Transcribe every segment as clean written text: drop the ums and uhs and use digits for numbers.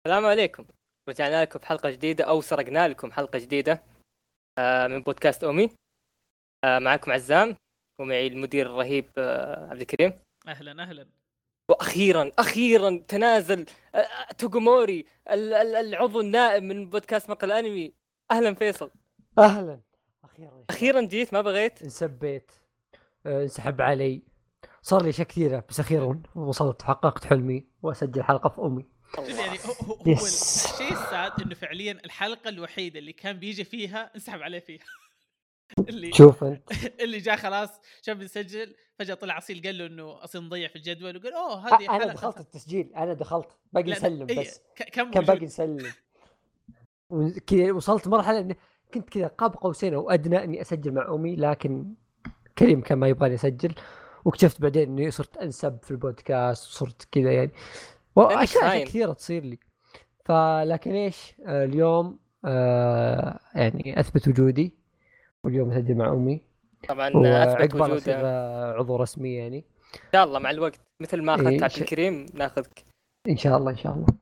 السلام عليكم. رجعنا لكم في حلقة جديدة أو سرقنا لكم حلقة جديدة من بودكاست أومي. معكم عزام ومعي المدير الرهيب عبد الكريم. اهلا اهلا. وأخيرا تنازل توغوموري العضو النائم من بودكاست مقال أنمي. أهلا فيصل. اهلا. اخيرا يا شباب. أخيرا جيت، ما بغيت. انسبيت. انسحب علي. صار لي اشياء كثيره بس اخيرا وصلت حققت حلمي واسجل حلقه في امي. شوف يعني هو يس. الشيء الساد انه فعليا الحلقه الوحيده اللي كان بيجي فيها انسحب عليه فيها. اللي شوف انت. اللي جاء خلاص شاب بيسجل فجاه طلع اصيل قال له انه اصيل نضيع في الجدول وقال اوه هذه انا حلقه دخلت التسجيل، انا دخلت باقي لا نسلم بس. كان كان باقي موجود. نسلم. وكذا وصلت مرحله اني كنت كذا قاب قوسين او ادنى اني اسجل مع امي، لكن كريم كان ما يبغاني اسجل. واكتشفت بعدين اني صرت انسب في البودكاست وصرت كذا يعني لأنك واشياء خاين. كثيره تصير لي. فلكن ايش اليوم يعني اثبت وجودي، واليوم اسجل مع امي طبعا أثبت وعقبال اصير وجوده عضو رسمي يعني. إن شاء الله مع الوقت، مثل ما أخذت إيه عبد الكريم ناخذك. ان شاء الله ان شاء الله.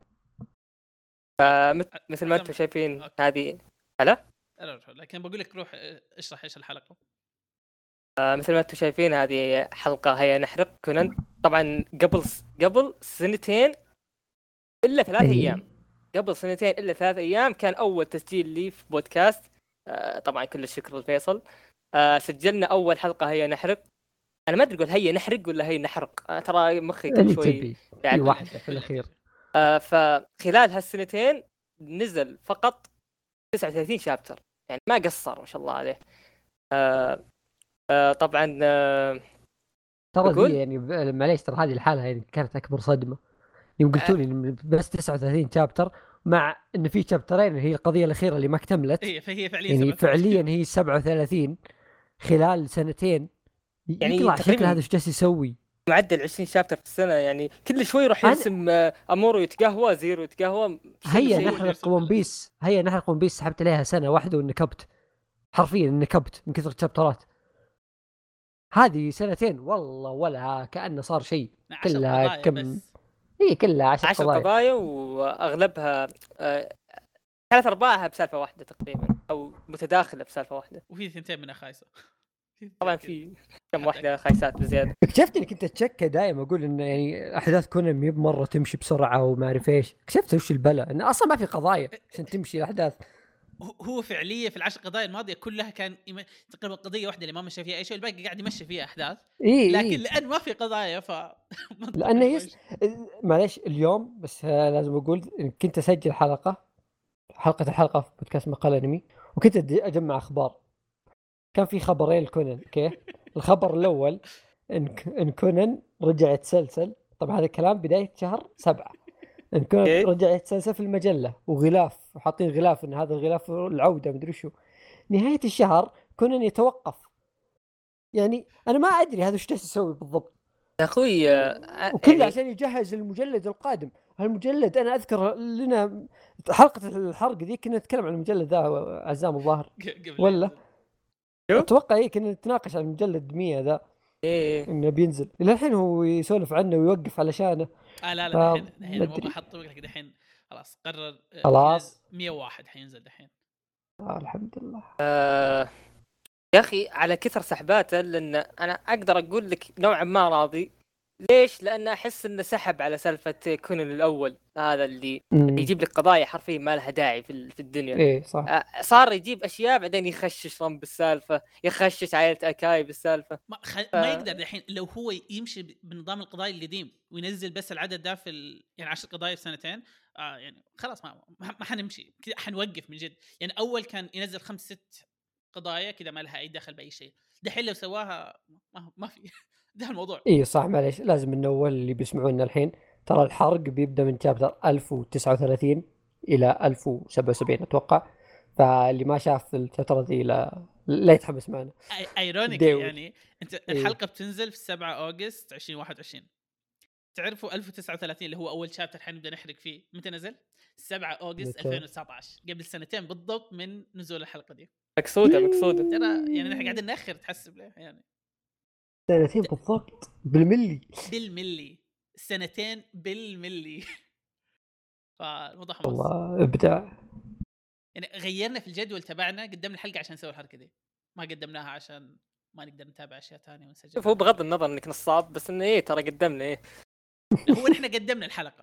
مثل ما أنتم شايفين أوكي. هذه. هلا. لكن بقول لك روح اشرح ايش الحلقه. مثل ما انتم شايفين هذه حلقة هي نحرق كونان. طبعا قبل سنتين إلا 3 أيام. إيه. قبل سنتين إلا 3 أيام كان أول تسجيل لي في بودكاست. طبعا كل الشكر لفيصل. سجلنا أول حلقة هي نحرق. أنا ما أدري أقول هي نحرق ولا هي نحرق، ترى مخي كل اللي شوي تبي في يعلق. واحده في الاخير. فخلال هالسنتين نزل فقط 39 شابتر، يعني ما قصر ما شاء الله عليه. طبعا ترى ذي بقول يعني معليش، ترى هذه الحاله يعني كانت اكبر صدمه يوم قلتوا لي إن بس 39 شابتر، مع ان في شابترين هي القضيه الاخيره اللي ما اكتملت. اي فهي فعليا يعني 37. فعليا هي 37 خلال سنتين. يعني يطلع شكل هذا تقريبا ايش جالس يسوي. معدل 20 شابتر في السنة، يعني كل شوي يروح انا يرسم أمور يتقهوى زيرو يتقهوى شيء هيا هو اللي نحرق يرسم ون بيس، هيا نحرق ون بيس، سحبت عليها سنه واحده ونكبت، حرفيا نكبت من كثر الشابترات. هذه سنتين والله ولا كأنه صار شيء. 10 كلها قضايا كم؟ بس. هي كلها 10 10 قضايا. قضايا وأغلبها آه، 3/4 بسالفة واحدة تقريبا، أو متداخلة بسالفة واحدة. وفي ثنتين منها خايسه. طبعا في كم واحدة خايسات بزيادة. اكتشفت اني كنت اتشكى دائما اقول ان يعني احداث كونان مي بمره تمشي بسرعه وما اعرف ايش. اكتشفت وش البلاء، انه اصلا ما في قضايا عشان تمشي الاحداث. هو فعليا في العشر قضايا الماضيه كلها كان تقريبا قضيه واحده اللي ما مشى فيها اي شيء، الباقي قاعد يمشي فيها احداث. اي لكن اي. لان ما في قضايا ف لانه منطقي ماشي. معليش اليوم بس لازم اقول إن كنت اسجل الحلقه في بودكاست مقال انمي، وكنت اجمع اخبار. كان في خبرين لكونان. اوكي. الخبر الاول ان كونان رجع يتسلسل. طبعا هذا الكلام بدايه شهر 7. ان كونان اوكي. رجع يتسلسل في المجله وغلاف، وحاطين غلاف ان هذا الغلاف العوده مدري شو. نهايه الشهر كونان يتوقف. يعني انا ما ادري هذا ايش جالس يسوي بالضبط. يا أخوي وكله يعني عشان يجهز المجلد القادم. هالمجلد انا اذكر لنا حلقه الحرق ذي كنا نتكلم عن المجلد ذا عزام الظاهر، قبل لا ولا ينزل. شو؟ اتوقع كنا نتناقش عن المجلد 100 ذا إيه. انه بينزل. الى الحين هو يسولف عنه ويوقف علشانه. لا دحين فما ابغى ادري. احط لك دحين. خلاص قرر ينزل خلاص 101 حينزل دحين. الحمد لله. يا أخي على كثر سحباته، لأن أنا أقدر أقول لك نوعا ما راضي. ليش؟ لأن أحس إنه سحب على سالفة كونان الأول، هذا اللي يجيب لك قضايا حرفيا ما لها داعي في الدنيا. ايه صح. صار يجيب أشياء بعدين يخشش رم بالسالفة، يخشش عائلة أكاي بالسالفة. ما يقدر دحين لو هو يمشي بنظام القضايا القديم وينزل بس العدد ده في يعني 10 قضايا في سنتين. يعني خلاص ما حنمشي كذا، حنوقف من جد. يعني اول كان ينزل 5-6 قضايا كذا ما لها اي دخل باي شيء. دحين لو سواها ما في ده الموضوع. ايه صح. معليش لازم من اول اللي بيسمعونا الحين، ترى الحرق بيبدا من شابتر 1039 الى 1077 اتوقع. فاللي ما شاف الشابتر ذي لا يتحمس معنا. ايرونيكلي ديوي. يعني انت ايه. الحلقه بتنزل في 7 اوغست 2021. تعرفوا 1039 اللي هو اول شابتر حنبدا نحرق فيه متى نزل؟ 7 اوغست 2019، قبل سنتين بالضبط من نزول الحلقه دي. مقصودة. ترى يعني نحن قاعدين ناخر تحسب ليه يعني. سنتين بالضبط بالملي. بالملي. سنتين بالملي. فالموضوع حماس. والله ابداع. يعني غيرنا في الجدول تبعنا، قدمنا الحلقه عشان نسوي الحركه دي، ما قدمناها عشان ما نقدر نتابع اشياء ثانيه ونسجل. شوف هو بغض النظر انك نصاب، بس انه ايه ترى قدمنا ايه. هو نحن قدمنا الحلقه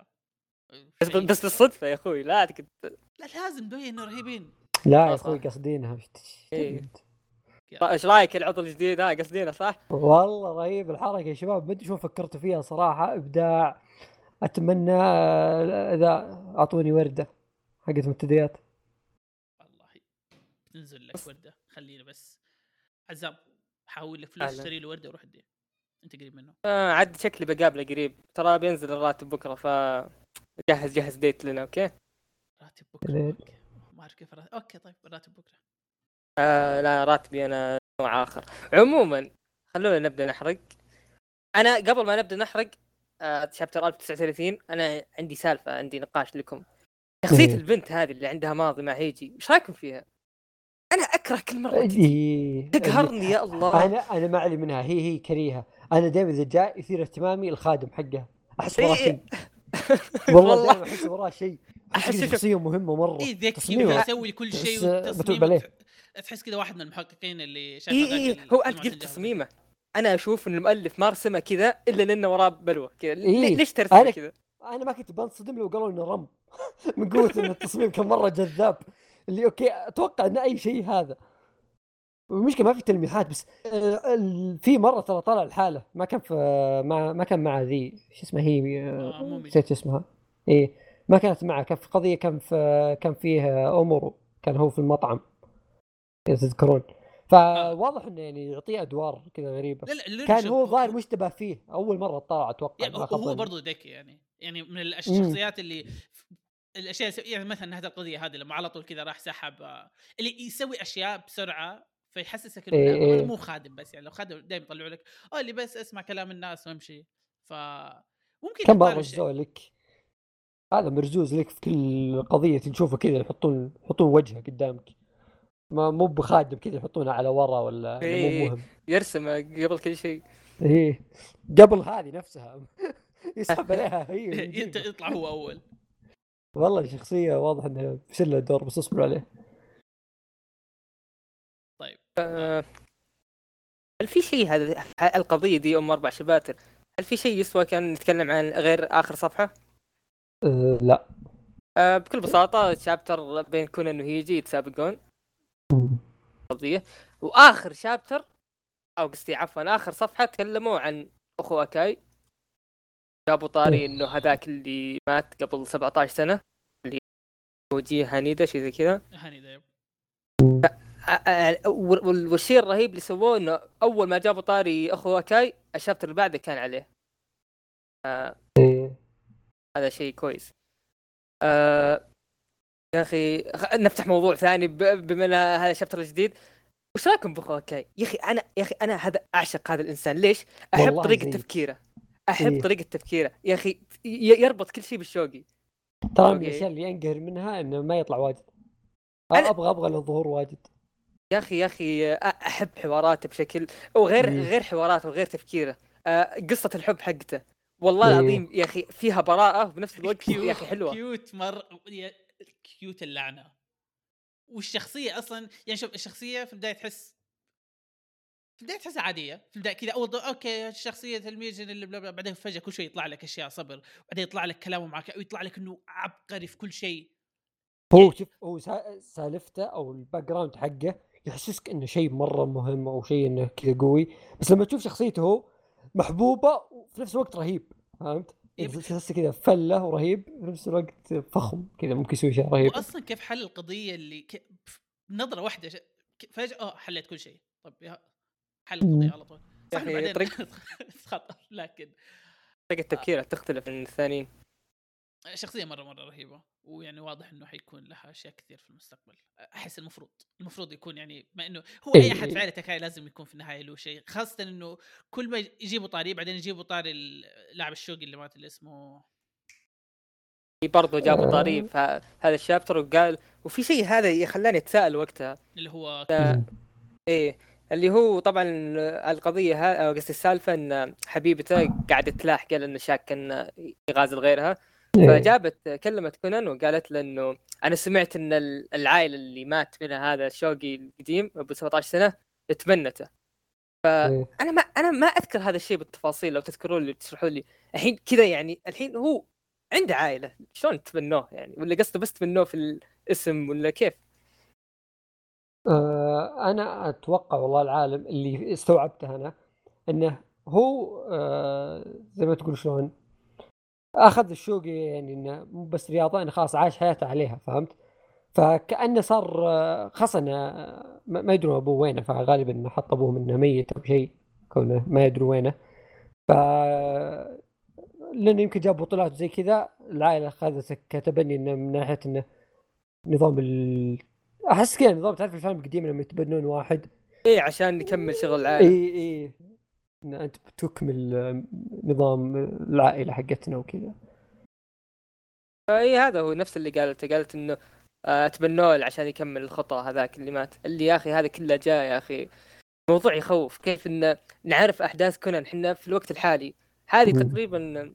بس بالصدفه يا اخوي، لا كنت لا لازم نبين انه رهيبين. لا يا صح. اخوي قصدينها. إيه. ايش رايك العضو الجديد؟ قصدينا صح. والله رهيب الحركه يا شباب، ما ادري شو فكرتوا فيها صراحه، ابداع. اتمنى اذا اعطوني ورده حقت منتديات. والله تنزل لك ورده، خلينا بس عزام حاول لك فلوس اشتري له ورده وروح اديه، انت قريب منه. عاد شكلي بقابله قريب، ترى بينزل الراتب بكره، ف جهز ديت لنا. اوكي راتب بكره. اوكي ما اعرف كيف اوكي طيب راتب بكره. لا راتبي انا نوع اخر. عموما خلونا نبدا نحرق. انا قبل ما نبدا نحرق شابتر 1039 انا عندي سالفه، عندي نقاش لكم. شخصيه البنت هذه اللي عندها ماضي مع هيجي، ايش رايكم فيها؟ انا اكره كل مره تجي تقهرني يا الله. انا ما علي منها، هي كريهه. انا دائما اذا جاء يثير اهتمامي الخادم حقها احس وراه شيء. والله دائما احس وراه شيء، احس شخصيه مهمه مره. ايه ذكي يسوي كل شيء والتصميم تحس كذا واحد من المحققين اللي شايف هذاك هو. انت قلت تصميمه، انا اشوف ان المؤلف ما رسمه كذا الا لانه وراه بلوه كذا. ليش ترسم كذا؟ انا ما كنت بنصدم لو قالوا انه رم من قوه ان التصميم كان مره جذاب. اللي اوكي اتوقع ان اي شيء هذا. المشكله ما في تلميحات، بس في مره ترى طلع الحاله ما كان في ما كان مع ذي شو اسمها هي نسيت اسمها. ايه ما كانت معه، كان في قضيه، كان فيه امورو، كان هو في المطعم اذا تذكرون. فواضح انه يعني يعطيه ادوار كذا غريبه. كان هو ظاهر مشتبه فيه اول مره طلع اتوقع. هو برضه ذكي يعني من الشخصيات اللي الاشياء يعني مثلا هذه القضيه هذه لما على طول كذا راح سحب اللي يسوي اشياء بسرعه فيحسسك انه هذا مو خادم، بس يعني لو خادم دائما يطلعوا لك اللي بس اسمع كلام الناس وامشي. فممكن كم مره لك هذا مرزوز لك في كل قضيه تشوفه كذا يحطون وجهه قدامك، ما مو بخادم كذا يحطونه على ورا ولا مو مهم. يرسم قبل كل شيء. ايه قبل هذه نفسها يسحب عليها هي يطلع هو اول. والله شخصيه واضح انه بيصير له دور، بس اصبر عليه. طيب هل في شيء هذا القضيه دي 4 شباتر، هل في شيء يسوى كان نتكلم عن غير اخر صفحه؟ لا بكل بساطه شابتر بين كونان وهيجي يتسابقون قضيه، واخر شابتر او قصدي عفوا اخر صفحه تكلموا عن اخو اكاي، جابوا طاري انه هذاك اللي مات قبل 17 سنه اللي وجيه هانيدا شيء زي كذا. هانيدا والشيء الرهيب اللي سووه انه اول ما جابوا طاري اخو اكاي الشابتر اللي بعده كان عليه. هذا شيء كويس. يا اخي نفتح موضوع ثاني بما ان هذا الشابتر الجديد. وش رايكم باخو اكاي؟ يا اخي انا هذا اعشق هذا الانسان. ليش؟ احب طريقه تفكيره، احب طريقه تفكيره يا اخي، يربط كل شيء بالشوقي. ترى من الاشياء اللي انقهر منها انه ما يطلع واجد. ابغى له ظهور واجد يا اخي احب حواراته بشكل وغير حواراته وغير تفكيره. قصه الحب حقته والله العظيم يا اخي فيها براءه وبنفس الوقت يا اخي حلوه كيوت كيوت اللعنه. والشخصيه اصلا يعني شوف الشخصيه في البدايه تحس عاديه في البدايه كذا اول اوكي شخصيه الميجن اللي بعدين فجاه كل شيء يطلع لك اشياء صبر، بعدين يطلع لك كلامه معك ويطلع لك انه عبقري في كل شيء. هو شوف هو سالفته او الباك جراوند حقه يحسسك انه شيء مره مهم او شيء انه كذا قوي، بس لما تشوف شخصيته هو محبوبه وفي نفس الوقت رهيب، فهمت؟ تحس كذا فله ورهيب في نفس الوقت فخم كذا ممكن يسوي شيء رهيب. واصلا كيف حل القضيه اللي نظره واحده فجاه حلت كل شيء. طب حل القضيه على طول صح بعدين خطر. لكن طريقه تفكيره تختلف عن الثانيين. شخصيه مره رهيبه، ويعني واضح انه حيكون لها اشياء كثير في المستقبل. احس المفروض يكون يعني ما انه هو اي احد فعلا تكاي لازم يكون في النهايه له شيء، خاصه انه كل ما يجيبوا طاري بعدين يجيبوا طاري اللاعب الشوقي اللي مات اللي اسمه برضه جابوا طاري في هذا الشابتر وقال وفي شيء هذا خلاني اتساءل وقتها اللي هو ايه اللي هو طبعا القضيه او قصدي السالفه ان حبيبته قاعده تلاحق لان شاك انه يغازل غيرها، فجابت كلمت كونان وقالت له انه انا سمعت ان العائله اللي مات منها هذا شوقي القديم ابو 17 سنه تبنته. انا ما اذكر هذا الشيء بالتفاصيل، لو تذكرون لي تشرحوا لي الحين كذا. يعني الحين هو عنده عائله شلون تبنوه يعني؟ ولا قصده بس تبنوه في الاسم ولا كيف؟ انا اتوقع والله العالم اللي استوعبته انا انه هو زي ما تقول شلون اخذ الشوقي، يعني انه مو بس رياضه، انه خلاص عاش حياته عليها، فهمت؟ فكأنه صار خاص انه ما يدرون ابوه وينه، فغالبا انه حط ابوه منه ميت او شيء، كونه ما يدرون وينه. ف لانه يمكن جاب بطولات زي كذا، العائله اخذته كتبني انه من ناحيه انه نظام احس كذا نظام، تعرف الفيلم القديم لما يتبنون واحد ايه عشان نكمل شغل العائله. اي ان انت بتكمل نظام العائله حقتنا وكذا. اي هذا هو نفس اللي قالت انه تبنوه عشان يكمل الخطأ هذاك اللي مات. اللي يا اخي هذا كله جاء يا اخي موضوع يخوف. كيف ان نعرف احداث كونان احنا في الوقت الحالي هذه تقريبا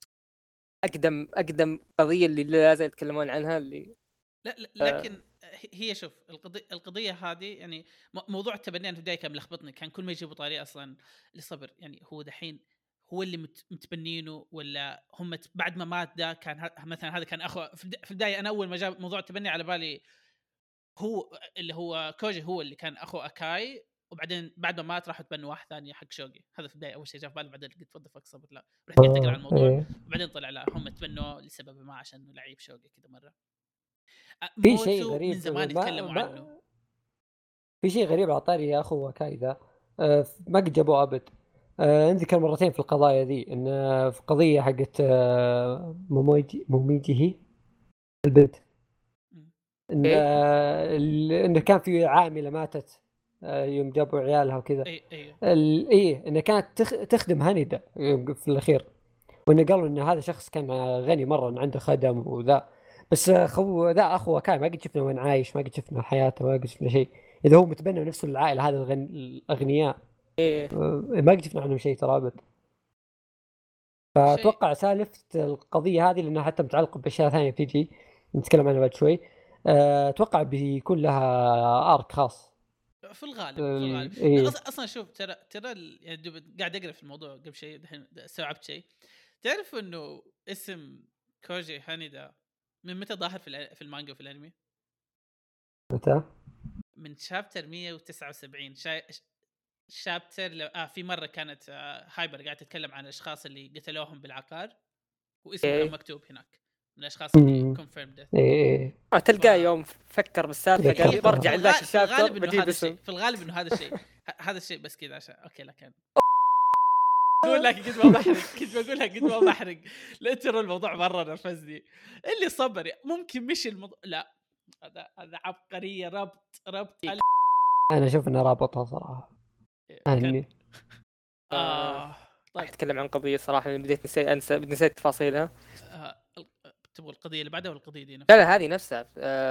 اقدم قضيه اللي لازم يتكلمون عنها اللي لا لكن هي شوف القضيه هذه يعني موضوع التبني في البدايه كان ملخبطني، كان كل ما يجيبوا طريقه اصلا للصبر. يعني هو دحين هو اللي متبنينه ولا هم بعد ما مات ده كان مثلا هذا كان اخو في البدايه. انا اول ما جاب موضوع التبني على بالي هو اللي هو كوجي هو اللي كان اخو اكاي، وبعدين بعد ما مات راحوا تبنوا واحد ثاني حق شوقي. هذا في البدايه اول شيء جاء في بالي، بعدين قلت فضل فك صبر لا رحت قاعد اقرا عن الموضوع وبعدين طلع لا هم تبنوا لسبب ما عشان لعيب شوقي كذا مره. في شيء غريب من زمان يتكلموا عنه. في شيء غريب على طاري يا اخو كاي ذا، ما قد جابوه ابد. ذكر مرتين في القضايا ذي، ان في قضيه حقت موميجي هي البنت، انه كان في عامله ماتت يوم جابوا عيالها وكذا. انه كانت تخدم هانيدا في الاخير، وانه قالوا ان هذا شخص كان غني مره عنده خدم وذا. بس خو ذا اخوه كان ما قد شفنا وين عايش، ما قد شفنا حياته، ما قد شفنا شيء. اذا هو متبنى نفس العائله هذا الاغنياء ما قد شفنا عنهم شيء ترى ابد. فاتوقع سالفه القضيه هذه لانها حتى متعلقه باشياء ثانيه بتيجي نتكلم عنها بعد شوي. اتوقع بيكون لها ارك خاص في الغالب. إيه. اصلا شوف ترى يعني قاعد اقرا في الموضوع قبل شيء الحين استوعبت شيء. تعرف انه اسم كوجي هانيدا من متى ظاهر في المانجا وفي الانمي؟ متى؟ من شابتر 179. شابتر في مره كانت هايبر قاعده تتكلم عن الاشخاص اللي قتلوهم بالعقار، واسمه مكتوب هناك من الاشخاص اللي كونفيرمد. تلقاه يوم فكر بالسالفه قال برجع لذاك الشابتر بجيب اسم. في الغالب انه هذا الشيء بس كذا عشان اوكي. لكن اقول لك كنت ما بحرق لا ترى الموضوع مره نرفزني. اللي صبر ممكن مش الموضوع لا هذا عبقريه ربط انا اشوف انه رابطها صراحه. طيب اتكلم عن قضيه صراحه بديت نسيت تفاصيلها. تبغى القضيه اللي بعدها ولا القضيه دي نفسها؟ لا هذه نفسها.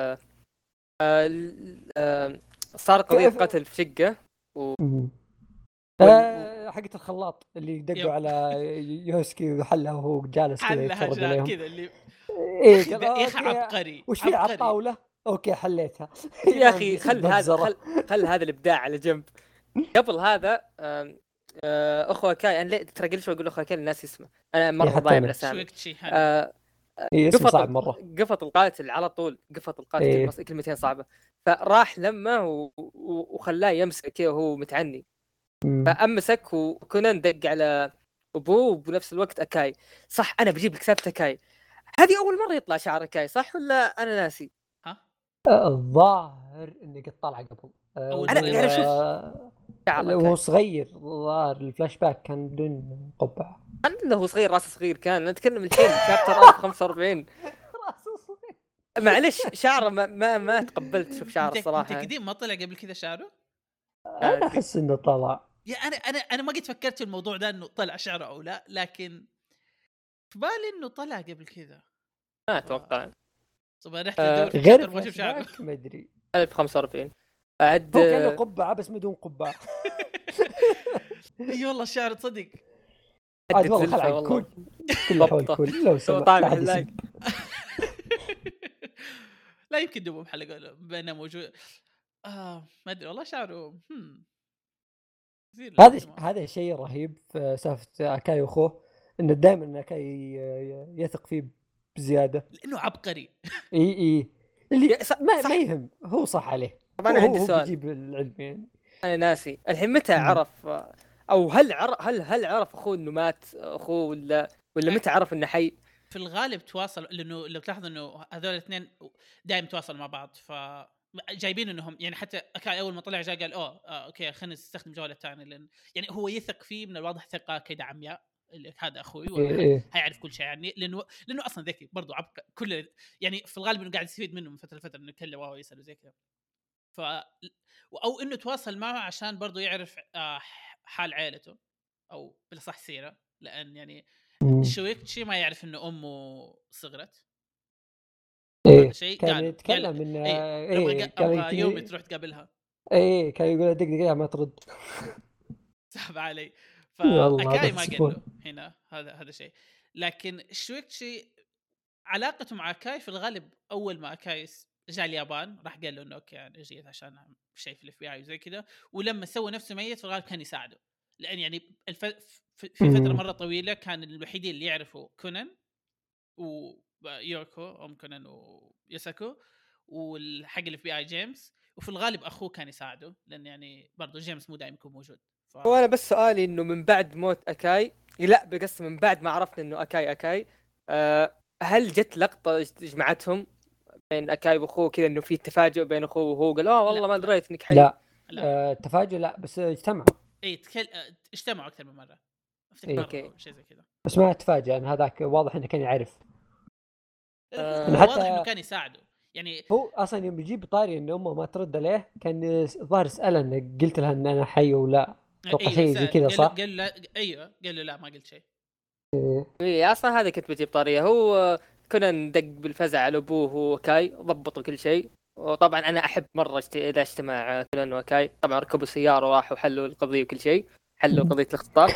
صار قضيه قتل في شقه حقت الخلاط اللي دقوا على يوسكي وحلها وهو جالس كذا يتفرج عليهم كذا اللي يا اخي عبقري وش في على الطاوله؟ اوكي حليتها. يا اخي خل هذا الابداع على جنب. قبل هذا اخوه كاي، انا ترى قلت شو اقول اخوه كاي الناس اسمه انا مره ضايع من الاسامي. اسم صعب مره. قفط القاتل على طول، قفط القاتل كلمتين صعبه. فراح لمه وخلاه يمسك كذا وهو متعني. فامسك وكونان دق على ابوه بنفس الوقت اكاي. صح انا بجيب لك سالفه اكاي. هذه اول مره يطلع شعر اكاي صح ولا انا ناسي؟ الظاهر اني قد طالع قبل. انا اشوف وهو صغير ظاهر الفلاش باك كان بدون قبعه. انه هو صغير راسه صغير كان. نتكلم الحين شابتر 1045 راسه صغير. معلش شعره ما تقبلت شوف شعره الصراحه. انت قديم ما طلع قبل كذا شعره؟ انا احس انه طلع. يا انا ما قد فكرت الموضوع ده انه طلع شعره او لا، لكن في بالي انه طلع قبل كذا. ما اتوقع. طبعا رحت ادور في غير ما اشوف شعره. ما ادري 1045 عد. هو كانه قبعه بس بدون قبعه. اي والله الشعر تصدق عاد والله كل حول ضبطة. كل لو سمحت طعم لا أحد حلاق. يسب. لا يمكن دوبهم حلقه بانه موجود. ما ادري والله شعره كثير هذا شيء رهيب في سالفة أكاي وأخوه، إنه دائما أكاي يثق فيه بزيادة. لانه عبقري. إي اللي صح. ما يهم، هو صح عليه. طب أنا عندي هو سؤال. بيجيب العلم يعني. أنا ناسي الحين متى عرف، أو هل عرف أخوه إنه مات أخوه ولا متى عرف إنه حي؟ في الغالب تواصل، لانه لو تلاحظ انه هذول الاثنين دائما تواصلوا مع بعض، ف جايبين انهم يعني حتى اكاي اول ما طلع جاء قال اوكي خلينا نستخدم جوال الثاني، لان يعني هو يثق فيه من الواضح ثقه كذا عمياء، اللي هذا اخوي إيه. هيعرف كل شيء يعني، لانه اصلا ذكي برضو عبق كل يعني في الغالب انه قاعد يستفيد منه من فتره لفتره، انه يتكلم وهو يساله زي كذا، ف او انه تواصل معه عشان برضو يعرف حال عائلته، او بالاصح سيره، لان يعني شويكتشي ما يعرف انه امه صغرت. هذا إيه شيء كان قال يتكلم إن ابغى يومي تروح تقابلها. إيه كان يقول دق دقيقة ما ترد. سحب علي. والله فاكاي هذا ما قال سفون. له هنا هذا شيء. لكن شويكتشي علاقته مع اكاي في الغالب اول ما اكاي جاء اليابان راح قال له انه اوكي انا جيت عشان شيء في الاف بي اي وزي كذا، ولما سوى نفسه ميت في الغالب كان يساعده، لان يعني في فتره مره طويله كان الوحيدين اللي يعرفوا كونان ويوكو ام كونان ويوساكو والحق الاف بي اي جيمس، وفي الغالب اخوه كان يساعده، لان يعني برضو جيمس مو دائما يكون موجود. هو أنا بس سؤالي إنه من بعد موت أكاي، لا بقص من بعد ما عرفنا إنه أكاي هل جت لقطة جمعتهم بين أكاي وأخوه كذا، إنه في تفاجؤ بين أخوه وهو قال والله ما دريت إنك حي؟ لا تفاجئ لا، بس اجتمعوا. اي اجتمعوا اكثر من مره إيه. شيء زي كذا، بس ما تفاجئ يعني، هذاك واضح انه كان يعرف. هو واضح انه كان يساعده يعني. هو اصلا يوم بيجيب طاري ان امه ما ترد عليه كان الظاهر سألها انه قلت لها ان انا حي ولا اتوقع شيء زي كذا صح؟ قال لا ايوه قال له لا ما قلت شيء. إيه أصلا هذا كنت بجيب طارية. هو كنا ندق بالفزع على أبوه وكاي ضبطوا كل شيء. وطبعا أنا أحب مرة إذا اجتمع كلن وكاي، طبعا ركبوا سيارة وراحوا حلوا القضية وكل شيء، حلوا قضية الاختطاف.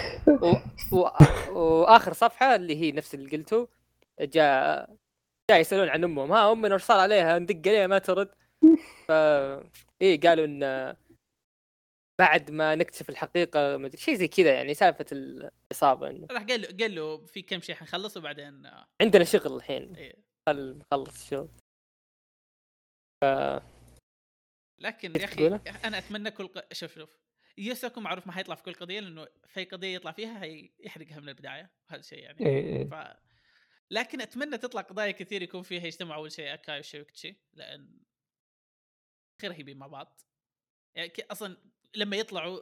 وآخر صفحة اللي هي نفس اللي قلته، جاء يسألون عن أمهم، أمنا وش صار عليها، ندق عليها ما ترد. إيه قالوا إن بعد ما نكتشف الحقيقة ما ادري شيء زي كذا يعني، سالفة الإصابة إنه راح قال له في كم شيء حنخلص وبعدين عندنا شغل الحين. إيه. خل نخلص الشغل. لكن يا اخي انا اتمنى شوف يوساكو معروف ما حيطلع في كل قضيه، لانه في قضيه يطلع فيها يحرقها من البدايه، هذا شيء يعني. إيه. لكن اتمنى تطلع قضايا كثير يكون فيها يجتمع اول شيء اكاي وشويكتشي، لان خير رهيبين مع بعض يعني. اصلا لما يطلعوا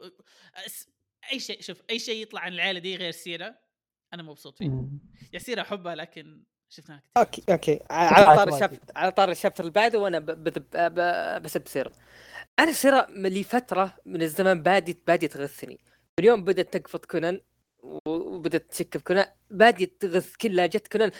اي شيء، شوف اي شيء يطلع عن العائله دي غير سيره انا مبسوط فيه. يا سيره احبها لكن شفناها كثير. اوكي على طار الشابتر اللي بعده، وانا بسب سيره. انا سيره لي فتره من الزمان بادي تغثني. اليوم بدات تقفط كونان وبدت تشك في كونان، بادي تغث كلها جت كونان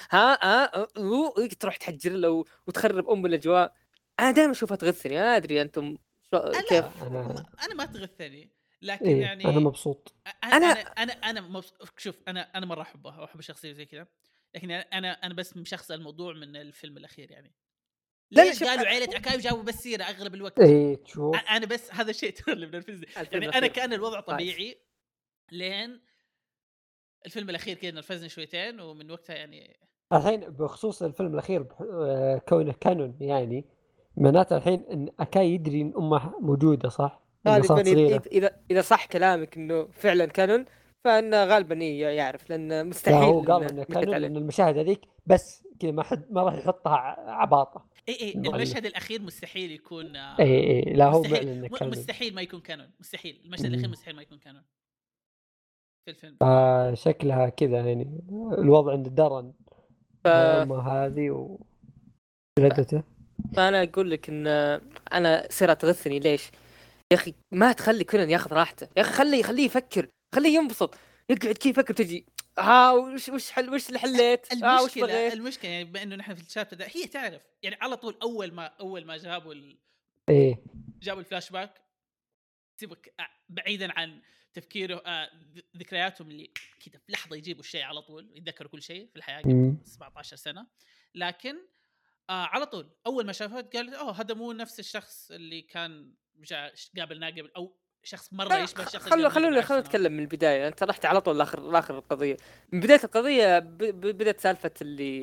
تروح تحجر له وتخرب الاجواء. انا دائما اشوفها تغثني، انا ادري انتم كيف. انا ما تغثني، لكن إيه يعني انا مبسوط. انا شوف انا مره احبها واحب الشخصيه زي كذا، لكن انا بس مشخص الموضوع من الفيلم الاخير يعني. ليش قالوا عائله اكاي وجابوا بس سيره اغلب الوقت؟ إيه تشوف انا بس هذا الشيء اللي من الفيلم يعني. انا كان الوضع طبيعي لين الفيلم الاخير كذا نرفزني شويتين، ومن وقتها يعني الحين بخصوص الفيلم الاخير كونه كانون يعني معناته الحين ان اكاي يدري ان امه موجوده صح؟ غالبا اذا صح كلامك انه فعلا كانون، فان غالبا يعرف، لان مستحيل. هو قال انه كانون لان المشاهد هذيك بس كذا ما راح يحطها عباطه. اي المشهد الاخير مستحيل يكون اي لا هو معلن مستحيل ما يكون كانون، مستحيل المشهد الاخير مستحيل ما يكون كانون في الفيلم. شكلها كذا يعني الوضع عند درن هذه وردته. فانا اقول لك ان انا سيرة تغثني. ليش يا اخي ما تخلي كونان ياخذ راحته يا اخي؟ خليه يفكر، خليه ينبسط، يقعد كيف يفكر تجي وش اللي حليت المشكله يعني بما انه نحن في الشابتر ده هي تعرف يعني على طول اول ما جابوا ايه جابوا الفلاش باك سيبك بعيدا عن تفكيره ذكرياتهم اللي كذا في لحظه يجيبوا الشيء على طول يتذكروا كل شيء في الحياه قبل 17 سنه. لكن على طول اول ما شافت قالت هذا مو نفس الشخص اللي كان قابلناه قبل، او شخص مره يشبه الشخص اللي خلونا نتكلم من البدايه. انت رحت على طول لاخر القضيه. من بدايه القضيه بدات سالفه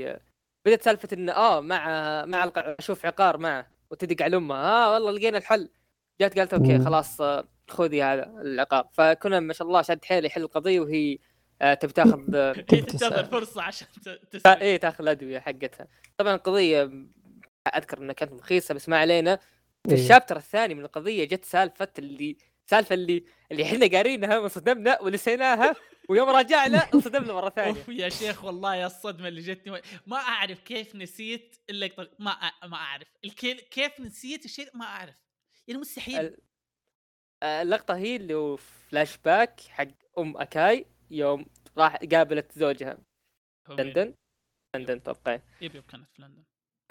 انه مع اشوف عقار معه وتدق على امه. والله لقينا الحل. جات قالت اوكي خلاص خذي هذا العقار. فكنا ما شاء الله شد حيل يحل القضيه، وهي تبي تاخذ تنتظر فرصه عشان تسوي تاخذ الادويه حقتها. طبعا القضيه اذكر انها كانت رخيصه، بس ما علينا. في الشابتر الثاني من القضيه جت سالفه اللي احنا قارينها وانصدمنا ولسيناها، ويوم راجعنا انصدمنا مره ثانيه. اوف يا شيخ والله يا الصدمه اللي جتني، ما اعرف كيف نسيت اللقطه. ما اعرف كيف نسيت الشيء، ما اعرف يعني مستحيل. اللقطه هي اللي هو فلاش باك حق اكاي يوم راح قابلت زوجها لندن. توقع يب كانت في لندن.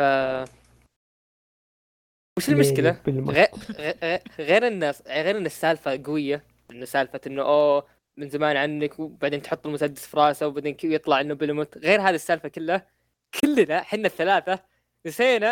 وش المشكله غير ان السالفه قويه، انه سالفه انه من زمان عنك، وبعدين تحط المسدس في راسه، وبعدين يطلع انه بلموت. غير هذه السالفه كلنا احنا الثلاثه نسينا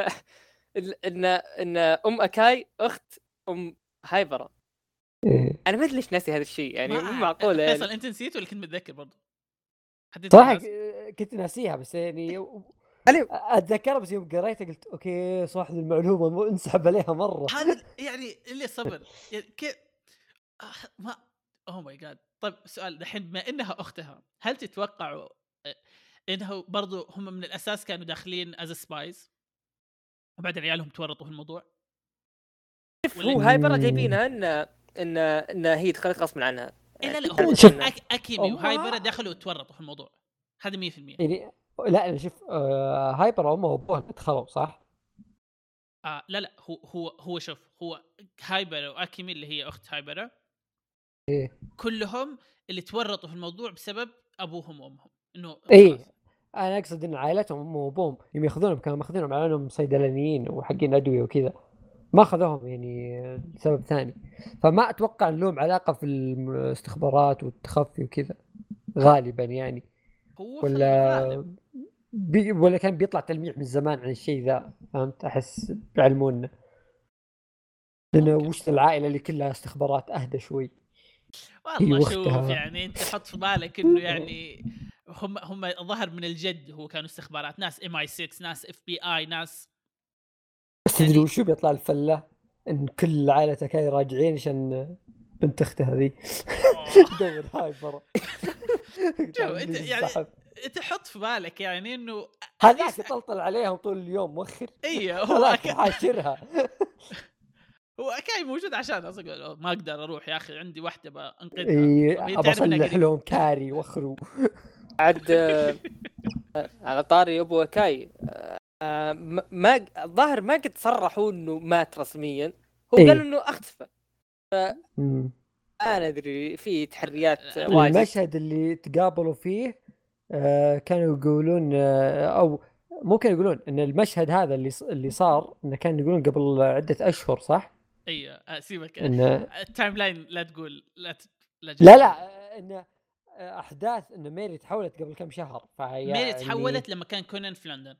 ان اكاي اخت هايبرا. انا ما ادري ليش ناسي هذا الشيء، يعني مو معقول. يعني فيصل انت نسيت ولا كنت متذكر برضه؟ صح كنت ناسيها، بس يعني اتذكر، بس يوم قريتها قلت اوكي صح المعلومه مو انسحب عليها مره. هذا يعني اللي صبر يعني كيف ما ماي جاد. طيب سؤال دحين، بما انها اختها، هل تتوقعوا انه برضو هم من الاساس كانوا داخلين از سبايز وبعدين عيالهم تورطوا في الموضوع؟ هو هايبرا جايبينها ان هي دخلت غصب عنها. لا هو اكيمي وهايبرا دخلوا وتورطوا في الموضوع، هذا 100%. يعني لا شوف هايبرا هم وابوها دخلوا صح. لا هو شوف، هو هايبرا واكيمي اللي هي اخت هايبرا كلهم اللي تورطوا في الموضوع بسبب ابوهم وامهم. انه انا اقصد ان عائلتهم هم وابوهم يوم ياخذونهم كانوا ماخذينهم على انهم صيدلانيين وحقين ادويه وكذا، ما اخذوهم يعني لسبب ثاني. فما اتوقع ان لهم علاقه في الاستخبارات والتخفي وكذا غالبا يعني. هو ولا كان بيطلع تلميح من زمان عن الشيء ذا، فهمت؟ احس بيعلمونا لانه وش العائله اللي كلها استخبارات اهدى شوي. والله شوف يعني انت حط في بالك انه يعني هم ظهر من الجد، هو كانوا استخبارات، ناس MI6 ناس FBI ناس. بس تدري وشو بيطلع الفله؟ ان كل عائلته كانوا راجعين عشان بنت اخته هذه دور هايبر. انت يعني انت حط في بالك يعني انه هذاك يطلطل عليهم طول اليوم موخر. هو حاشرها. هو أكاي موجود عشان ما اقدر اروح يا اخي، عندي واحده بانقذها. ابى اصلح لهم كاري وخروا. عاد على طاري ابو أكاي ما الظاهر ما قد صرحوا انه مات رسميا، هو قال انه اختفى. انا ادري في تحريات واجد. المشهد اللي تقابلوا فيه كانوا يقولون او ممكن يقولون ان المشهد هذا اللي صار انه كانوا يقولون قبل عده اشهر صح. ايوه سيبك التايم لاين لا تقول لا ان احداث ان ميري تحولت قبل كم شهر. ميري تحولت لما كان كونان في لندن،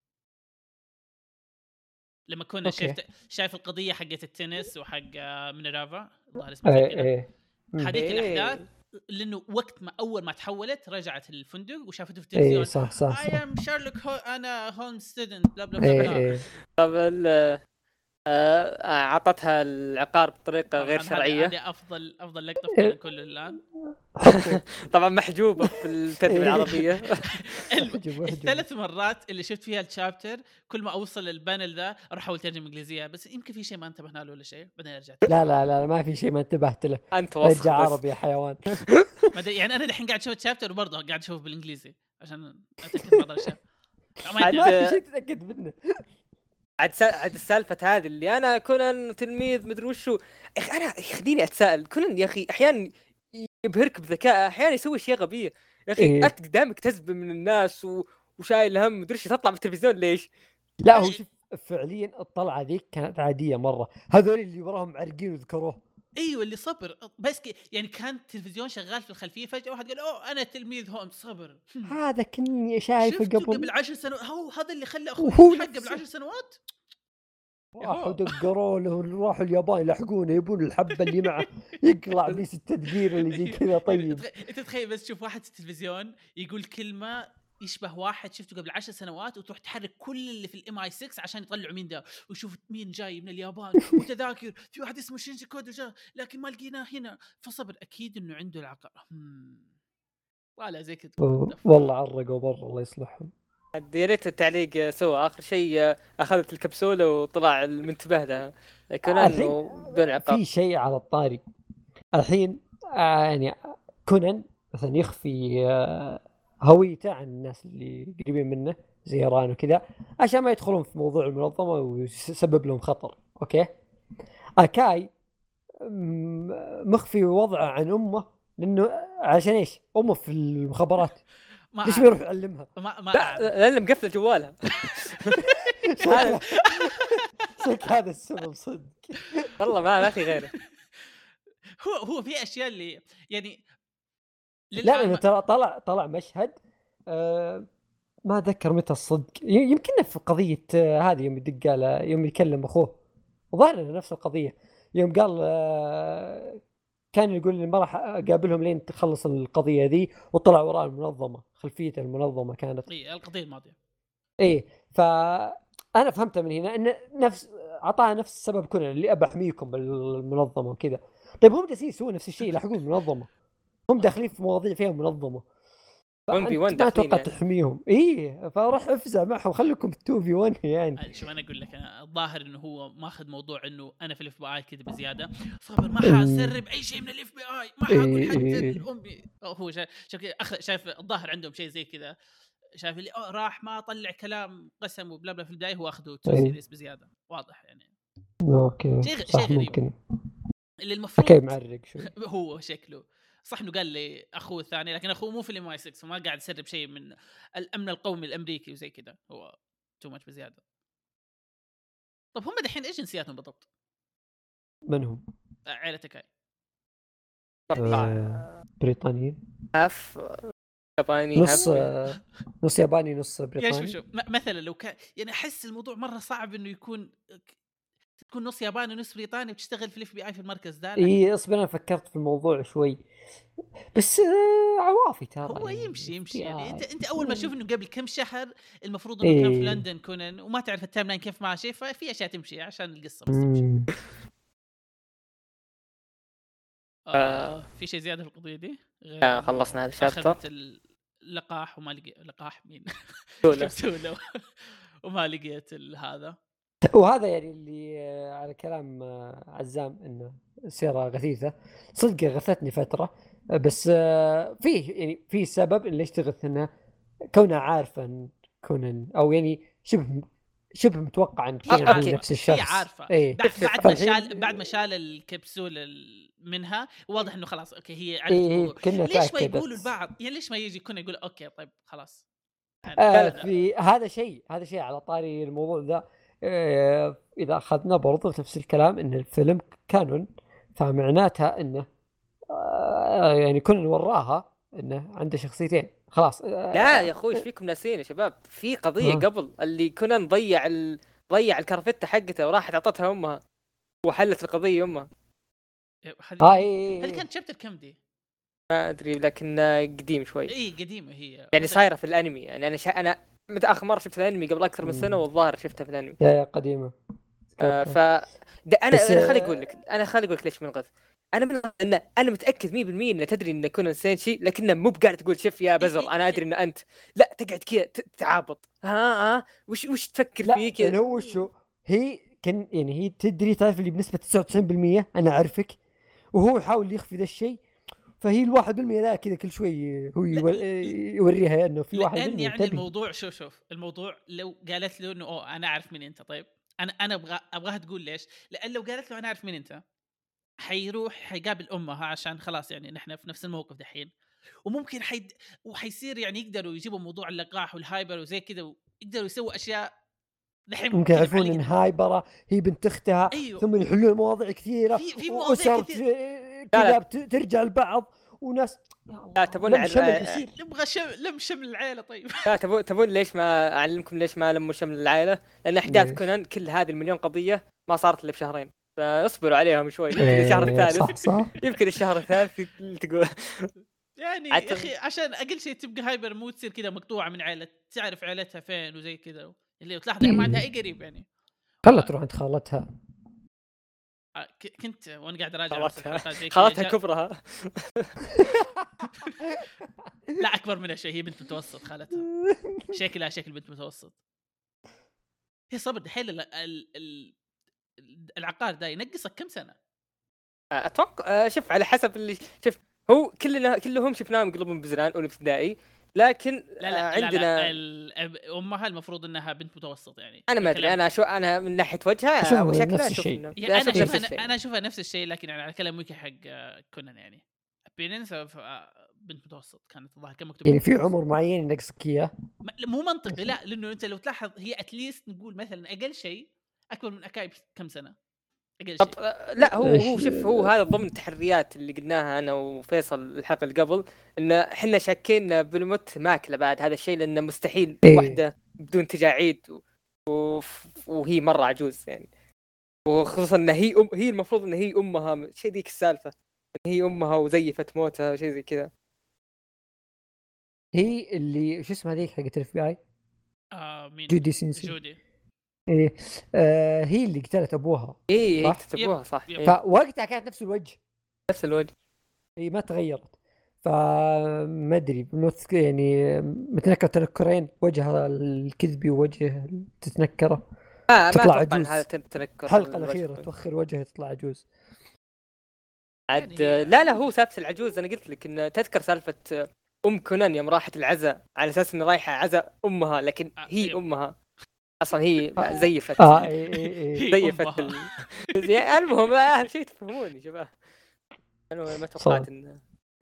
لما كنا شايف القضيه حقت التنس وحق مينرافا ظهر اسمه كذا. هذيك الاحداث لانه وقت ما اول ما تحولت رجعت الفندق وشافته في التلفزيون. صح I am Sherlock انا هولم ستودنت بلا بلا بلا. طب عطتها العقار بطريقه غير شرعيه. هذه افضل لقطه في كله الان. طبعا محجوبه في الترجمه العربيه. الثلاث مرات اللي شفت فيها الشابتر كل ما اوصل البانل ذا اروح احاول ترجم انجليزيه، بس يمكن في شيء ما انتبهنا له ولا شيء بعدين رجعت. لا ما في شيء ما انتبهت له. انت وصل عربي يا حيوان. يعني انا الحين قاعد اشوف الشابتر وبرضه قاعد اشوف بالانجليزي عشان اتاكد من بعض الاشياء. ما في شيء تتاكد منه. عاد السالفه هذه اللي انا كونان تلميذ مدري وشو. انا خليني اتساءل، كونان يا اخي احيانا يبهرك بذكاء، احيانا يسوي اشياء غبيه يا اخي. انت قدامك تزبن من الناس وشايل هم مدري ايش، تطلع بالتلفزيون ليش؟ لا هو شوف فعليا الطلعه ذيك كانت عاديه مره. هذول اللي وراهم عرقين وذكروه ايوه اللي صبر بس يعني كان التلفزيون شغال في الخلفيه فجاه واحد قال اوه انا تلميذ هوم صبر. هذا كني شايفه شفته قبل قبل 10 سنوات هو هذا اللي خلى اخوي وهو ينحق قبل نفسه 10 سنوات. راحوا دقروا له، راحوا اليابان يلحقونه يبون الحبه اللي معه يقلع بيس التدقير اللي زي كذا. طيب انت تخيل بس تشوف واحد في التلفزيون يقول كلمه يشبه واحد شفته قبل 10 سنوات وتروح تحرك كل اللي في الام اي 6 عشان يطلعوا مين ده ويشوف مين جاي من اليابان وتذاكر في واحد اسمه شينجي كودو جاء لكن ما لقيناه هنا فصبر اكيد انه عنده العقل. ولا زي كذا والله عرقوا برا الله يصلحهم. يا ريت التعليق سوى اخر شيء اخذت الكبسوله وطلع المنتبه لها كونان بدون عقاب. في شيء على الطاري الحين يعني كونان مثلا يخفي هويته عن الناس اللي قريبين منه زي ايران وكذا عشان ما يدخلون في موضوع المنظمه ويسبب لهم خطر. اوكي اكاي مخفي وضعه عن امه لانه عشان ايش امه في المخابرات ليش ما يروح يعلمها؟ ما لان مقفل جوالها. هذا السبب صدق والله ما في غيره. هو في اشياء اللي يعني لا انا ترى طلع مشهد ما ذكر متى الصدق يمكن في قضيه هذه يوم يدق يوم يكلم اخوه وظهر نفس القضيه يوم قال كان يقول لي ما راح اقابلهم لين تخلص القضيه ذي وطلع وراء المنظمه خلفيه المنظمه كانت القضيه الماضيه. ايه فانا فهمت من هنا ان نفس اعطاها نفس السبب كنا اللي ابى احميكم بالمنظمه وكذا. طيب هم جالسين يسوون نفس الشيء يلحقون المنظمه هم داخلين في مواضيع فيها منظمه فانت ما اتوقع تحميهم. ايه فراح افزع معهم خليكم 2v1 يعني. شوف انا اقول لك انا الظاهر انه هو ماخذ موضوع انه انا في الاف بي اي كذا بزياده صابر ما حاسرب اي شيء من الاف بي اي ما حقول حتى الامي هو شايف الظاهر عندهم شيء زي كذا شايف اللي راح ما طلع كلام قسم وبلا بلا في البدايه هو اخذه سيريس بزياده واضح يعني. اوكي شيء غريب ممكن اللي المفروض اوكي معرق شوي هو شكله صح انه قال لي اخوه الثاني لكن اخوه مو في الام اي 6 وما قاعد يسرب شيء من الامن القومي الامريكي وزي كذا هو تو ماتش بزياده. طب هم دحين ايش جنسياتهم بالضبط؟ من هم؟ عائله كاي بريطانيين هاف ياباني نص ياباني نص بريطاني. يعني شوف مثلا لو كان يعني احس الموضوع مره صعب انه تكون نص ياباني ونص بريطاني وتشتغل في الاف بي اي في المركز ده. اي اصبر انا فكرت في الموضوع شوي بس عوافي ترى هو يعني يمشي يعني انت اول ما تشوف انه قبل كم شهر المفروض انه كان في لندن كونان وما تعرف التايم لاين كيف ماشي ففي اشياء تمشي عشان القصه بس تمشي. في شيء زياده في القضيه دي خلصنا هذا الشابتر. اللقاح وما لقي لقاح مين سولو وما لقيت هذا. وهذا يعني اللي على كلام عزام انه سيارة غثيثة صدق غثتني فترة بس فيه يعني في سبب اللي يشتغل انه كونها عارفة كونن او يعني شبه متوقع ان هو نفس الشخص. هي عارفة إيه. بعد ما شال الكبسولة منها واضح انه خلاص اوكي هي عرفت الموضوع. ليش ما يقولوا البعض يعني ليش ما يجي كنا يقول اوكي طيب خلاص في هذا شيء على طاري الموضوع ذا. إذا أخذنا برضو نفس الكلام إن الفيلم كانون فمعناتها إنه يعني كنا وراها إنه عنده شخصيتين خلاص. لا يا أخوي فيكم ناسين يا شباب في قضية قبل اللي كنا ضيع الكرفتة حقته وراحت أعطتها أمها وحلت القضية أمها. هل كانت شابتر كم دي؟ ما أدري لكن قديم شوي. إيه قديمة هي يعني صايرة في الأنمي يعني أنا متى آخر مرة شفت الأنمي قبل أكثر من سنة والظاهر شفتها في الأنمي. يا قديمة. أنا خلي أقول لك ليش من غث. أنا متأكد 100% إن تدري إن كونان سينشي لكنه مو بقاعد تقول شوف يا بزر أنا أدري إن أنت لا تقعد كذا تعابط وش تفكر فيه كذا. يعني هو شو هي كان يعني هي تدري تعرف اللي بنسبة 99% أنا أعرفك وهو يحاول يخفي ذا الشيء فهي 1% لا كذا كل شوي هو يوريها انه في 1% يعني الموضوع شوف الموضوع لو قالت له انه انا اعرف مين انت طيب انا ابغاها تقول ليش لان لو قالت له انا اعرف مين انت حيقابل امها عشان خلاص يعني نحن في نفس الموقف دحين وممكن وحيصير يعني يقدروا يجيبوا موضوع اللقاح والهايبر وزي كذا ويقدروا يسووا اشياء دحين ممكن يعرفون ان هايبرة هي بنت اختها. أيوه. ثم يحلون مواضيع كثيره في مواضيع واسر كثير. كذا ترجع لبعض وناس. لا تبون لم شمل يصير. نبغى لم شمل العائله. طيب لا تبون ليش ما اعلمكم ليش ما لموا شمل العائله؟ لان احداث كونان كل هذه المليون قضيه ما صارت الا بشهرين، فاصبروا عليهم شوي. يمكن الشهر الثالث صح. يمكن الشهر الثالث تقول يعني يا اخي عشان اقل شيء تبقى هايبر مو تصير كذا مقطوعه من عائله، تعرف عائلتها فين وزي كذا، اللي تلاحظ ما عندها اي قريب يعني. خلها تروح عند خالتها. كنت وانا قاعد اراجع خالتها كبرها. لا اكبر منها شيء، هي بنت متوسط خالتها، شكلها شكل بنت متوسط. هي صبر دحين العقار ده ينقصك كم سنه؟ اتوقع شوف على حسب اللي شوف، هو كلهم شفناهم يقلبون بزران اولى ابتدائي، لكن لا عندنا امها المفروض انها بنت متوسط يعني. انا ما ادري، انا من ناحيه وجهها وشكلها اشوف انا اشوفها نفس الشيء، لكن يعني على كلام ويكي حق كونان يعني ابيننس بنت متوسط كانت الظاهر كم مكتوب يعني في عمر معين ينقصك اياه. مو منطقي لا، لانه انت لو تلاحظ هي اتليست نقول مثلا اقل شيء اكبر من اكايب كم سنه اقل شيء. لا هو شوف، هو هذا ضمن التحريات اللي قلناها انا وفيصل الحلقه اللي قبل، ان احنا شاكين بالموت ماكله بعد هذا الشيء، لانه مستحيل واحده بدون تجاعيد وهي مره عجوز يعني، وخصوصا ان هي المفروض ان هي امها شيء ذيك السالفه، ان هي امها وزيفت موتها شيء زي كذا. هي اللي شو اسمها ذيك حقت الاف بي اي؟ مين؟ جودي سينسي. جودي ايه هي اللي قتلت ابوها. ايه قتلت ابوها صح. فوقتها كانت نفس الوجه، نفس الوجه، هي ما تغيرت. فما ادري يعني متنكر تنكرين، وجهها الكذبي ووجه تتنكره تطلع عجوز. هذا التنكر الحلقه الاخيره توخر وجهها تطلع عجوز عاد. لا هو سالفه العجوز انا قلت لك ان تذكر سالفه كونان يوم راحت العزاء على اساس انه رايحه عزاء امها، لكن هي امها اصلا هي زيفت. زيفت المهم اهم شيء تفهموني شباب. انا ما توقعت ان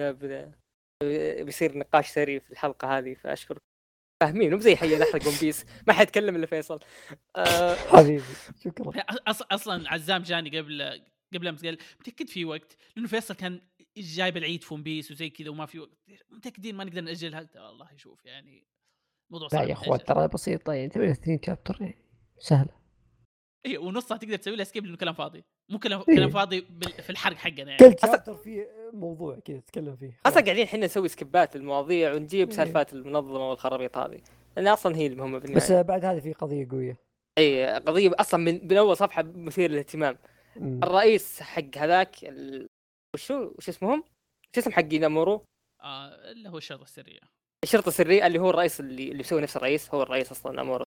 بيصير نقاش سريع في الحلقه هذه، فاشكرك فاهمين. وبزي حي نحرق ون بيس ما حد يتكلم الا فيصل. حبيبي شكرا. اصلا عزام جاني قبل امس قال متاكد في وقت، لانه فيصل كان جايب العيد في ون بيس وزي كذا وما في وقت، متاكدين ما نقدر ناجلها. والله يشوف يعني موضوع صعب. لا يا اخوان ترى بسيطه يعني 38 شابتر سهله. اي ونصها تقدر تسوي له سكيب لانه كلام فاضي، مو كلام فاضي في الحرق حقنا يعني. كل شابتر في موضوع كذا تتكلم فيه. اصلا قاعدين احنا نسوي سكيبات للمواضيع ونجيب سالفات المنظمه والخرابيط هذه، لان اصلا هي المهمه بالنهايه. بس بعد هذه في قضيه قويه. اي قضيه اصلا من اول صفحه مثير للاهتمام. الرئيس حق هذاك وش اسمهم؟ شو اسم حقين امورو؟ اللي هو الشرطه السريه. الشرطه السريه اللي هو الرئيس اللي بيسوي نفس الرئيس، هو الرئيس اصلا امورو.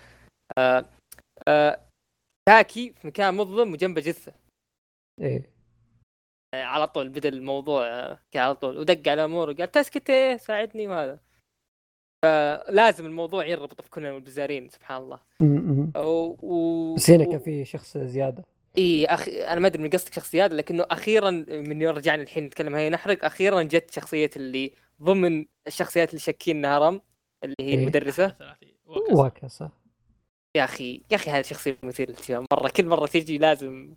تاكي في مكان مظلم وجنبه جثه. ايه على طول بدا الموضوع على طول، ودق على امورو قال تسكت ايه ساعدني، وهذا فلازم الموضوع يربط في كونان والبزارين سبحان الله. بس هنا كان في شخص زياده. اي انا ما ادري من قصدك شخص زياده، لكنه اخيرا من رجعنا الحين نتكلم هاي نحرق، اخيرا جت شخصيه اللي ضمن الشخصيات اللي شاكين انها رم، اللي هي المدرسه واكاسا. يا اخي هذه شخصيه مثيره للاهتمام مره، كل مره تيجي لازم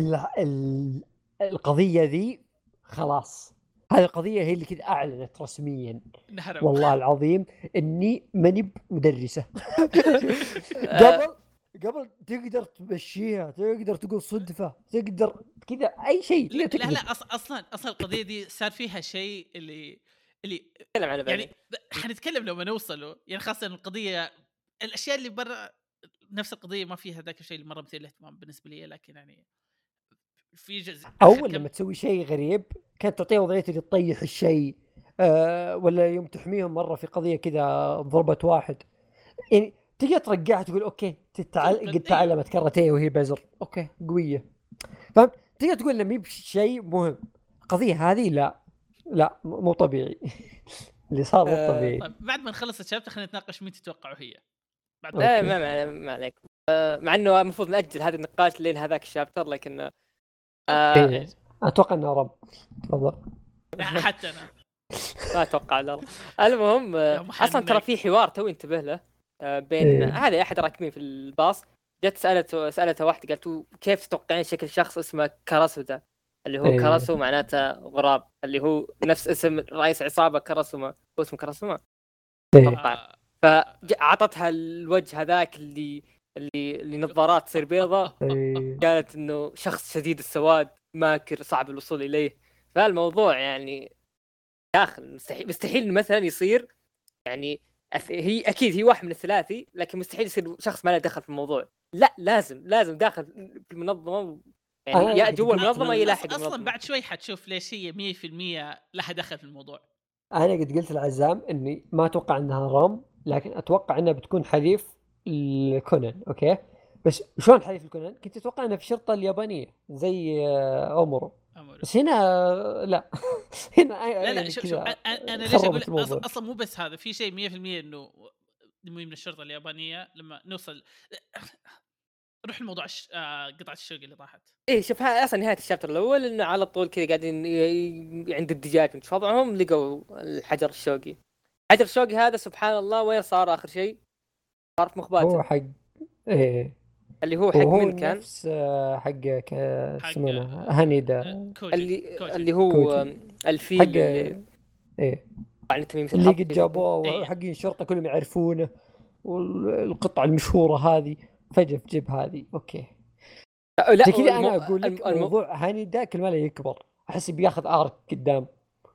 القضيه ذي قضيه هذه القضيه هي اللي كذا اعلنت رسميا والله العظيم اني ماني مدرسه. قبل تقدر تمشيها، تقدر تقول صدفه، تقدر كذا اي شيء. لا اصلا القضيه دي صار فيها شيء اللي نتكلم عنه يعني حنتكلم لما نوصله يعني، خاصه القضيه الاشياء اللي برا نفس القضيه ما فيها ذاك الشيء اللي مره مثير للاهتمام بالنسبه لي، لكن يعني في جزء اول لما تسوي شيء غريب كانت تعطيه وضعيه اللي تطيح الشيء، ولا يوم تحميهم مره في قضيه كذا ضربت واحد يعني تجي ترجعها تقول اوكي قد تعلمت كاراتيه وهي بزر اوكي قويه، فهمت؟ تجي تقول انه شيء مهم. القضيه هذه لا مو طبيعي. اللي صار مو طبيعي. طيب بعد ما نخلص الشابتر خلينا نتناقش مين تتوقعوا هي بعد. ما عليك. مع انه المفروض ناجل هذا النقاش لين هذاك الشابتر، لكن اتوقع انه رب. تفضل. حتى انا ما اتوقع. لا المهم اصلا ترى في حوار توي انتبه له، بين هذا احد راكبين في الباص، جت سالته واحده قالت كيف تتوقعين شكل شخص اسمه كاراسودا، اللي هو كاراسو معناته غراب، اللي هو نفس اسم رئيس عصابه كاراسوما، هو اسمه كاراسوما اتوقع. فعطتها الوجه هذاك اللي نظارات تصير بيضة، قالت انه شخص شديد السواد ماكر صعب الوصول اليه. فالموضوع يعني داخل مستحيل مثلا يصير، يعني هي اكيد هي واحد من الثلاثي، لكن مستحيل يصير شخص ما له دخل في الموضوع. لا لازم داخل في المنظمه، يعني يا جوا المنظمه يلاحق المنظمه. اصلا بعد شوي حتشوف ليش هي 100% لها دخل في الموضوع. انا قد قلت العزام اني ما اتوقع انها رام، لكن اتوقع انها بتكون حليف الكونان. اوكي بس شلون حليف الكونان؟ كنت اتوقع انها في الشرطه اليابانيه زي اومورو، بس هنا لا. هنا لا شوف انا ليش اقول اصلا مو بس هذا، في شيء 100% انه من الشرطه اليابانيه. لما نوصل نروح الموضوع قطعه الشوق اللي طاحت. ايه شوف اصلا نهايه الشابتر الاول انه على طول كذا قاعدين عند الدجاج في وضعهم، لقوا الحجر الشوقي. الحجر الشوقي هذا سبحان الله وين صار اخر شيء؟ صار في مخباته. هو حق ايه اللي هو حق من كان نفس حق اسمه هانيدا اللي هو الفيل حق ايه اللي قد جابوه حقين الشرطه كلهم يعرفونه، والقطعه المشهوره هذه فجاه في جيب هذه. اوكي لا كذا انا اقول لك الموضوع هانيدا كل ما له يكبر احس بياخذ ارك قدام.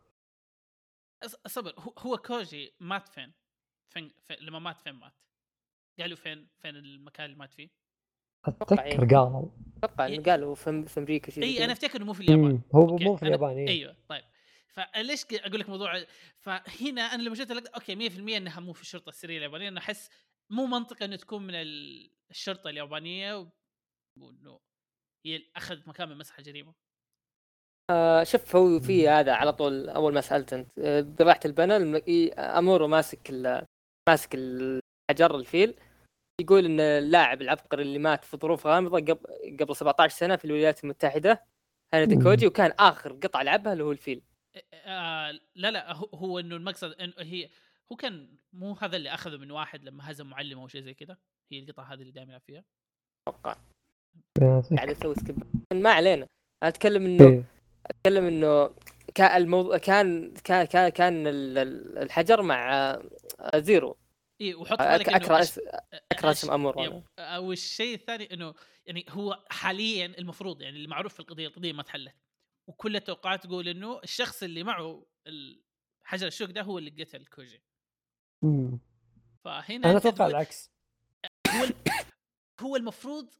صبر، هو كوجي مات فين لما مات مات قالوا فين المكان اللي مات فيه؟ اتذكر قالوا في امريكا شيء. اي انا افتكر انه مو في اليابان. هو مو في اليابان. ايوه طيب، فليش اقول لك موضوع؟ فهنا انا لما جيت اوكي 100% انها مو في الشرطه السريه اليابانيه، انا احس مو منطقي انه تكون من الشرطه اليابانيه وانه هي اخذت مكان من مسح الجريمه. شوف هو في هذا على طول اول ما سالت انت براحه البنا امورو ماسك الحجر الفيل، يقول ان اللاعب العبقري اللي مات في ظروف غامضه قبل 17 سنه في الولايات المتحده هانيدا كوجي، وكان اخر قطعه لعبها اللي هو الفيل. لا هو انه المقصد انه هو كان مو هذا اللي اخذه من واحد لما هزم معلمه او شيء زي كذا. هي القطعه هذه اللي دائما يلعب فيها اتوقع. قاعد اسوي سكيب ما علينا. اتكلم انه كان الحجر مع زيرو. اي وحط بالك انه اكره اسم امور. او الشيء الثاني انه يعني هو حاليا المفروض يعني اللي معروف في القضيه ما تحلت، وكل التوقعات تقول انه الشخص اللي معه الحجر الشوك ده هو اللي قتل كوجي. فهنا انا اتوقع العكس. هو المفروض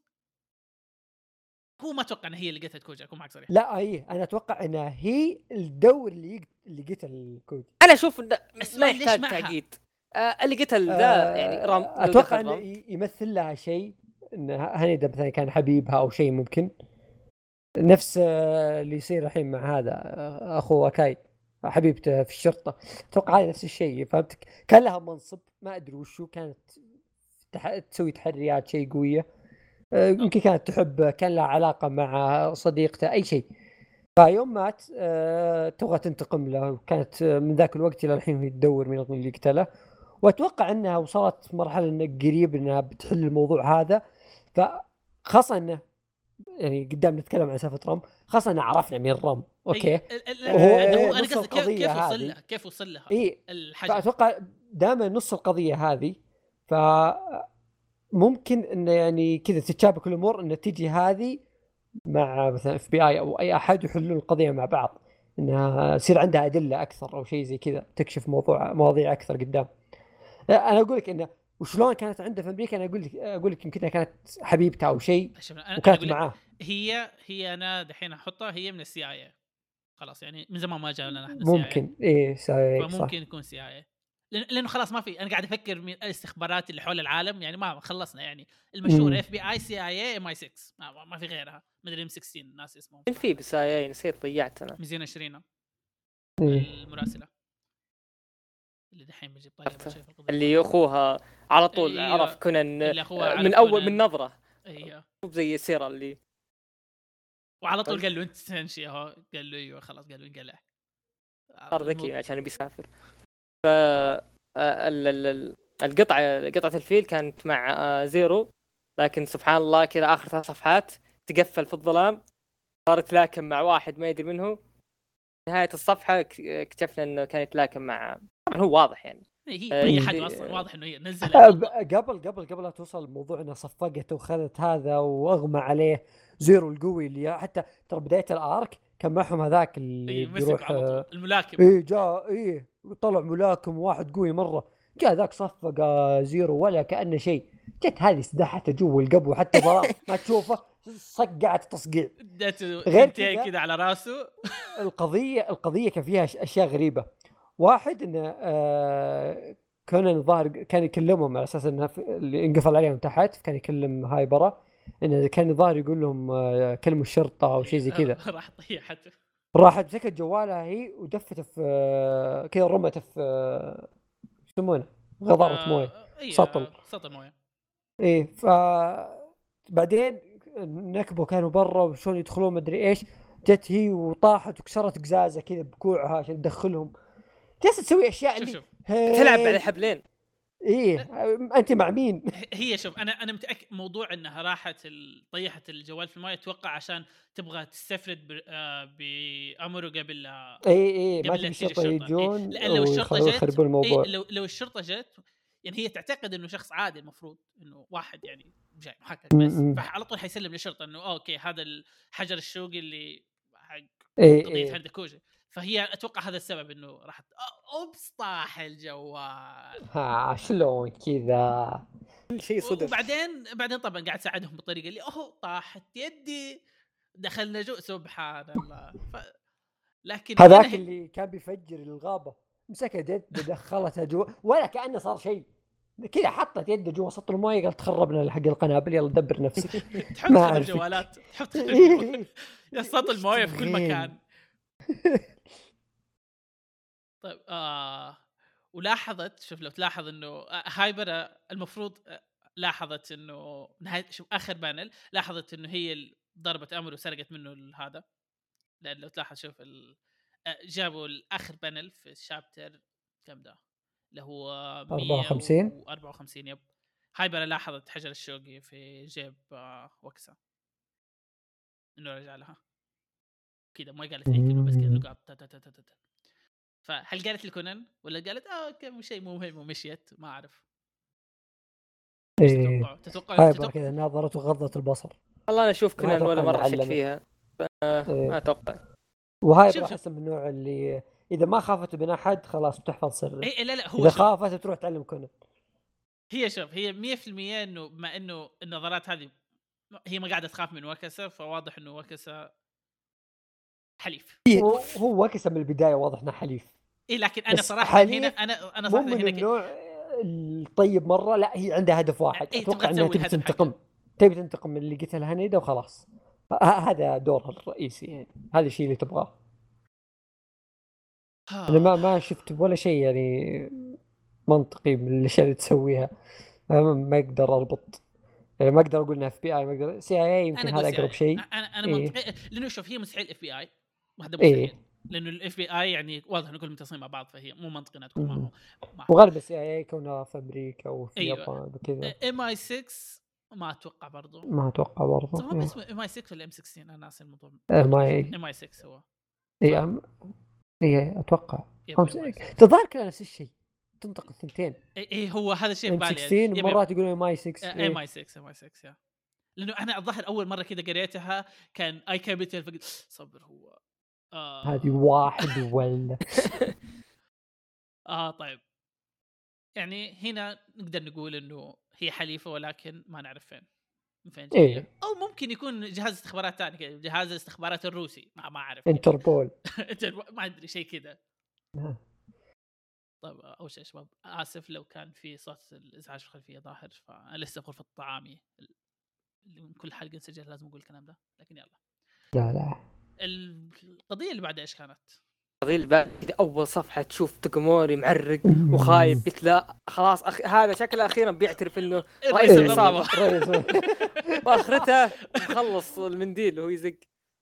هو ما اتوقع ان هي اللي قتلت كوجي، اكون معك صريح. لا انا اتوقع انها هي الدور اللي قتل كوجي. انا اشوف ما يحتاج تعقيد. اللي قتل ذا يعني رام. اتوقع انه يمثل لها شيء، ان هانيدا مثلا كان حبيبها او شيء، ممكن نفس اللي يصير الحين مع هذا اخو اكاي حبيبته في الشرطه. اتوقع هذا نفس الشيء، فهمتك؟ كان لها منصب ما ادري وشو، كانت تسوي تحريات شيء قويه، يمكن كانت تحب، كان لها علاقه مع صديقته اي شيء. فيوم مات تبغى تنتقم له، وكانت من ذاك الوقت الى الحين هي تدور من اللي قتله. واتوقع انها وصلت مرحله انه قريب انها بتحل الموضوع هذا. فخاصه انه يعني قدام نتكلم عن سالفه رام، خاصه انه عرفنا مين رام. اوكي هو انا قصدي كيف وصل لها الحاجه. فاتوقع دائما نص القضيه هذه، فممكن انه يعني كذا تتشابك الامور، انه تجي هذه مع مثلا FBI او اي احد يحلون القضيه مع بعض، انها يصير عندها ادله اكثر او شيء زي كذا، تكشف مواضيع اكثر قدام. انا اقول لك انه وشلون كانت عنده في امريكا. انا اقول لك يمكن كانت حبيبتها او شيء وكانت معاه. هي انا دحين احطها هي من السي اي. خلاص يعني من زمان ما جاء لنا احنا ممكن فممكن يكون سي اي، لانه خلاص ما في. انا قاعد افكر من الاستخبارات اللي حول العالم، يعني ما خلصنا يعني المشهور FBI CIA MI6 ما في غيرها. مدري M16 الناس اسمهم في بس نسيت ضيعت انا. مزينة شيرينا المراسله اللي دحين بجيب طالع شيء في القضيه، اللي اخوها على طول عرف كونان من اول من نظره. ايوه زي السيره اللي وعلى طول قال له انت تنشي اهو، قال له ايوه خلاص، قال له انقلع صار ذكي عشان بيسافر. ف قطعة الفيل كانت مع زيرو، لكن سبحان الله كذا آخر 3 صفحات تقفل في الظلام، صارت لاكم مع واحد ما يدري منه. نهاية الصفحة اكتشفنا انه كان يتلاكم مع، طبعا هو واضح يعني هي حق اصلا واضح انه هي نزل قبل لا توصل الموضوع انها صفقته وخذت هذا واغمى عليه زيرو القوي اللي حتى ترى بداية الارك كان معهم هذاك اللي بيروح الملاكم. جاء طلع ملاكم واحد قوي مرة، جاء ذاك صفق زيرو ولا كأنه شيء، جت هذه سدحته جوا القبو حتى ما تشوفه صقعت تصقيع غير كذا على راسه. القضية كان فيها أشياء غريبة. واحد إنه كان الظاهر كان يكلمهم على أساس إنه اللي انقفل عليهم تحت، كان يكلم هايبرة إنه كان الظاهر يقول لهم كلموا الشرطة أو شيء زي كذا. راح طيحت، راحت مسكت جوالها هي ودفته في كذا، رمته في يسمونه غضارة مويه، سطل مويه. إيه بعدين نكبوا كانوا برا وشون يدخلون مدري إيش، جت هي وطاحت وكسرت قزازة كذا بكوعها عشان تدخلهم. جالسة تسوي أشياء اللي تلعب على حبلين. إيه أنت مع مين؟ هي شوف أنا متأكد موضوع إنها راحت طيحت الجوال في الماء أتوقع عشان تبغى تستفرد بأمره قبل إيه ما تبي الشرطة يجون، لأن لو الشرطة جت لو الشرطة جت يعني هي تعتقد إنه شخص عادي، المفروض إنه واحد يعني جاي محقق بس، فعلى طول حيسلم للشرطة إنه أوكي هذا الحجر الشوقي اللي حق قضية هندكوجي. فهي اتوقع هذا السبب انه راحت اوبس طاح الجوال. شلون كذا كل شيء صدف. وبعدين طبعا قاعد اساعدهم بالطريقه اللي طاحت يدي دخلنا جو، سبحان الله. لكن هذاك اللي كان بيفجر الغابه مسكت يد دخلتها جوا ولا كأنه صار شيء، كذا حطت يده جوا سطل المويه قالت تخربنا حق القنابل يلا دبر نفسك. تحط الجوالات تحط يا سطل المويه في كل مكان. طيب ولاحظت، شوف لو تلاحظ انه هايبر المفروض لاحظت انه نهايه، شوف اخر بانل لاحظت انه هي ضربت امر وسرقت منه هذا، لان لو تلاحظ شوف جابوا الاخر بانل في الشابتر كم ده اللي هو 154 يب. هايبر لاحظت حجر الشوقي في جيب وكسا انه رجع لها كذا، ما قالت اي كلمه بس كذا نقاط. فهل قالت لكونان ولا قالت اوكي شيء مو مهم ومشيت؟ ما اعرف. تتوقع كذا ناظرت وغضت البصر. والله انا اشوف كونان ولا مره شك فيها، ما اتوقع. وهاي احس من النوع اللي اذا ما خافت من احد خلاص بتحفظ سره. لا هو اذا خافت تروح تعلم كونان. هي شوف هي 100% انه بما انه النظرات هذه هي ما قاعده تخاف من وكسا، فواضح انه وكسا حليف. هو وكسا من البدايه واضح انه حليف. لكن انا صراحه هنا انا صراحه من النوع الطيب مره، لا هي عندها هدف واحد. اتوقع انها تبي تنتقم من اللي قتلها هنيدا وخلاص. هذا دورها الرئيسي يعني، هذا الشيء اللي تبغاه. انا ما شفت ولا شيء يعني منطقي من الاشياء اللي تسويها. ما اقدر اربط يعني، ما اقدر اقول انها اف بي اي، ما اقدر سي اي يمكن هذا اقرب شيء. انا منطقي لانه شوف هي مستحيل اف بي اي، وهذا مستحيل لانه الاف بي اي يعني واضح انه كلهم متصلين مع بعض، فهي مو منطقي انها تكون معهم. وغالبا سي اي كونها في امريكا وفي اليابان وكذا. ام اي 6 ما اتوقع برضو طب ما اسمه ام اي 6 ولا ام 16؟ انا ناسي الموضوع. ام اي 6 هو اي اتوقع تظهر كان نفس الشيء، تنطق الثنتين. هو هذا الشيء ببالي 16 مرات يقولون ام اي 6 ام اي 6 يا لانه انا الظاهر اول مره كذا قريتها كان اي كابيتال فقلت صبر هو هذه واحد ولا طيب يعني هنا نقدر نقول انه هي حليفه ولكن ما نعرف فين جايه. او ممكن يكون جهاز استخبارات ثاني، جهاز الاستخبارات الروسي، ما اعرف. انتربول ما ادري شيء كذا. طيب اول شيء شباب اسف لو كان في صوت الازعاج في الخلفيه ظاهر، فانا لسه في غرفه طعامي اللي من كل حلقه نسجل لازم اقول الكلام ده، لكن يلا. لا القضيه اللي بعدها ايش كانت؟ القضيه اللي بعد اول صفحه تشوف توغوموري معرق وخايف، قلت لا خلاص هذا شكله اخيرا بيعترف انه رئيس العصابه. واخرته مخلص المنديل وهو يزق.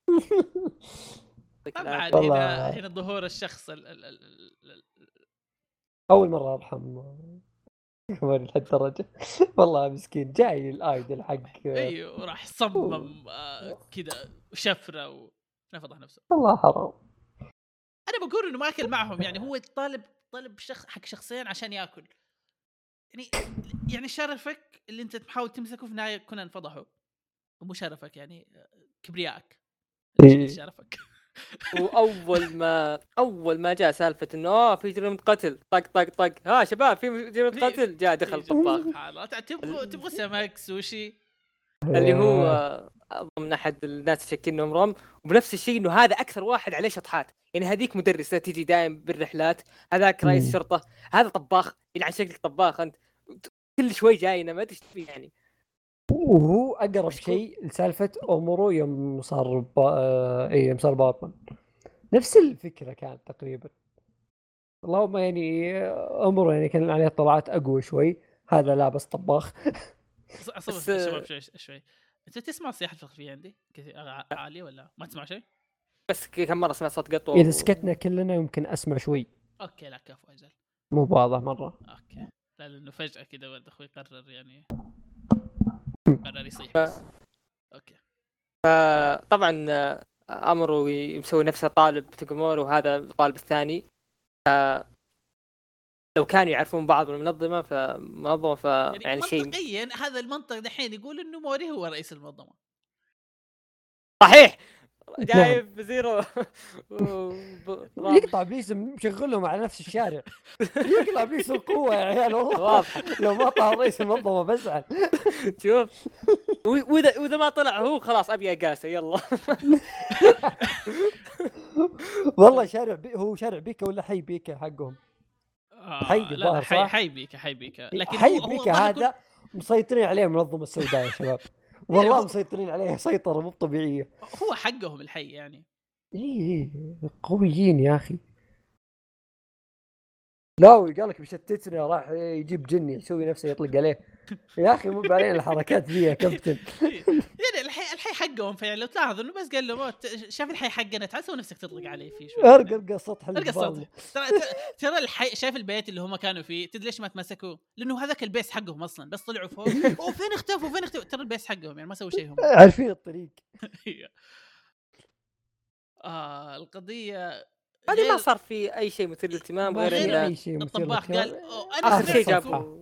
طبعا هنا ظهور الشخص اول مره ارحم كمان لهالدرجة. والله مسكين جاي الايدل حق ايوه راح صمم كذا شفره ونفضح نفسه. والله حرام. انا بقول انه ما اكل معهم، يعني هو طالب حق شخصين عشان ياكل. يعني شرفك اللي انت تحاول تمسكه في النهايه كنا انفضحوا، ومو شرفك يعني كبريائك اللي شرفك. واول ما جاء سالفه انه في جريمه قتل، طق طق طق، ها شباب في جريمه قتل، جاء دخل طباخ. سبحان الله، تبغى سمك سوشي اللي هو ضمن احد الناس شاكين انهم رم، وبنفس الشيء انه هذا اكثر واحد عليه شطحات. يعني هذيك مدرسه تيجي دائم بالرحلات، هذاك رئيس شرطه، هذا طباخ يلعن شكلك طباخ انت، كل شوي جاينا ما تشتري يعني. وهو اقرب شيء لسالفه امورو يوم صار يوم صار باطن، نفس الفكره كانت تقريبا. اللهم يعني امورو يعني كان عليه طلعات اقوى شوي، هذا لا بس طباخ. بس شباب شوي انت تسمع الصياح الخلفيه عندي كثير عاليه ولا ما تسمع شيء؟ بس كم مره سمعت صوت قطو. اذا سكتنا كلنا يمكن اسمع شوي. اوكي لا كفو اجل، مو واضح مره. اوكي لا لانه فجاه كذا ولد اخوي قرر يعني قرر يصيح. اوكي طبعا امرو يسوي نفسه طالب تقمور وهذا الطالب الثاني. لو كانوا يعرفون بعض المنظمه يعني شيء منطقيا هذا المنطق دحين يقول انه موري هو رئيس المنظمه صحيح. جايب زيرو يقطع بليس مشغلهم على نفس الشارع. يقطع بليس القوه يا عيال والله. لو ما طلع رئيس المنظمه بزعل. شوف واذا ما طلع هو خلاص ابي اقاسه يلا. والله شارع هو شارع بيكا ولا حي بيكا حقهم؟ لا حي بيكا لكن حي بيكا هذا مسيطرين عليه المنظمه السوداء يا شباب. والله مسيطرين عليه سيطره مو طبيعيه. هو حقهم الحي يعني. ايه قويين يا اخي. لا قال لك بشتتنا راح يجيب جني يسوي نفسه يطلق عليه. يا اخي مو علينا الحركات ذي يا كابتن. يعني الحي حقهم، فعلا لو تلاحظ انه بس قال له شاف الحي حقنا تعال سوي نفسك تطلق عليه فيه شوي. ارقى السطح ترى الحي شايف البيت اللي هم كانوا فيه، تدري ليش ما تمسكوا؟ لانه هذاك البيس حقهم اصلا، بس طلعوا فوق وفين اختفوا ترى البيس حقهم يعني ما سووا شيء هم. عارفين الطريق. القضيه هذه ما صار في اي شيء مثير للاهتمام غير اي شيء الطباخ قال اخر شيء جابوا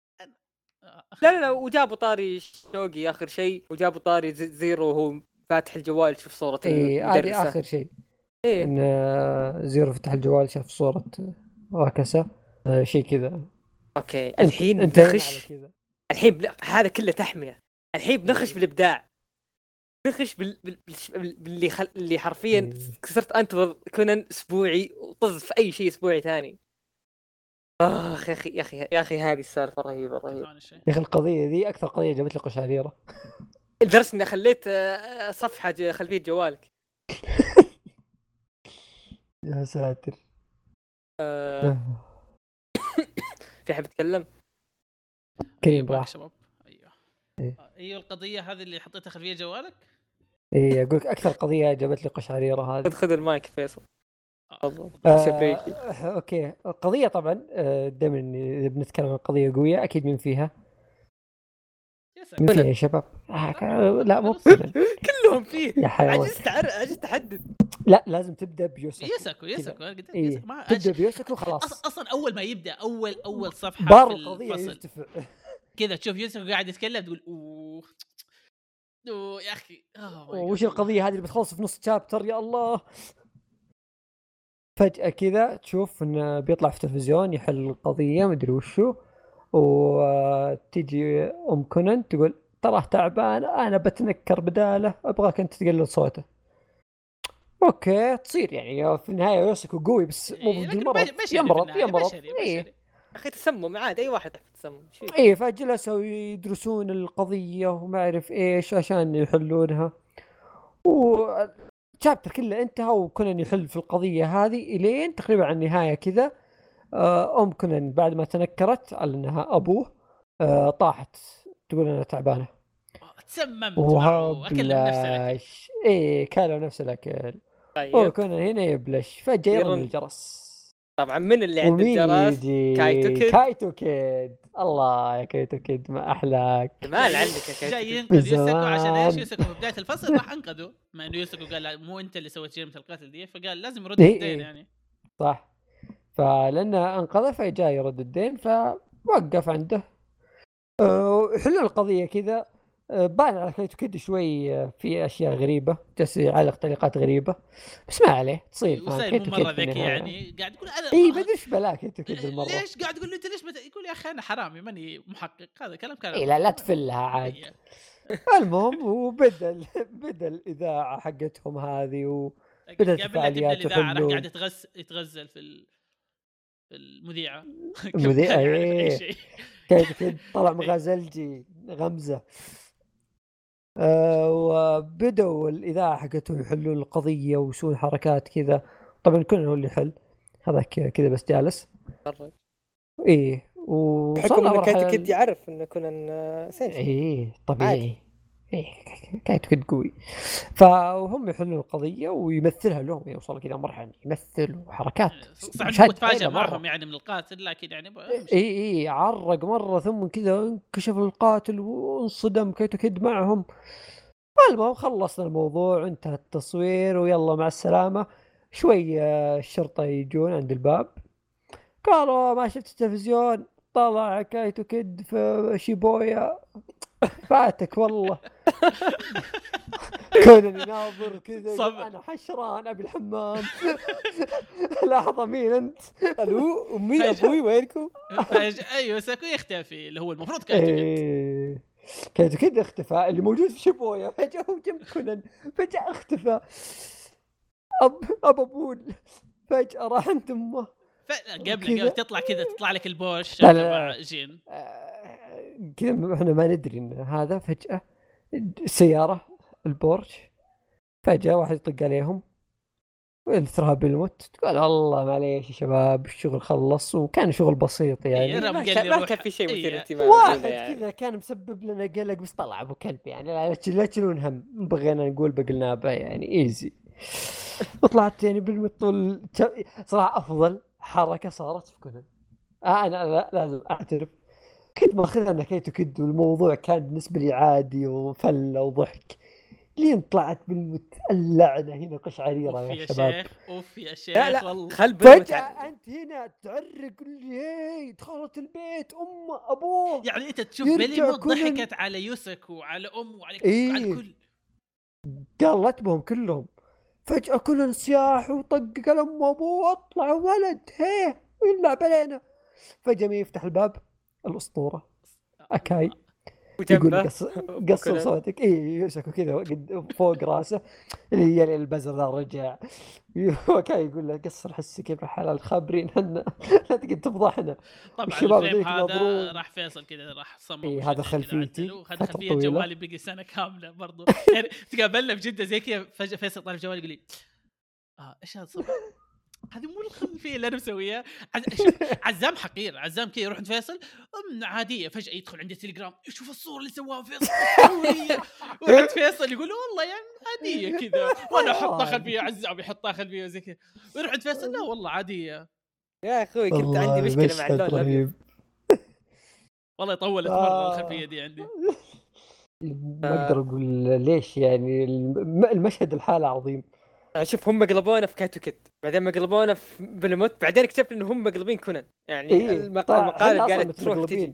لا وجابوا طاري شوقي اخر شيء، وجابوا طاري زيرو وهو فاتح الجوال شوف صورة المدرسة. هذه اخر شيء. ان زيرو فتح الجوال شاف صورة راكسة شيء كذا. اوكي الحين بنخش هذا كله تحمية. الحين بنخش بالابداع، بنخش اللي حرفيا كسرت انتظر كونان اسبوعي وطز في اي شيء اسبوعي ثاني. يا اخي هذه السالفه رهيبه. يا اخي القضيه ذي اكثر قضيه جابت لي قشعريره. لدرجه اني خليت صفحه خلفيه جوالك. يا ساتر. في حد يتكلم؟ كريم راح شباب. ايوه القضيه هذه اللي حطيتها خلفيه جوالك. اقول لك اكثر قضيه جابت لي قشعريره هذه. خذ المايك فيصل. اوكي القضيه طبعا دائما بنتكلم عن قضيه قويه اكيد من فيها يا شباب. لا مو كلهم فيه. عجزت احدد. لا لازم تبدا بيوسكو ما تبدا بيوسكو خلاص. اصلا اول ما يبدا اول صفحه بار القضيه يرتفع كذا تشوف يوسكو قاعد يتكلم تقول اوه يا اخي وش القضيه هذه اللي بتخلص في نص شابتر يا الله. فجأة كذا تشوف انه بيطلع في التلفزيون يحل القضية مدري وشو، وتجي ام كونان تقول تراه تعبان انا بتنكر بداله ابغاك انت تقلل صوته. اوكي تصير يعني في النهاية يوسكو قوي بس مو بالمرض يمرض ايه اخي تسمم عادي اي واحد تسمم ايه. فجلسوا يدرسون القضية وما اعرف ايش عشان يحلونها، شابتر كله انتهى وكونان يحل في القضية هذه إلين تقريبا على النهاية كذا. أم كونان بعد ما تنكرت على أنها أبوه طاحت تقول أنا تعبانة. تسممت وأكلم نفس الأكل. إيه كانوا نفس الأكل. طيب كونان هنا يبلش فجأة يرن الجرس. طبعا من اللي عند ومين الجرس؟ يجي؟ كايتو كيد. الله يا كايتو كيد ما احلاك. مال عندك يا كايتو جاي كيد. ينقذ يوسكو عشان ايش؟ بزمان. يوسكو في بدايه الفصل راح انقذه، مع انه يوسكو قال لا مو انت اللي سويت جريمه القتل دي، فقال لازم يرد إيه الدين إيه. يعني. صح. فلأنه أنقذه فجاء يرد الدين فوقف عنده. حلو القضية كذا. بان على كايتو كيد شوي في أشياء غريبة، جالس يعلق تعليقات غريبة، بس ما عليه تصير. فاهم وصاير مو كايتو مره كيد في ذكي النهاية. يعني، قاعد يقول انا اي ما ادري ايش بلا كايتو كيد المرة. ليش قاعد تقول له انت ليش يقول يا اخي انا حرامي ماني محقق، هذا كلام اي لا تفلها عاد. إيه. المهم وبدل الإذاعة حقتهم هذه وبدأت قبل لا تبدا الفعاليات الاذاعه راح وحلول. قاعد يتغزل في المذيعه. المذيع كان يعرف اي ايه شيء. كايتو كيد طلع مغازلجي غمزة. وبدأوا الإذاعة حقتهم يحلون القضية ويسوون حركات كذا. طبعا كنا هو اللي يحل، هذاك كذا بس جالس. ايه بحكم وصلنا انه كايتو مرحلة. كيد يعرف انه كونان سينجي. ايه طبيعي. ايه كايتو كيد قوي. فهم يحلون القضية ويمثلها لهم، يوصل كذا مرحلة يمثل وحركات. صح انه تفاجأ معهم يعني من القاتل، لكن يعني ايه عرق مرة، ثم كذا انكشف القاتل وانصدم كايتو كيد معهم. المهم خلصنا الموضوع، انتهى التصوير ويلا مع السلامة. شوي الشرطة يجون عند الباب، قالوا ما شفت التلفزيون؟ طلع كايتو كيد في شيبويا. فاتك والله. كونني ناظر كذا انا حشران ابي الحمام. لحظة مين انت؟ الو امي ابوي وينكم؟ ايوه ساكو يختفي اللي هو المفروض كايتو كيد. كايتو كيد اختفى، اللي موجود في شيبويا فجأة هو جنب كونان، فجأة اختفى. ابول فجأة راح عند امه. قبل تطلع كذا، تطلع لك البوش تبع جين كذا. احنا ما ندري ان هذا فجأة السيارة البورش فجأة واحد يطق عليهم ويثرها بالموت. تقول الله معليش يا شباب الشغل خلص، وكان شغل بسيط يعني. ما كان في شيء مثير اهتمام. واحد كذا كان مسبب لنا قلق، بس طلع ابو كلب يعني. لا تشيلون هم، بغينا نقول بقلنا به يعني ايزي. وطلعت يعني بالمطول. صراحة افضل حركة صارت في كونان. انا لازم اعترف كنت ماخذها انا كايتو كيد، والموضوع كان بالنسبة لي عادي وفلة وضحك، لين طلعت اللعنة هنا قشعريرة يا شباب. اوف يا شيخ والله. فجأة انت هنا تعرق لي دخلت البيت ابوه. يعني انت تشوف بليموت ضحكت على يوسك وعلى وعلى على الكل، قالت بهم كلهم. فجأة كل انسياح وطق قلم ابوه اطلع ولد هيه يلعب علينا. فجأة مين يفتح الباب؟ الأسطورة أكاي يقول قصر صوتك. يمسكه كذا فوق راسه اللي هي البزر ذا رجع. أكاي يقول له قصر حسك يا حلال خبرين لا تقدر تفضحنا. طبعا الفريم هذا راح فيصل كذا راح صمم هذا خلفيتي هذا خلفية جوالي بقي سنة كاملة برضو يعني. تقابلنا بجدة زي كذا فجأة فيصل طالع جوالي يقول لي ايش هذا صبح؟ هذه مو الخلفيه اللي انا مسويها. عزام حقير، عزام كذا يروح عند فيصل عاديه، فجاه يدخل عندي تليجرام يشوف الصوره اللي سواها فيصل وعند فيصل يقول والله يعني عاديه كذا، وانا احطها خلفيه، عزام يحطها خلفيه زي كذا، ويروح عند فيصل لا والله عاديه يا اخوي. كنت عندي مشكله مع اللون الابيض والله طولت مره الخلفيه دي عندي. ما اقدر اقول ليش يعني. المشهد الحالة عظيم. شوف هم قلبونا في كايتو كيد، بعدين ما قلبونا في بلموت، بعدين اكتشفت انه هم مقلبين كونان يعني. المقالة قالت تروح تجي.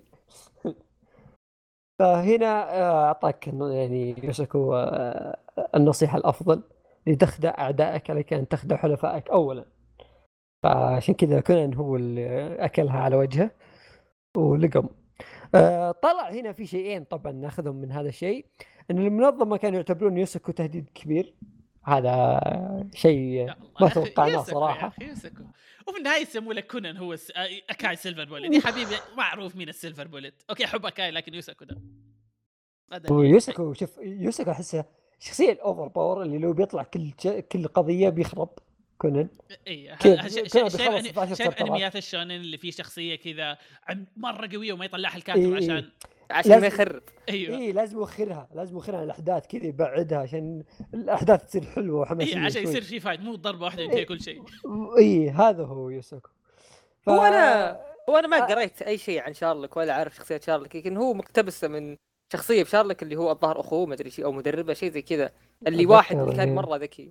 فهنا اعطاك يعني يوسكو النصيحة الافضل لتخدع اعدائك عليك ان تخدع حلفائك اولا. فعشان كذا كونان هو اللي اكلها على وجهه ولقم. طلع هنا في شيئين طبعا ناخذهم من هذا الشيء، ان المنظمة كانوا يعتبرون يوسكو تهديد كبير. هذا شيء ما توقعناه صراحة. وفي النهاية يسموا لك كونان هو أكاي سيلفر بوليت. يا حبيبي معروف مين السيلفر بوليت. أوكي أحب أكاي لكن يوسكو ده ويوسكو شوف يوسكو أحسه شخصية الأوفر باور اللي لو بيطلع كل قضية بيخرب كونان. شايف أنميات الشونن اللي فيه شخصية كذا مرة قوية وما يطلعها الكاتب عشان ما يخرب. ايوه لازم يوخرها الاحداث كذا يبعدها عشان الاحداث تصير حلوه وحماسيه. عشان يصير في فايت، مو ضربه واحده ينتهي كل شيء. هذا هو يوسكو. هو انا ما قريت اي شيء عن شارلوك ولا عارف شخصيه شارلوك، لكن هو مقتبسه من شخصيه في شارلوك اللي هو الظاهر اخوه ما ادري شيء او مدربه شيء زي كذا، اللي واحد اللي كان مره ذكي.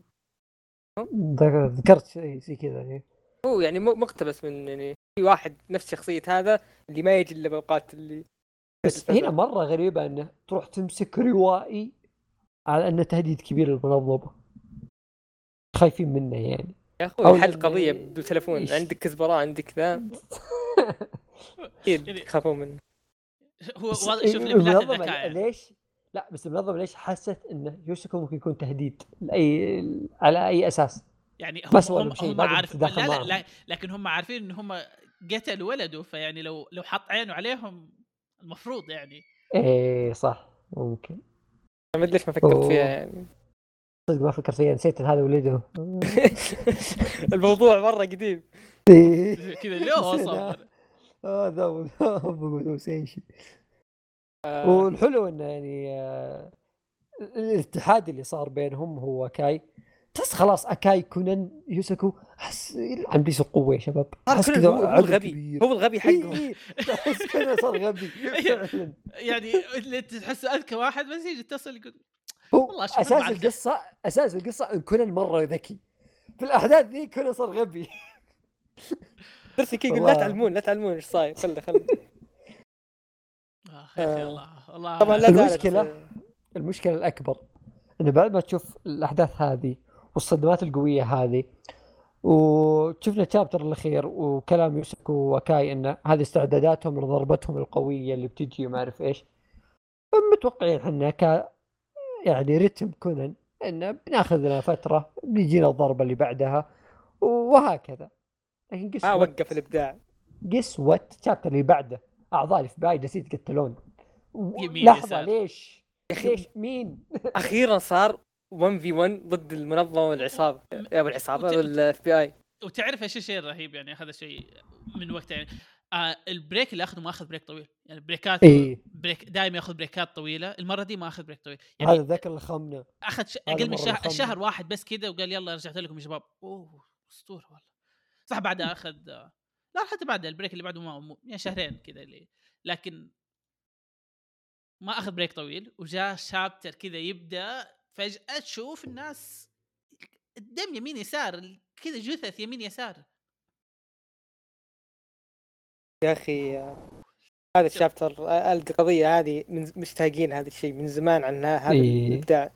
ذكرت شيء زي كذا يعني. هو يعني مقتبس من يعني في واحد نفس شخصيه هذا اللي ما يجي الا باوقات اللي بس هنا مره غريبه انه تروح تمسك روائي على انه تهديد كبير للمنظمه، خايفين منه يعني. يا اخوي حل قضيه بالتليفون، عندك كزبره عندك ذا اكيد يخافون منه. هو واضح شوف ليفلات الذكاء يعني. ليش لا بس المنظمه ليش حست انه يوسكو ممكن يكون تهديد على اي اساس؟ يعني هم عارف لا لكن هم عارفين ان هم قتلوا ولده، فيعني لو حط عينه عليهم المفروض يعني. ايه صح ممكن. ما ادري ليش ما فكرت فيها يعني. صدق ما فكرت فيها، نسيت ان هذا ولده. الموضوع مره قديم كذا اليوم وصل هذا ابو سيشي. والحلو انه يعني الاتحاد اللي صار بينهم هو كاي، تحس خلاص اكاي كونان يوسكو احس عم بيسوا قوه يا شباب. احس كذا هو الغبي، هو الغبي حقهم. تحس كذا صار غبي يعني اللي تحس اذكى واحد بس يجي يتصل يقول والله اساس القصه ان كونان مره ذكي، في الاحداث ذي كونان صار غبي. درسي كي يقول لا تعلمون ايش صاير، خله الله. طبعا المشكله الاكبر انه بعد ما تشوف الاحداث هذه والصدمات القويه هذه، وشفنا الشابتر الاخير وكلام يوسكو وكاي ان هذه استعداداتهم لضربتهم القويه اللي بتجي وما اعرف ايش، متوقعين احنا يعني رتم كونان انه بناخذ لنا فتره بيجينا الضربه اللي بعدها وهكذا. لكن وقف الابداع. وات الشابتر اللي بعده اعضاء الاف بي اي جالسين يتقتلون. لحظه ليش مين؟ اخيرا صار 1v1 ضد المنظمه والعصابه والاف بي اي. وتعرف ايش الشيء الرهيب يعني؟ هذا الشيء من وقته يعني البريك اللي اخذه ما اخذ بريك طويل يعني، بريكات بريك دائما ياخذ بريكات طويله، المره دي ما اخذ بريك طويل يعني. هذا ذاك اللي خمنا اخذ اقل من شهر واحد بس كذا وقال يلا رجعت لكم يا شباب. اسطوره والله. صح بعدها اخذ لا حتى بعد البريك اللي بعده ما يعني شهرين كذا اللي، لكن ما اخذ بريك طويل وجاء شابتر كذا يبدا فجاه تشوف الناس الدم يمين يسار كذا، جثث يمين يسار. يا اخي هذا الشابتر القضيه هذه من مشتاقين هذا الشيء من زمان عنها، هذا الابداع.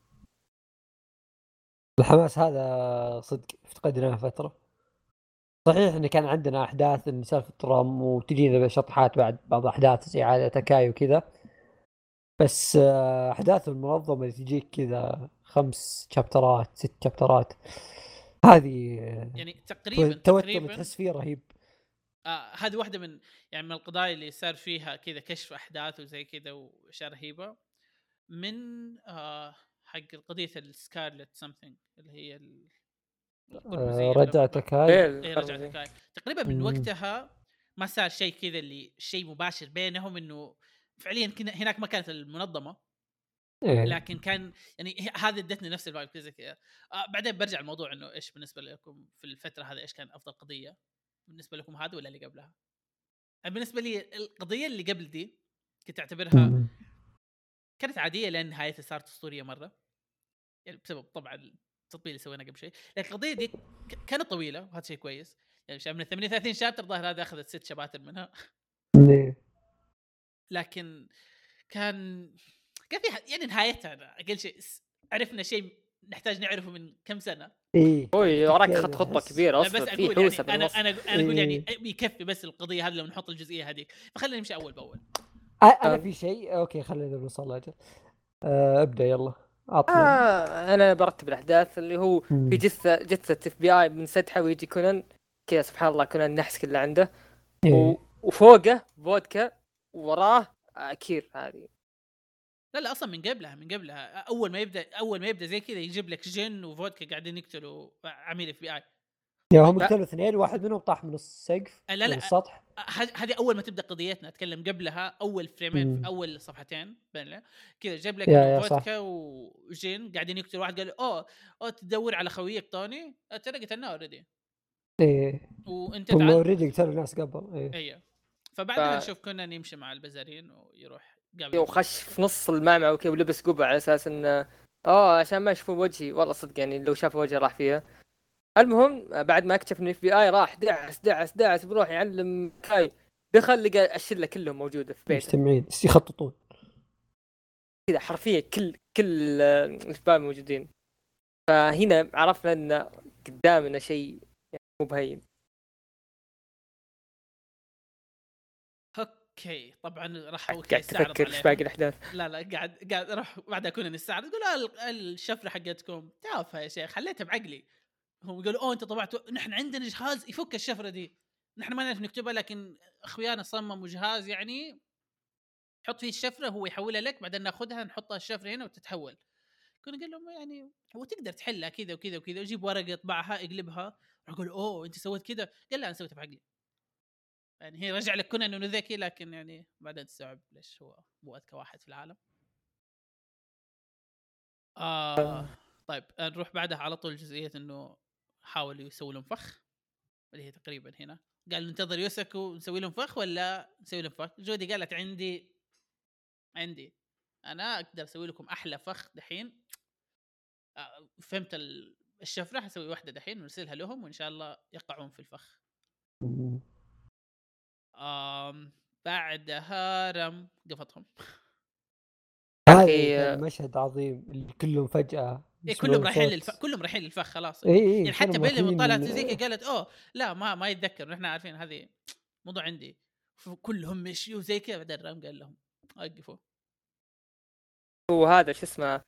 الحماس هذا صدق افتقدناه فتره. صحيح ان كان عندنا احداث ان سالفه ترام وتجينا بشطحات بعد بعض احداث زي عاده تكاي وكذا، بس احداث المنظمه اللي تجيك كذا 5 شابترات 6 شابترات هذه يعني تقريبا تحس فيه رهيب. هذه واحده من يعني من القضايا اللي صار فيها كذا كشف احداث وزي كذا واشياء رهيبه من حق قضيه السكارلت سمثينج اللي هي رجع تكاي. رجع تكاي تقريبا من وقتها ما صار شيء كذا اللي شيء مباشر بينهم، انه فعليا هناك ما كانت المنظمه لكن كان يعني هذا ادتني نفس الفايب كذا. بعدين برجع الموضوع انه ايش بالنسبه لكم في الفتره هذه، ايش كان افضل قضيه بالنسبه لكم، هذا ولا اللي قبلها؟ بالنسبه لي القضيه اللي قبل دي كنت اعتبرها كانت عاديه لان نهايتها صارت اسطوريه مره يعني بسبب طبعا التطبيق اللي سويناه قبل شيء، لكن القضيه دي كانت طويله وهذا شيء كويس يعني. من 38 شابتر ظاهر هذا اخذت 6 شباتر منها لكن كان في يعني نهايتها اقل شيء عرفنا شيء نحتاج نعرفه من كم سنه. وراك خطه كبيره اصلا في حوسه يعني انا اقول يعني يكفي بس القضيه هذه لو نحط الجزئيه هذيك، فخلينا نمشي اول باول. انا في شيء اوكي خلينا نوصل لاجل ابدا يلا انا برتب الاحداث اللي هو في جثه اف بي اي من سدحه ويجي كونان كذا سبحان الله كونان نحس كله عنده وفوقه فودكا ووراه كير. هذه لا اصلا من قبلها اول ما يبدا زي كذا يجيب لك جن وفودكا قاعدين يقتلوا عميل اف بي اي. يا هم قتلوا اثنين، واحد منهم طاح من السقف من السطح. هذه اول ما تبدا قضيتنا، اتكلم قبلها اول فريمين اول صفحتين بين كذا جاب لك فودكا وجين قاعدين يقتلوا واحد، قال تدور على خويك توني، ترى قتلناه اوريدي. ايه وانت هم تعال اوريدي قتلوا ناس قبل. ايه ايوه. فبعدها نشوف كونان يمشي مع البزارين ويروح قابل وخش في نص المعمعة وكذا ولبس قبعة على اساس انه عشان ما يشوفون وجهي. والله صدق يعني لو شاف وجهي راح فيها. المهم بعد ما اكتشف ان FBI راح دعس بروح يعلم كاي. دخل لقى الشله كلهم موجوده في بيته مجتمعين يخططون كذا حرفيا كل الشباب موجودين. فهنا عرفنا ان قدامنا شيء يعني مو بهين. اوكي طبعا راح اوكي قاعد استعرض تفكر ايش عليهم. باقي الاحداث. لا قاعد اروح بعد اكون نستعرض يقول الشفره حقتكم تافهه يا شيخ خليتها بعقلي. هم يقولوا انت طبعتوا نحن عندنا جهاز يفك الشفره دي نحن ما نعرف نكتبها لكن اخويانا صمموا جهاز يعني حط فيه الشفره هو يحولها لك بعدين ناخذها نحطها الشفره هنا وتتحول. كنا قال لهم يعني هو تقدر تحلها كذا وكذا وكذا وجيب ورقه اطبعها اقلبها. اقول انت سويت كذا قال لا انا سويتها بعقلي. يعني هي رجع لك كنا انه ذكي لكن يعني بعدين تستوعب ليش هو مو اذكى واحد في العالم. طيب نروح بعدها على طول جزئيه انه حاولوا يسووا لهم فخ اللي هي تقريبا هنا قال ننتظر يوسكو نسوي لهم فخ ولا نسوي لهم فخ. جودي قالت عندي انا اقدر اسوي لكم احلى فخ دحين. فهمت الشفره حسوي واحده دحين ونرسلها لهم وان شاء الله يقعون في الفخ. بعدها رم قفطهم. هذا كان مشهد عظيم اللي كلهم فجأة كلهم رايحين كلهم رايحين للفخ خلاص. يعني حتى بيلي لما طلعت زيكي قالت لا ما يتذكر نحن عارفين هذه موضوع عندي. كلهم مشيوا زي كذا بعدين رام قال لهم وقفوا. وهذا شو اسمه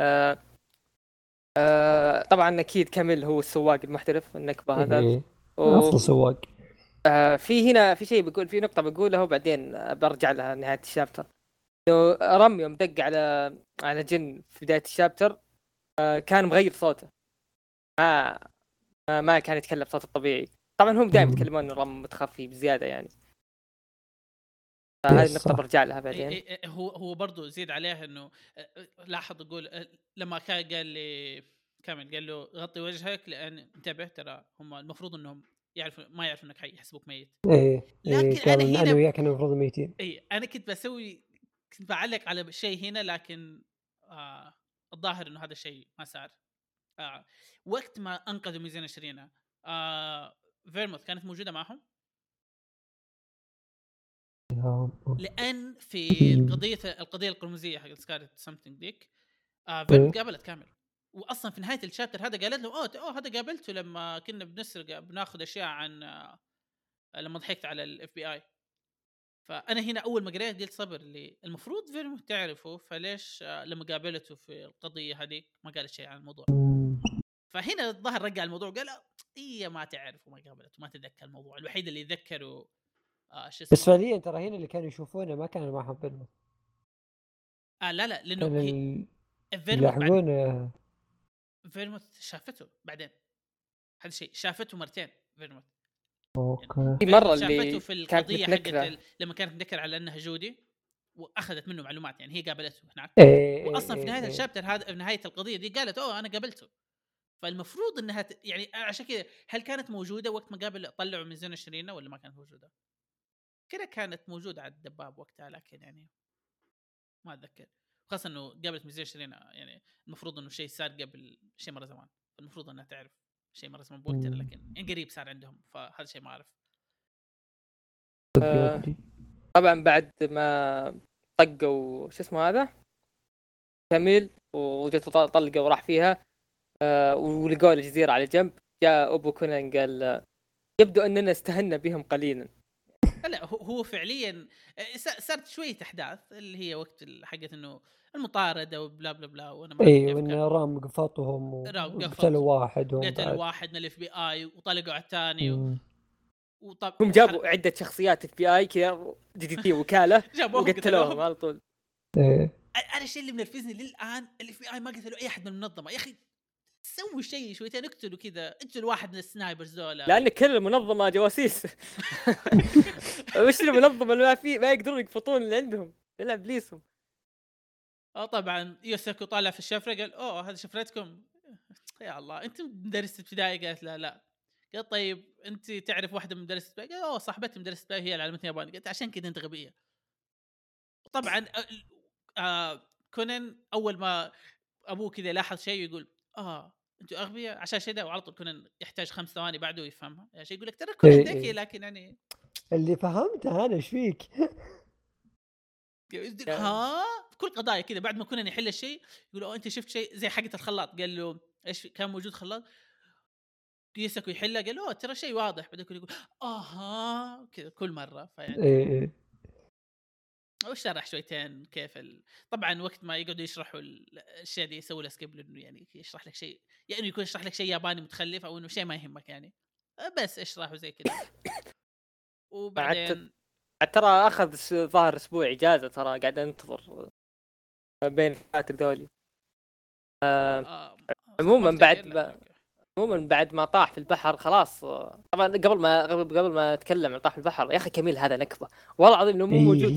طبعا اكيد كامل هو السواق المحترف النكبه هذا. اصل سواق. في هنا في شيء بقول في نقطه بقولها وبعدين برجع لها نهايه الشابتر. انه رم يوم دق على جن في بدايه الشابتر كان مغير صوته. ما كان يتكلم بصوته الطبيعي. طبعا هم دائما يتكلمون انه رم متخفي بزياده يعني. فهذه النقطه برجع لها بعدين. هو برضو زيد عليها انه لاحظ يقول لما كان قال لي كامل قال له غطي وجهك لان انتبه ترى هم المفروض انهم ما يعرفوا انك حي يحسبوك ميت. لكن انا هنا وياك كانوا المفروض ميتين. انا كنت بعلق على شيء هنا لكن الظاهر انه هذا الشيء ما صار. وقت ما انقذوا ميزان شرينا فيرموث كانت موجوده معهم لان في القضيه القرمزيه حق سكارت سامثينج ديك فيرموث قابلت كامل. واصلا في نهايه الشابتر هذا قالت له هذا قابلته لما كنا بنسرق بناخذ اشياء عن لما ضحكت على الاف بي اي. فانا هنا اول ما قريت قلت صبر اللي المفروض فيرموث تعرفه فليش لما قابلته في القضيه هذيك ما قالت شيء عن الموضوع. فهنا الظاهر رجع الموضوع قال هي ما تعرف وما قابلت وما تتذكر الموضوع. الوحيد اللي يتذكره بس فعليا ترى هنا اللي كانوا يشوفونه ما كانوا معهم فيرموث. لا لانه فيرموث شافته بعدين. هذا الشيء شافته مرتين فيرموث. اوكي يعني مرة شافته في القضيه حقت لما كانت متذكر على انها جودي واخذت منه معلومات يعني هي قابلته هناك. واصلا في نهايه الشابتر هذا في نهايه القضيه دي قالت انا قابلته. فالمفروض انها يعني عشان كذا هل كانت موجوده وقت ما قابل طلعوا من زين شرينا ولا ما كانت موجوده؟ كده كانت موجوده على الدباب وقتها لكن يعني ما اتذكر. خاصه انه قابلت ميزان شرينا يعني المفروض انه شيء صار قبل شيء مره زمان. المفروض انها تعرف شيء مره زمان بوقتها لكن يعني قريب صار عندهم فهذا شيء ما اعرف. طبعا بعد ما طقوا شو اسمه هذا كامل وجت طلقه وراح فيها ولقوا الجزيره على جنب. جاء ابو كونان قال يبدو اننا استهنا بهم قليلا. لا هو فعليا صارت شويه احداث اللي هي وقت حقت انه المطارده وبلا بلا بلا وانا ما ايوه وان رام قفطهم وقتلوا واحد من الاف بي اي وطلقوا على الثاني وطب هم جابوا عده شخصيات اف بي اي كذا دي وكاله وقتلوهم على طول. انا الشيء اللي منرفزني للان الاف بي اي ما قتلوا اي احد من المنظمه. يا اخي سوي شيء شويتين اقتلوا كذا اقتلوا واحد من السنايبرز ذولا لان كل المنظمه جواسيس. وش المنظمه اللي ما يقدرون يقفطون اللي عندهم الا ابليسهم. طبعا يوسكو طالع في الشفره قال هذه شفرتكم يا الله انتم مدرسه ابتدائي. قالت لا قال طيب انت تعرف واحده من مدرسه باي؟ قال اوه صاحبتي مدرسه باي هي اللي علمتني ياباني. قلت عشان كذا انت غبيه. طبعا كونان اول ما ابوه كذا لاحظ شيء يقول انتوا اغبياء عشان شيء ده، وعلى طول كونان يحتاج 5 ثواني بعده يفهمها. يعني شيء يقول لك ترى كونان ذكي لكن يعني اللي فهمته انا ايش فيك. ها كل قضايا كذا بعد ما كونان يحل الشيء يقول انت شفت شيء زي حقه الخلاط. قال له ايش كان موجود خلاط؟ كيسكو يحلها قال له ترى شيء واضح. بعدين يقول كذا كل مره. فيعني إيه. وشرح شويتين كيف طبعا وقت ما يقعدوا يشرحوا الشيء اللي يسوي له سكيب، انه يعني يشرح لك شيء، يعني يكون يشرح لك شيء ياباني متخلف او انه شيء ما يهمك يعني، بس اشرحه زي كذا. وبعدين ترى اخذ ظاهر اسبوع اجازه، ترى قاعد انتظر بين فاتك ذولي. عموما بعد ما طاح في البحر خلاص. طبعا قبل ما اتكلم عن طاح في البحر، يا اخي كميل هذا نكبه والله العظيم انه مو موجود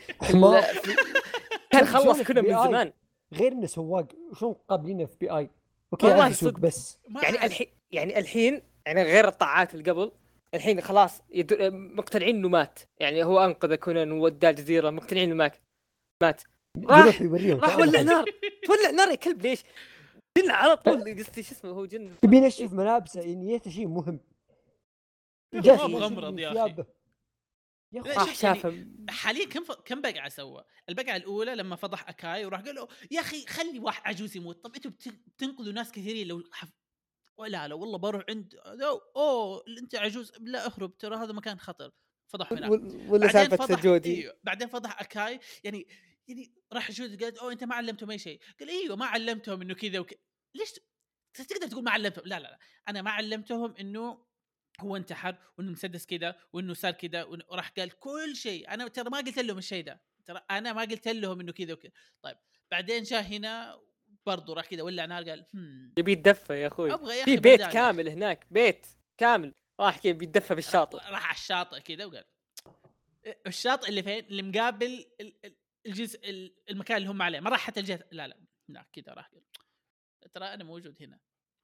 كان خلص كنا من زمان. غير انه سواق شلون قابلينه في بي اي اوكي والله يسوق بس يعني الحين يعني غير الطاعات اللي قبل، الحين خلاص مقتنعين انه مات. يعني هو انقذ كونان ووداه الجزيره، مقتنعين انه مات. راح ولع نار تولع نار يا كلب. ليش جن على طول قصتي شو اسمه هو جن يبي ينشف ملابسه نيته شيء مهم. جاء مغمرض يا اخي. يعني حاليا كم بقعه سوى؟ البقعه الاولى لما فضح اكاي وراح قال له يا اخي خلي واحد عجوز يموت. طب انتوا بتنقذوا ناس كثيرين لو ولا والله بروح عند انت عجوز لا اهرب ترى هذا مكان خطر. فضح هنا ولا سالفه جودي. بعدين فضح اكاي يعني راح جودي قال انت ما علمتهم اي شيء. قال ايوه ما علمتهم انه كذا ليش تقدر تقول ما علمتهم؟ لا انا ما علمتهم انه هو انتحر وانه مسدس كذا وانه صار كذا وراح قال كل شيء. انا ترى ما قلت لهم الشيء ده، ترى انا ما قلت لهم انه كذا وكذا. طيب بعدين جاء هنا برضو راح كذا ولع نار قال يبي يتدفى يا اخوي في بيت كامل هناك، بيت كامل راح كذا بيتدفى بالشاطئ. راح على الشاطئ كذا وقال الشاطئ اللي فين؟ اللي مقابل الجزء المكان اللي هم عليه، ما راح حتى الجهه لا كذا راح قال ترى انا موجود هنا.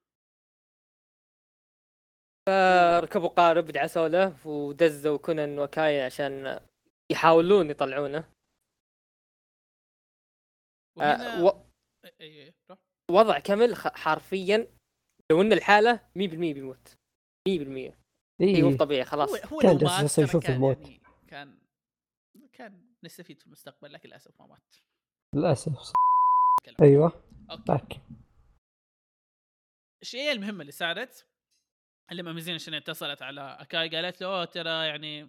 ركبوا قارب دعسوا له ودزوا كونان وكاي عشان يحاولون يطلعونه. وضع كامل حرفيا لو ان الحاله 100% بيموت 100%. مو طبيعي خلاص. هو لو مات يشوف الموت يعني كان نستفيد في المستقبل، لكن للاسف ما مات للاسف. ايوه اوكي. الشيء المهم اللي ساعدت اللي مامزين عشان اتصلت على اكاي قالت له ترى يعني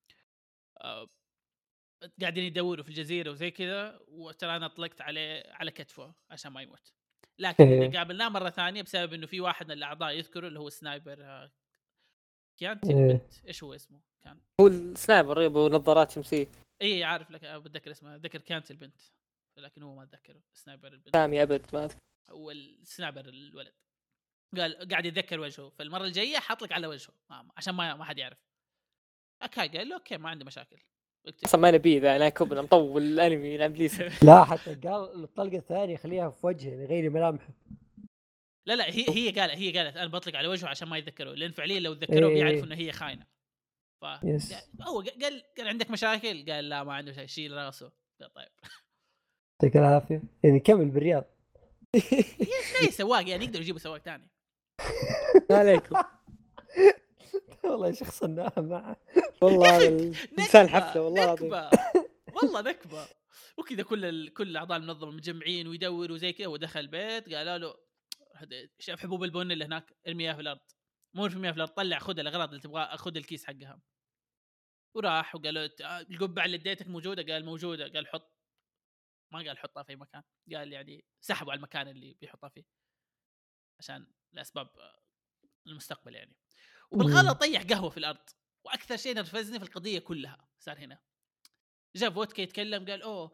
قاعدين يدوروا في الجزيره وزي كذا، وترى انا طلقت على كتفه عشان ما يموت. لكن اللي قابلناه مره ثانيه بسبب انه في واحد من الاعضاء يذكره اللي هو سنايبر كانت البنت ايش هو اسمه كان هو السنايبر ابو نظارات شمسيه. اي عارف لك بتذكر اسمه، ذكر كانت البنت لكن هو ما اتذكره. سنايبر البنت سامي ابد ما اذكر. هو السنايبر الولد. قال قاعد يتذكر وجهه، فالمره الجايه حاطلك على وجهه عشان ما حد يعرف. اكاي قال له اوكي ما عندي مشاكل اصلا ما نبي ذا انا كبنا مطول الانمي نلعب ليس. لا حتى قال الطلقه الثانيه خليها في وجهه غير ملامحه. لا هي قالت انا بطلق على وجهه عشان ما يتذكروا، لان فعليا لو تذكروه بيعرفوا انه هي خاينه. هو قال عندك مشاكل؟ قال لا ما عنده شيء. شيل راسه. قال طيب يعطيك العافيه. يعني كمل بالرياض. ايش سواق يعني يقدر يجيبوا سواق ثاني. عليكم والله شخصناها معه والله انسان حفله والله والله نكبه وكذا. كل اعضاء المنظمه مجمعين ويدور وزي كذا. ودخل البيت قالوا له شاف حبوب البن اللي هناك ارميها في الارض. مو ارميها في الارض، طلع خذ الاغراض اللي تبغى، خذ الكيس حقها. وراح وقالوا القبعه اللي اديتك موجوده؟ قال موجوده. قال حط، ما قال حطها في مكان، قال يعني سحبوا على المكان اللي بيحطها فيه عشان لاسباب المستقبل يعني. وبالغلط طيح قهوه في الارض. واكثر شيء نرفزني في القضيه كلها صار هنا. جاء فودكا يتكلم قال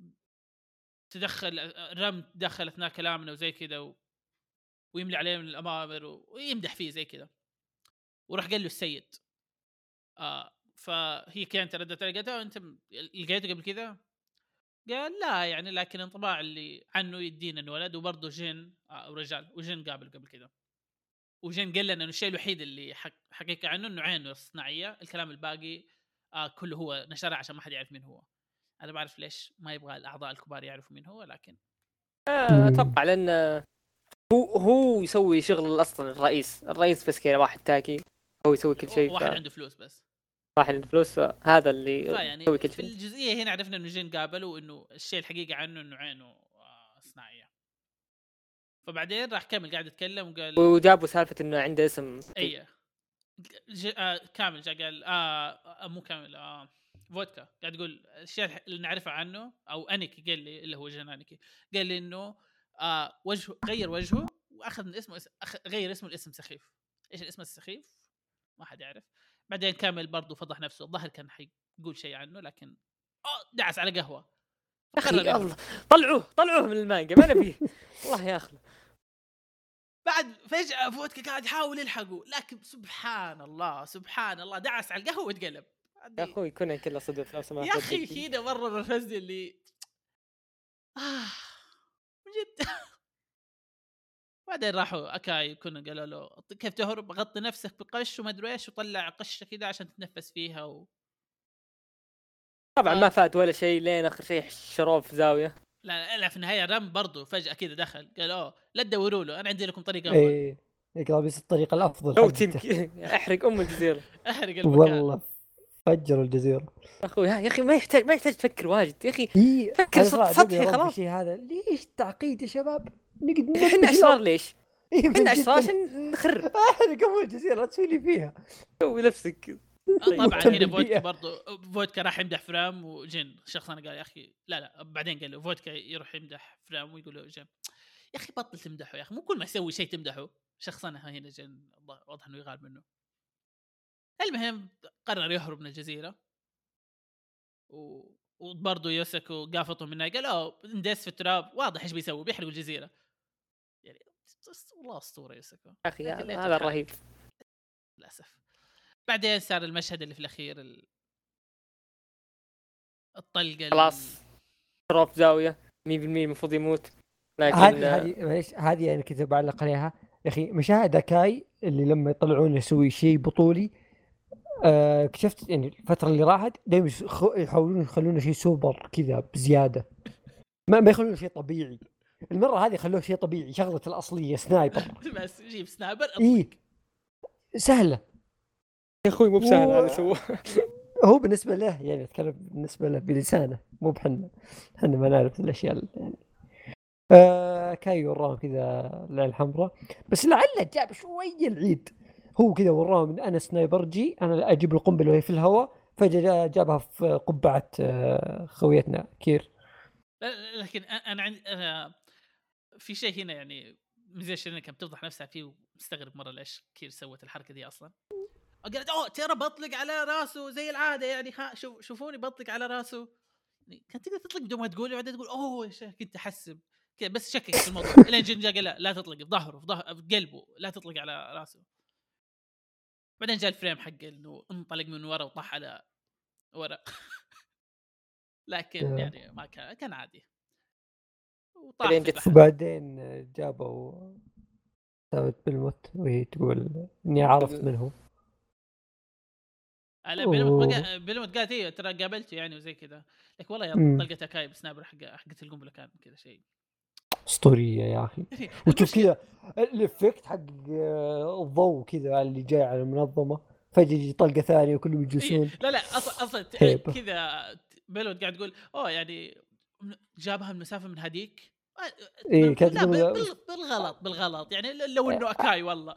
تدخل رم دخل اثناء كلامنا وزي كذا ويملي عليه من الامامر ويمدح فيه زي كذا. وراح قال له السيد فهي كانت ردت عليه انت لقيته قبل كذا؟ قال لا يعني لكن انطباع اللي عنه يدينا انه ولد، وبرضه جن ورجال وجن قابل قبل كذا. وجين قال لنا انه الشيء الوحيد اللي حقيقة عنه انه عينه صناعيه، الكلام الباقي كله هو نشره عشان ما حد يعرف مين هو. انا بعرف ليش ما يبغى الاعضاء الكبار يعرفوا مين هو، لكن اتوقع لان هو يسوي شغل اصلا الرئيس بس كذا واحد تاكي، هو يسوي كل شيء، واحد عنده فلوس بس، واحد عنده فلوس، هذا اللي يعني يسوي كل في شيء. الجزئيه هنا عرفنا انه جين قابل وانه الشيء الحقيقي عنه انه عينه صناعيه. فبعدين راح كامل قاعد يتكلم وقال وجابوا سالفه انه عنده اسم. ايه كامل جاء قال مو كامل فودكا قاعد يقول الاشياء اللي نعرفها عنه، او انيكي قال لي اللي هو جين انيكي قال لي انه وجهه غير وجهه واخذ من اسمه غير اسمه الاسم سخيف. ايش الاسم السخيف ما حد يعرف. بعدين كامل برضو فضح نفسه، الظاهر كان حيقول شيء عنه لكن دعس على قهوه. اخي الله طلعوه من المانجا ما نبيه والله يا اخي. بعد فجأة فودكا قاعد يحاول يلحقه، لكن سبحان الله دعس على القهوة وتقلب. يا اخوي كنا كله صدف لو سمحت. يا اخي هنا مرة بالفزي اللي جد. بعدين راحوا اكاي كنا قالوا له كيف تهرب، غطي نفسك بقش وما ادري ايش وطلع قشة كذا عشان تتنفس فيها طبعا ما فات ولا شيء لين اخر شيء شروب في زاوية. لا في النهاية رم برضو فجأة كذا دخل قال لا تدوروا له، انا عندي لكم طريقة افضل. ايه بس الطريقة الافضل لو احرق الجزيرة. احرق المكان والله فجروا الجزيرة اخوي يا اخي ما يحتاج تفكر واجد يا اخي. فكر سطحي خلاص. الشيء هذا ليش تعقيد يا شباب؟ نقدر احنا اشرار ليش؟ احنا اشرار عشان عشان نخرب. احرق اول جزيرة لا تسوي لي فيها. سوي نفسك. طبعا هنا فودكا برضو فودكا راح يمدح فرام وجين شخص. انا قال يا اخي لا بعدين قال له فودكا يروح يمدح فرام ويقول له جين يا اخي بطل تمدحه يا اخي، مو كل ما يسوي شيء تمدحه. شخصنا هنا جين واضح انه يغار منه. المهم قرر يهرب من الجزيرة وبرضه يوسكو قافطه منها قال ندس في التراب، واضح ايش بيسوي بيحرقوا الجزيرة يعني. والله اسطورة يوسكو يا اخي هذا رهيب للاسف. بعدين صار المشهد اللي في الاخير الطلقه خلاص شروب زاويه 100% المفروض يموت. لكن هذه يعني كنت بعلق عليها يا اخي. مشاهد اكاي اللي لما يطلعون يسوي شيء بطولي اكتشفت يعني الفتره اللي راحت دائما يحاولون يخلونه شيء سوبر كذا بزياده، ما يخلونه شيء طبيعي. المره هذه خلوه شيء طبيعي، شغله الاصليه سنايبر. بس جيب سنايبر إيه سهله يا اخوي مو بسهل هذا سواه. هو بالنسبه له يعني اتكلم بالنسبه له بلسانه مو بحنا ما نعرف الاشياء يعني. كاي وراهم كذا العين الحمراء، بس لعله جاب شويه العيد. هو كذا وراهم من انا سنايبرجي، انا اجيب القنبله وهي في الهواء، فجاه جابها في قبعه خويتنا كير. لكن انا عندي في شيء هنا يعني مزي شيرين كانت بتفضح نفسها فيه ومستغرب مره ليش كير سوت الحركه دي اصلا. قالت ترى بطلق على راسه زي العاده يعني شوفوني بطلق على راسه يعني. كانت تقدر تطلق بدون ما تقول، وبعدين تقول يا شيخ كنت احسب كذا بس شكك في الموضوع. لين جن جا قال لا تطلق في ظهره في قلبه، لا تطلق على راسه. بعدين جاء الفريم حق انه انطلق من ورا وطاح على ورا. لكن يعني ما كان عادي وطاح. وبعدين جابوا ثابت بالموت وهي تقول اني عرفت من هو. بلمت قالت ايه ترى قابلته يعني وزي كذا. لك والله يا طلقتها كايب سنابر حقت القنبله كان كذا شيء اسطوريه يا اخي. وشوف كذا الافكت حق الضوء كذا اللي جاي على المنظمه، فجاه يجي طلقه ثانيه وكلهم يجلسون. لا اصلا كذا بلوت قاعد تقول يعني جابها المسافه من هذيك. بالغلط يعني لو انه اكاي والله.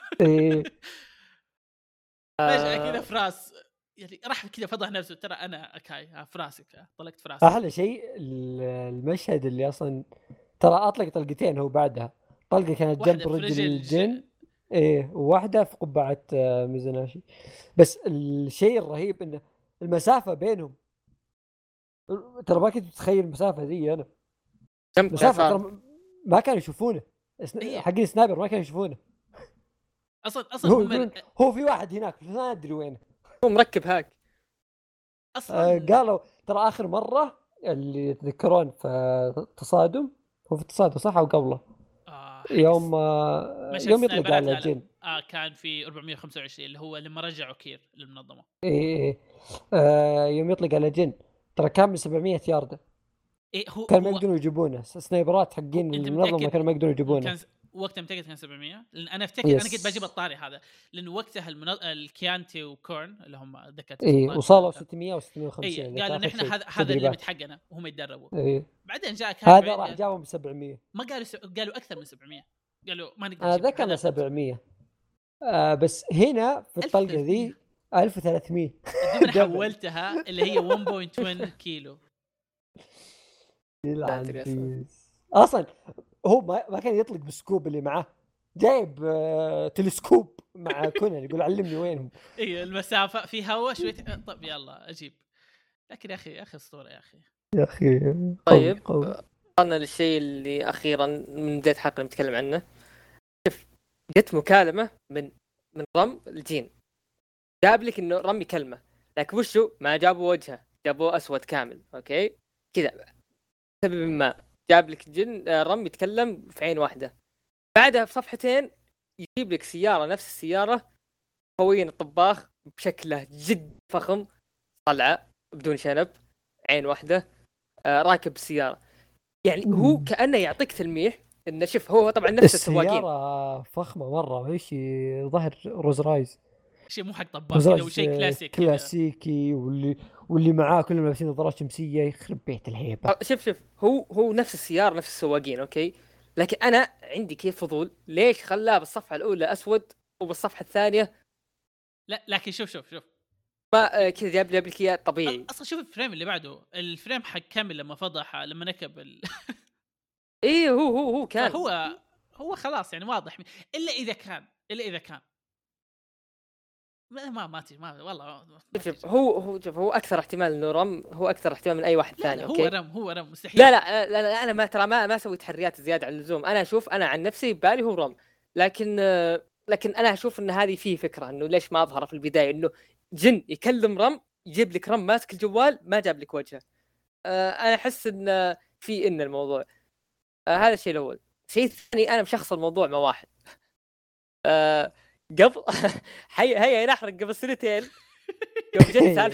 فجأة كذا فراس يعني راح كذا فضح نفسه، ترى انا اكاي في راسك، طلقت في راسك. احلى شيء المشهد اللي اصلا ترى اطلق طلقتين هو بعدها. طلقه كانت جنب رجل الجن وواحده في قبعه ميزوناشي. بس الشيء الرهيب انه المسافه بينهم، ترى ما كنت متخيل المسافه ذي. انا مسافه ما كانوا يشوفونه حقين سنايبر، ما كانوا يشوفونه اصلا. هو في واحد هناك ما ادري وينه، هو مركب هاك اصلا. قالوا ترى اخر مره اللي يتذكرون في تصادم، هو في التصادم صح او قبله؟ يوم مشهد يوم يطلق السنايبرات على لا. جن. كان في 425 اللي هو لما رجعوا كير للمنظمه. إيه يوم يطلق على جن ترى كان من 700 ياردة. إيه كان ما يقدرون يجيبونه سنايبرات حقين انت المنظمة متاكد كانوا ما يقدرون يجيبونه. كان وقتها متاكد كان 700 لان انا افتكر انا كنت يس. بجيب الطاري هذا لانه وقتها الكيانتي وكورن اللي هم ذكرت إيه وصلوا 600 و650. اي قالوا نحن هذا تدريبات. الليمت حقنا وهم يتدربوا. إيه بعدين جاء هذا راح جاهم ب 700. ما قالوا اكثر من 700 قالوا ما نقدر هذا كان 700 بس هنا في الطلقة ذي 1300. انا حولتها اللي هي 1.1 كيلو. اصلا هو ما كان يطلق بالسكوب اللي معاه جايب تلسكوب مع كونان يقول علمني وينهم. اي المسافه في هواء شوي. طب يلا اجيب. لكن يا اخي اسطوره يا اخي طيب وصلنا للشيء اللي اخيرا من بدايه حلقه نتكلم عنه. شوف جت مكالمه من رم الجين جاب لك انه رم يكلمه لكن وشو ما جابوا وجهه جابوه اسود كامل. اوكي كذا سبب ما جاب لك جن رم يتكلم في عين واحده. بعدها بصفحتين يجيب لك سياره نفس السياره خوين الطباخ بشكله جد فخم طلعه بدون شنب عين واحده راكب السياره. يعني هو كأنه يعطيك تلميح انه شوف هو طبعا نفس السواقين. السياره فخمه مره ايش ظهر روز رايز شيء مو حق طباخ كذا وشيء كلاسيكي واللي معاه كلهم لابسين نظارات شمسيه يخرب بيت الهيبه. شوف هو نفس السياره نفس السواقين. اوكي لكن انا عندي كيف فضول ليش خلاه بالصفحه الاولى اسود وبالصفحه الثانيه لا. لكن شوف ما كذا جاب لك اياه طبيعي. اصلا شوف الفريم اللي بعده الفريم حق كامل لما فضح لما نكب ايه هو كان هو خلاص يعني واضح الا اذا كان ما والله شوف هو اكثر احتمال انه رم هو اكثر احتمال من اي واحد ثاني. اوكي هو رم مستحيل. لا انا ما ترى ما اسوي تحريات زياده عن اللزوم. انا اشوف انا عن نفسي ببالي هو رم لكن انا اشوف ان هذه فيه فكره انه ليش ما اظهر في البدايه انه جن يكلم رم يجيب لك رم ماسك الجوال ما جاب لك وجهه. انا احس ان في الموضوع هذا الشيء الاول. الشيء الثاني انا مشخص الموضوع مع واحد قبل هيا نحرق قبل سنتين يوم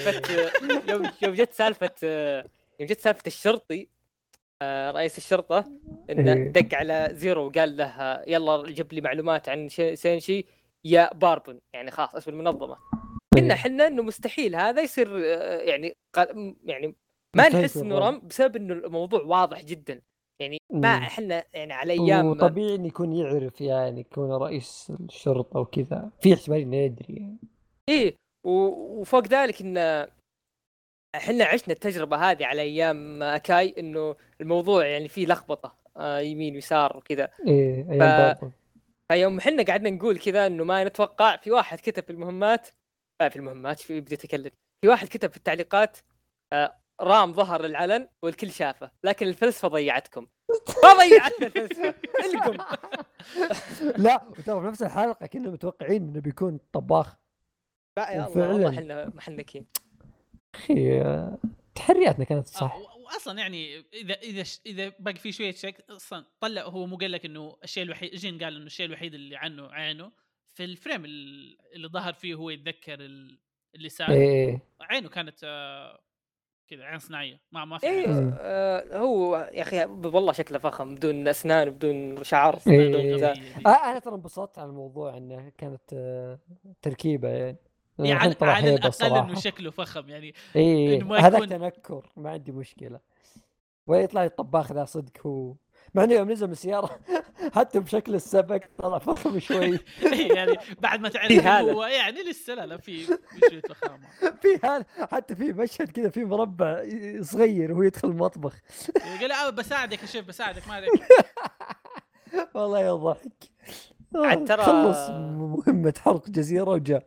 جت سالفه الشرطي رئيس الشرطه انه دق على زيرو وقال له يلا جيب لي معلومات عن سينشي يا باربن يعني خلاص اسم المنظمه. قلنا احنا انه مستحيل هذا يصير يعني ما نحس انه رم بسبب انه الموضوع واضح جدا يعني ما احنا يعني على ايام طبيعي انه يكون يعرف يعني يكون رئيس الشرطه وكذا في احتمال انه يدري يعني. ايه وفوق ذلك ان احنا عشنا التجربه هذه على ايام اكاي انه الموضوع يعني فيه لخبطه يمين ويسار وكذا. ايه فيوم احنا قعدنا نقول كذا انه ما نتوقع في واحد كتب في المهمات في بديت اتكلم في واحد كتب في التعليقات رام ظهر للعلن والكل شافه لكن الفلسفه ضيعتكم. ما ضيعتنا الفلسفه الكم. لا وترى في نفس الحلقه كنا متوقعين انه بيكون طباخ. يا الله والله احنا محنكين اخي تحرياتنا كانت صح. واصلا يعني اذا باقي في شويه شك اصلا طلع هو مو قال لك انه الشيء الوحيد جين قال انه الشيء الوحيد اللي عنه عينه في الفريم اللي ظهر فيه هو يتذكر اللي صار. عينه كانت كذا عين صناعيه ما في هو يا اخي والله شكله فخم بدون اسنان بدون شعر. انا ترى انبسطت على الموضوع انه كانت تركيبه يعني على الاقل انه شكله فخم يعني هذا تنكر ما عندي مشكله. ويطلع الطباخ ذا صدق هو مع انه يوم نزل من السياره حتى بشكل السبك طلع فخم شوي. يعني بعد ما تعرف هو يعني لسه لا في شويه فخامه. في هذا حتى في مشهد كذا في مربع صغير وهو يدخل المطبخ قال بساعدك يا شيف بساعدك ما عليك. والله يضحك. ترى خلص مهمه حرق جزيره وجاء.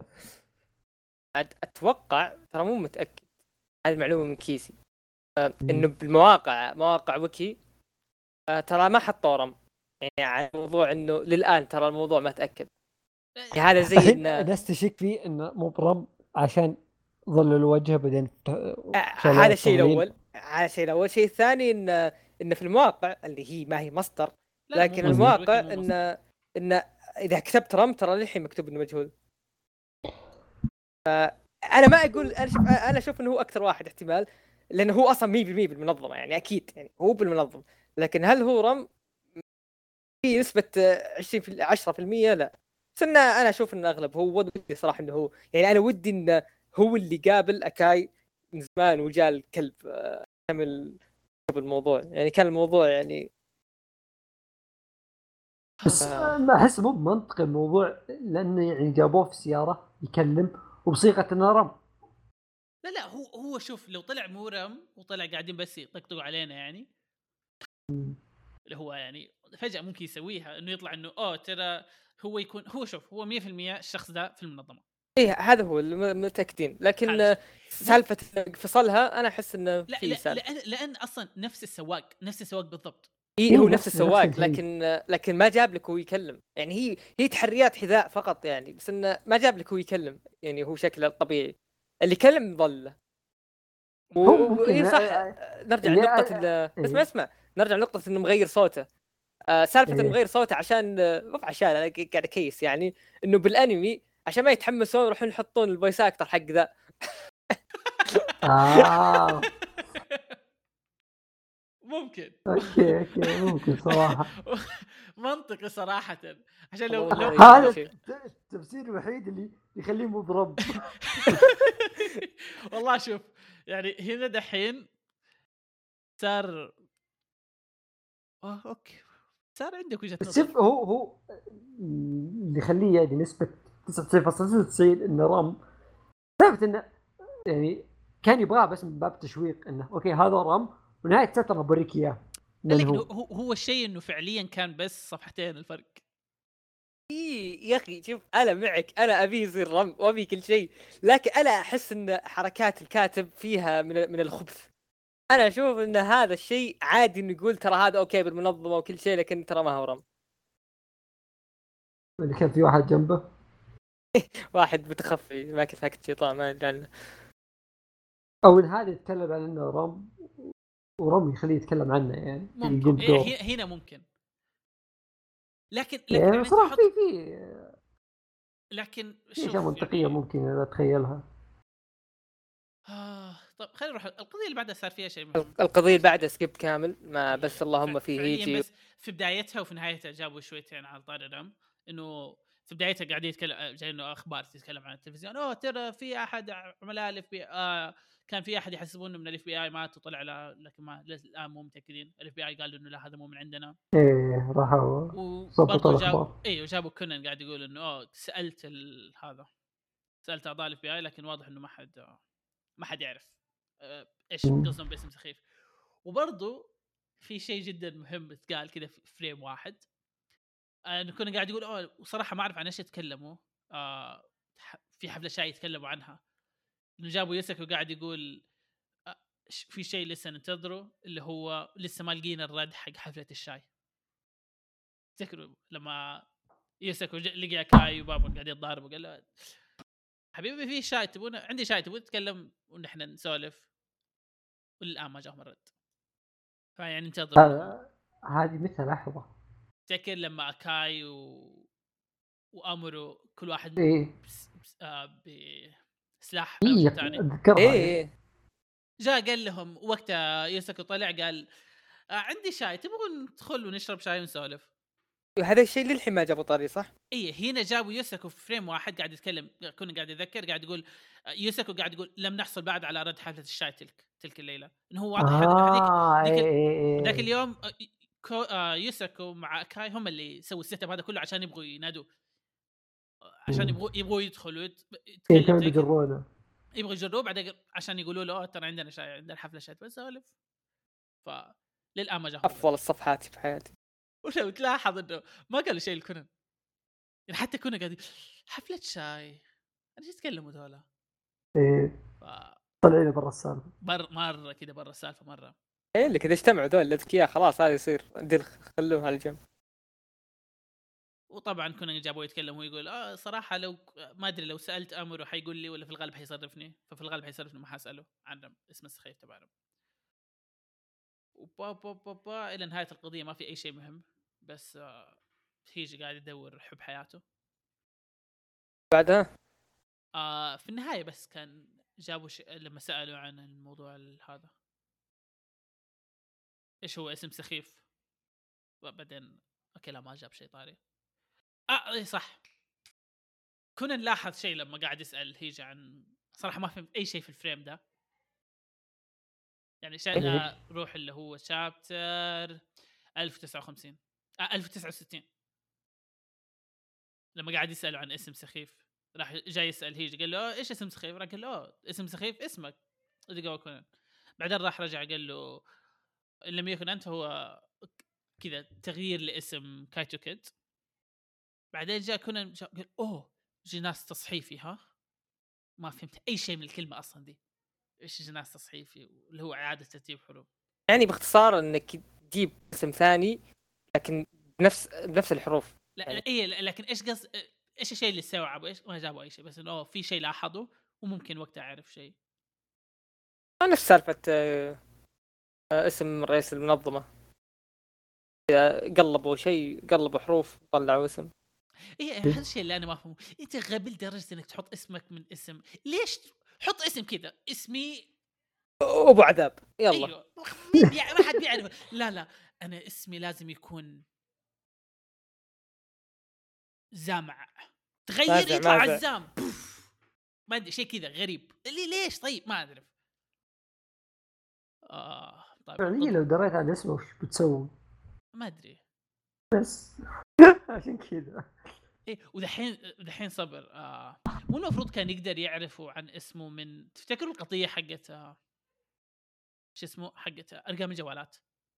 اتوقع ترى مو متاكد هذه معلومه من كيسي انه بالمواقع ويكي ترى ما حطوا رم يعني على الموضوع انه للان ترى الموضوع ما تاكد. يعني هذا زي الناس تشك فيه انه مو برم عشان ظل الوجه بعدين هذا الشيء الاول. الشيء الثاني ان في المواقع اللي هي ما هي مصدر لا، لكن مو مصري، الواقع الوكيل مو مصري. ان اذا كتبت رم ترى للحين مكتوب انه مجهول. انا ما اقول، انا اشوف انه هو اكثر واحد احتمال، لانه هو اصلا 100% بالمنظمه يعني اكيد يعني هو بالمنظمه. لكن هل هو رم في نسبه 10%؟ لا. بس انا اشوف انه اغلب هو. ودي صراحه انه هو، يعني انا ودي انه هو اللي قابل اكاي من زمان وجاء الكلب كمل الموضوع. يعني كان الموضوع يعني بس ما احس مو منطقي الموضوع، لانه يعني جابوه في سياره يكلم وبصيغه انه رم. لا هو شوف، لو طلع مو رم وطلع قاعدين بس يطقطقوا علينا يعني، اللي هو يعني فجأة ممكن يسويها انه يطلع انه ترى هو يكون هو شوف هو 100% الشخص ده في المنظمة. ايه هذا هو المتاكدين. لكن هذا شيء. سالفه فصلها انا احس انه لا في لا سالفه. لأن اصلا نفس السواق بالضبط. إيه هو إيه نفس نفس السواق، الشيء. لكن ما جاب لك هو يكلم. يعني هي تحريات حذاء فقط يعني، بس انه ما جاب لك هو يكلم. يعني هو شكله الطبيعي اللي يكلم ظله. هو ممكن واي صح. نرجع اللي لنقطه اسمع إيه. اسمع. نرجع لنقطه انه مغير صوته. سالفه انه إيه. مغير صوته عشان عشان انا قاعد كيس يعني انه بالانمي عشان ما يتحمسون يروحون يحطون الفويس اكتر حق ذا. ممكن. اوكي ممكن صراحه. منطقي صراحة. عشان لو والله لو يغير هذا لو شيء. التفسير الوحيد اللي يخليه مضرب. والله شوف، يعني هنا دحين صار اوكي، صار عندك وجهة بس نظر. شوف، هو اللي يخليه يعني نسبه 99.99 انه رم، ثابت انه يعني كان يبغاه بس من باب تشويق، انه اوكي هذا رم ونهايه السطر بوريك اياه لا، من لكن هو. هو الشيء انه فعليا كان بس صفحتين الفرق. إيه يا اخي شوف انا معك، انا ابي يصير رم وابي كل شيء. لكن انا احس ان حركات الكاتب فيها من الخبث. انا اشوف ان هذا الشيء عادي انه يقول ترى هذا اوكي بالمنظمه وكل شيء، لكن ترى ما هو رم. اللي كان في واحد جنبه واحد متخفي ما كنت شيطان ما ادري عنه. او ان هذا يتكلم عن انه رم، ورم يخليه يتكلم عنه، يعني ممكن يقوم بدور. هنا ممكن. لكن يعني يعني صراحه تحط. في لكن اشياء شوف منطقيه يعني ممكن اتخيلها. طب خلينا نروح القضيه اللي بعدها. صار فيها شيء مهم. القضيه اللي بعدها سكيب كامل ما بس اللهم فيه فعليا يجي. بس في بدايتها وفي نهايتها جابوا شويتين على طار الرم. انه في بدايتها قاعد يتكلم، جاي انه اخبار تتكلم عن التلفزيون، ترى في احد عملاء الاف بي كان في احد يحسبون من الاف بي اي مات وطلع لكن ما الان مو متاكدين. الاف بي اي قالوا انه لا هذا مو من عندنا. ايه راحوا ضبطوا وبرضه الاخبار. جابوا كونان قاعد يقول انه سالت هذا، سالت اعضاء الاف بي اي لكن واضح انه ما حد يعرف ايش قصدهم باسم سخيف. وبرضه في شيء جدا مهم اتقال كذا في فريم واحد، انه كنا قاعد يقول وصراحه ما اعرف عن ايش يتكلموا. في حفله شاي يتكلموا عنها، انه جابوا يوسك وقاعد يقول في شيء لسه ننتظره، اللي هو لسه ما لقينا الرد حق حفله الشاي. تذكروا لما يوسك لقى كاي وبابا قاعد يتضاربوا، قال له حبيبي في شاي تبون؟ عندي شاي تبون نتكلم ونحن نسولف؟ والان ما جاهم الرد. فيعني انتظروا انهم. هذه مثل لحظه. تذكر لما اكاي وامرو كل واحد ايه بسلاح على وجه ايه الثاني، اذكرها إيه. ايه جاء قال لهم وقتها يوسكو طلع قال عندي شاي تبغون ندخل ونشرب شاي ونسولف؟ هذا الشيء للحين ما جابوا طاري صح. هنا جابوا يوسكو في فريم واحد قاعد يتكلم، كنا قاعد يذكر قاعد يقول يوسكو قاعد يقول لم نحصل بعد على رد حفله الشاي تلك الليله. انه هو واضح هذيك ذاك إيه. اليوم يوسكو مع كاي هم اللي سووا السيت اب هذا كله عشان يبغوا ينادوا، عشان يبغوا يدخلوا إيه يتكلم كانوا زي كذا، بيجرونه. يبغوا يجربوه بعدين عشان يقولوا له ترى عندنا شاي، عندنا حفله شاي بسولف. للان ما جاهم. افضل الصفحات في حياتي. ولو تلاحظ انه ما قالوا شيء لكونان، يعني حتى كنا قاعدين حفله شاي ايش يتكلموا ذولا. إيه ف... طلعنا برا السالفه. مره كذا برا السالفه مره. ايه اللي كذا اجتمعوا ذول الاذكياء خلاص هذا يصير خلوه على جنب. وطبعا كنا جابوه يتكلم ويقول صراحه لو ما ادري لو سالت امره حيقول لي ولا في الغالب حيصرفني، ففي الغالب حيصرفني ما حاساله عن اسم السخيف تبعنا. الى نهايه القضيه ما في اي شيء مهم، بس هيجي قاعد يدور حب حياته. بعدها في النهايه بس كان جابوا لما سالوا عن الموضوع هذا ايش هو اسم سخيف، وبعدين اوكي لا ما جاب شيء طاري. اي صح، كنا نلاحظ شيء لما قاعد يسال هيجي عن، صراحه ما فهمت اي شيء في الفريم ده يعني. روح اللي هو شابتر 1059 1069 لما قاعد يسأله عن اسم سخيف، راح جاي يسأل هيجي قال له ايش اسم سخيف؟ راح قال له اسم سخيف اسمك دقيقة كونان. بعدين راح رجع قال له إن لم يكن أنت هو كذا تغيير لاسم كايتو كيد. بعدين جاء كونان قال اوه جناس تصحيفي. ها ما فهمت اي شيء من الكلمة اصلا دي، ايش جناس تصحيفي اللي هو اعادة ترتيب حروف يعني باختصار انك تجيب اسم ثاني لكن بنفس الحروف. لا يعني. اي لكن ايش ايش الشيء اللي استوعبه؟ ايش ما جابوا اي شيء، بس انه في شيء لاحظه وممكن وقتها اعرف شيء. نفس سالفة اسم رئيس المنظمة، قلبوا شيء، قلبوا حروف طلعوا اسم. ايه هذا الشيء اللي انا ما افهمه. انت غبي لدرجه انك تحط اسمك من اسم، ليش حط اسم كذا اسمي ابو عذاب يلا. ايوه مين ما حد بيعرف. لا انا اسمي لازم يكون زامع، تغير يطلع عزام ما ادري شيء كذا غريب. ليش طيب ما اعرف. طيب فعليا لو دريت عن اسمه وش بتسوي؟ ما ادري بس عشان كذا ايه. ودحين صبر مو المفروض كان يقدر يعرفوا عن اسمه من، تفتكروا القضيه حقت شو اسمه حقت ارقام الجوالات؟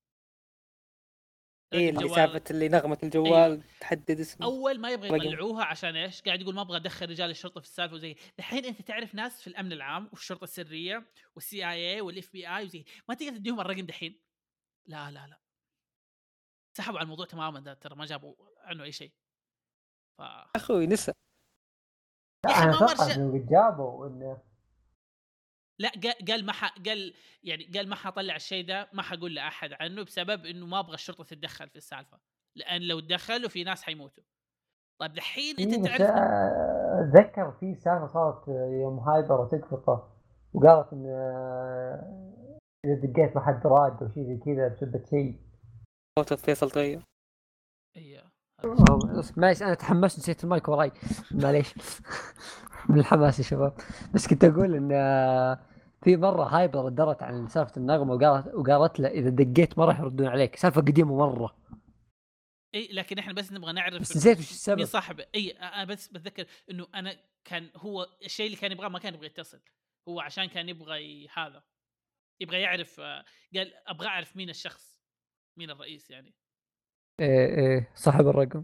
ايه اللي سالفة اللي نغمة الجوال أيوة. تحدد اسمه. اول ما يبغى يطلعوها عشان ايش؟ قاعد يقول ما ابغى ادخل رجال الشرطه في السالفه وزي الحين. انت تعرف ناس في الامن العام والشرطه السريه والسي اي اي والاف بي اي وزي، ما تقدر تديهم الرقم دحين. لا سحبوا على الموضوع تماما ده، ترى ما جابوا عنه اي شيء. اخوي نسى. انا اتوقع انه جابوا انه لا قال ما قال يعني قال ما حطلع الشيء ده، ما حقول لاحد عنه بسبب انه ما ابغى الشرطه تتدخل في السالفه، لان لو تدخلوا في ناس حيموتوا. طيب دحين انت تعرف اتذكر في سالفه صارت يوم هايبر وتقفطه وقالت ان اذا دقيت ما حد راد او شيء زي كذا بسبب شيء. صوت فيصل طيب. ايوه معليش انا تحمست نسيت المايك وراي معليش من الحماس يا شباب. بس كنت اقول ان في مره هايبر درت عن سالفه النغمه وقالت له اذا دقيت ما راح يردون عليك. سالفه قديمه مره. اي لكن احنا بس نبغى نعرف بس نسيت وش السبب. مين صاحبه. اي انا بس بتذكر انه انا كان هو الشيء اللي كان يبغاه ما كان يبغى يتصل، هو عشان كان يبغى هذا يبغى يعرف. قال ابغى اعرف مين الشخص، مين الرئيس يعني. ايه صاحب الرقم.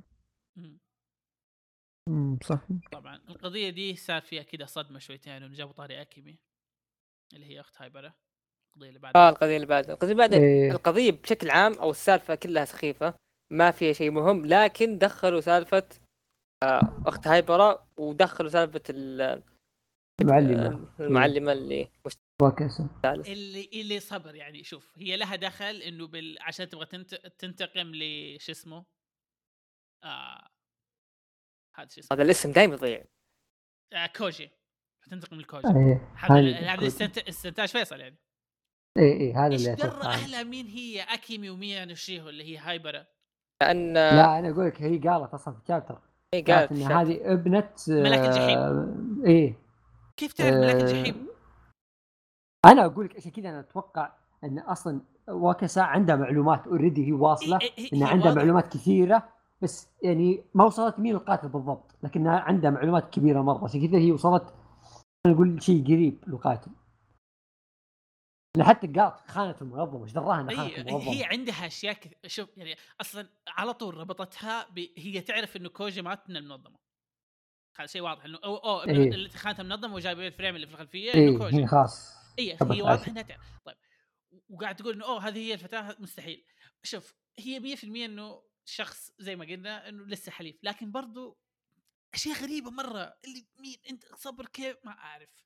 صح. طبعا القضيه دي صار فيها كده صدمه شويتين انه جابوا طاري اكيمي اللي هي اخت هايبره. القضيه اللي بعدها القضيه بعد القضيه بشكل عام او السالفه كلها سخيفه ما فيها شيء مهم، لكن دخلوا سالفه اخت هايبره ودخلوا سالفه المعلمه اللي اللي صبر يعني. شوف هي لها دخل انه عشان تبغى تنتقم لش اسمه هذا شو اسمه، هذا الاسم دايم يضيع. كوجي، تنتقم لكوجي. هذا استنتاج فيصل يعني. ايه هذا اللي اتوقع. احلى مين هي اكيمي ومين شيهو اللي هي هايبره؟ لان لا انا اقول لك هي قالت اصلا في الشابتر قالت ان هذه ابنه ملك الجحيم. ايه كيف تعرف ملك الجحيم؟ انا اقول لك عشان كذا انا اتوقع ان اصلا واكاسا عندها معلومات اوريدي هي واصله ان عندها معلومات كثيره، بس يعني ما وصلت مين القاتل بالضبط، لكنها عندها معلومات كبيره مره عشان كذا هي وصلت نقول شيء قريب للقاتل. حتى قالت خانه المنظمه، ايش دراها انها خانه المنظمه؟ هي عندها اشياء شوف يعني اصلا على طول ربطتها هي تعرف انه كوجي مات من المنظمه. هذا شيء واضح انه اللي خانتها المنظمه وجايبين الفريم اللي في الخلفيه انه كوجي خاص. هي واضح انها طيب وقاعد تقول انه هذه هي الفتاه مستحيل. شوف هي 100% انه شخص زي ما قلنا انه لسه حليف، لكن برضو اشياء غريبه مره. اللي مين انت صبر كيف ما اعرف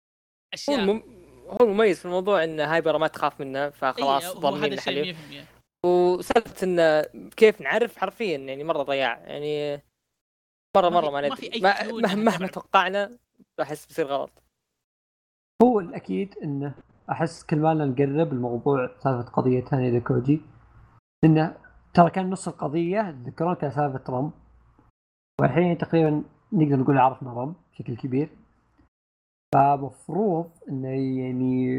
اشياء. هو المميز في الموضوع ان هايبر ما تخاف منه فخلاص ضامنين الحليف. وسالفه انه كيف نعرف حرفيا يعني مره ضياع يعني مره ما ما في ندري أي clue إنها مهما تبع. توقعنا احس بيصير غلط. هو الأكيد إنه أحس كل ما نقرب الموضوع سالفة قضية هاني داكوجي، إنه ترى كان نص القضية تذكرون كان سالفة رم، والحين تقريبا نقدر نقول عرفنا رم بشكل كبير. فمفروض إنه يعني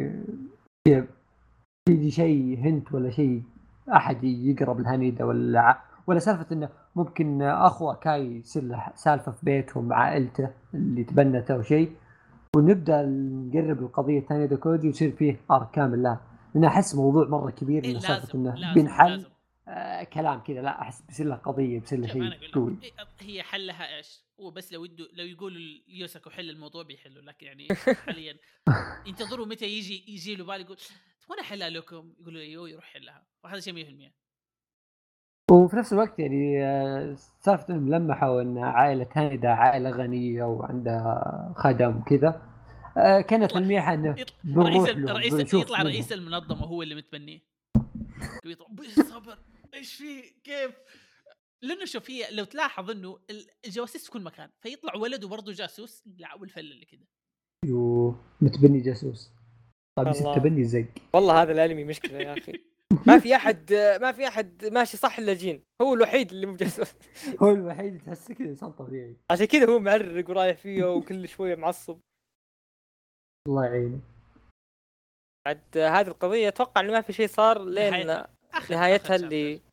يجي شيء هنت ولا شيء أحد يقرب لهانيدا ولا سالفة إنه ممكن أخوه كاي يصير له سالفة في بيتهم مع عائلته اللي تبنته أو شيء، ونبدا نقرب القضيه الثانيه داكوجي ويصير فيه ارك كامل لها. لان احس موضوع مره كبير إيه انه سالفه انه لازم بينحل لازم. كلام كذا، لا احس بيصير له قضيه، بيصير له شوف شيء انا اقول لك قوي. إيه، هي حلها ايش؟ هو بس لو يقولوا يوسكو حل الموضوع بيحلوا، لكن يعني حاليا ينتظروا متى يجي له بال يقول وانا احلها لكم، يقولوا ايوه يروح حلها، وهذا شيء 100%. وفي نفس الوقت يعني سالفه انهم لمحوا ان عائله هانيدا عائله غنيه وعندها خدم وكذا، كانت يطلع تلميحه انه يطلع بنروح لهم بنشوف يطلع منهم. رئيس المنظمه هو اللي متبنيه، يطلع بالصبر ايش في كيف. لانه شوف هي لو تلاحظ انه الجواسيس في كل مكان، فيطلع ولده برضه جاسوس، لا والفله اللي كذا. متبني جاسوس. طيب يصير الله تبني زق. والله هذا الانمي مشكله يا اخي. ما في احد ماشي صح الا جين، هو الوحيد اللي مجسس. هو الوحيد تحسه كذا انسان طبيعي. عشان كذا هو معرق ورايح فيه وكل شويه معصب. الله يعينه. بعد هذه القضيه اتوقع انه ما في شيء صار لين نهايتها نهايتها آخر اللي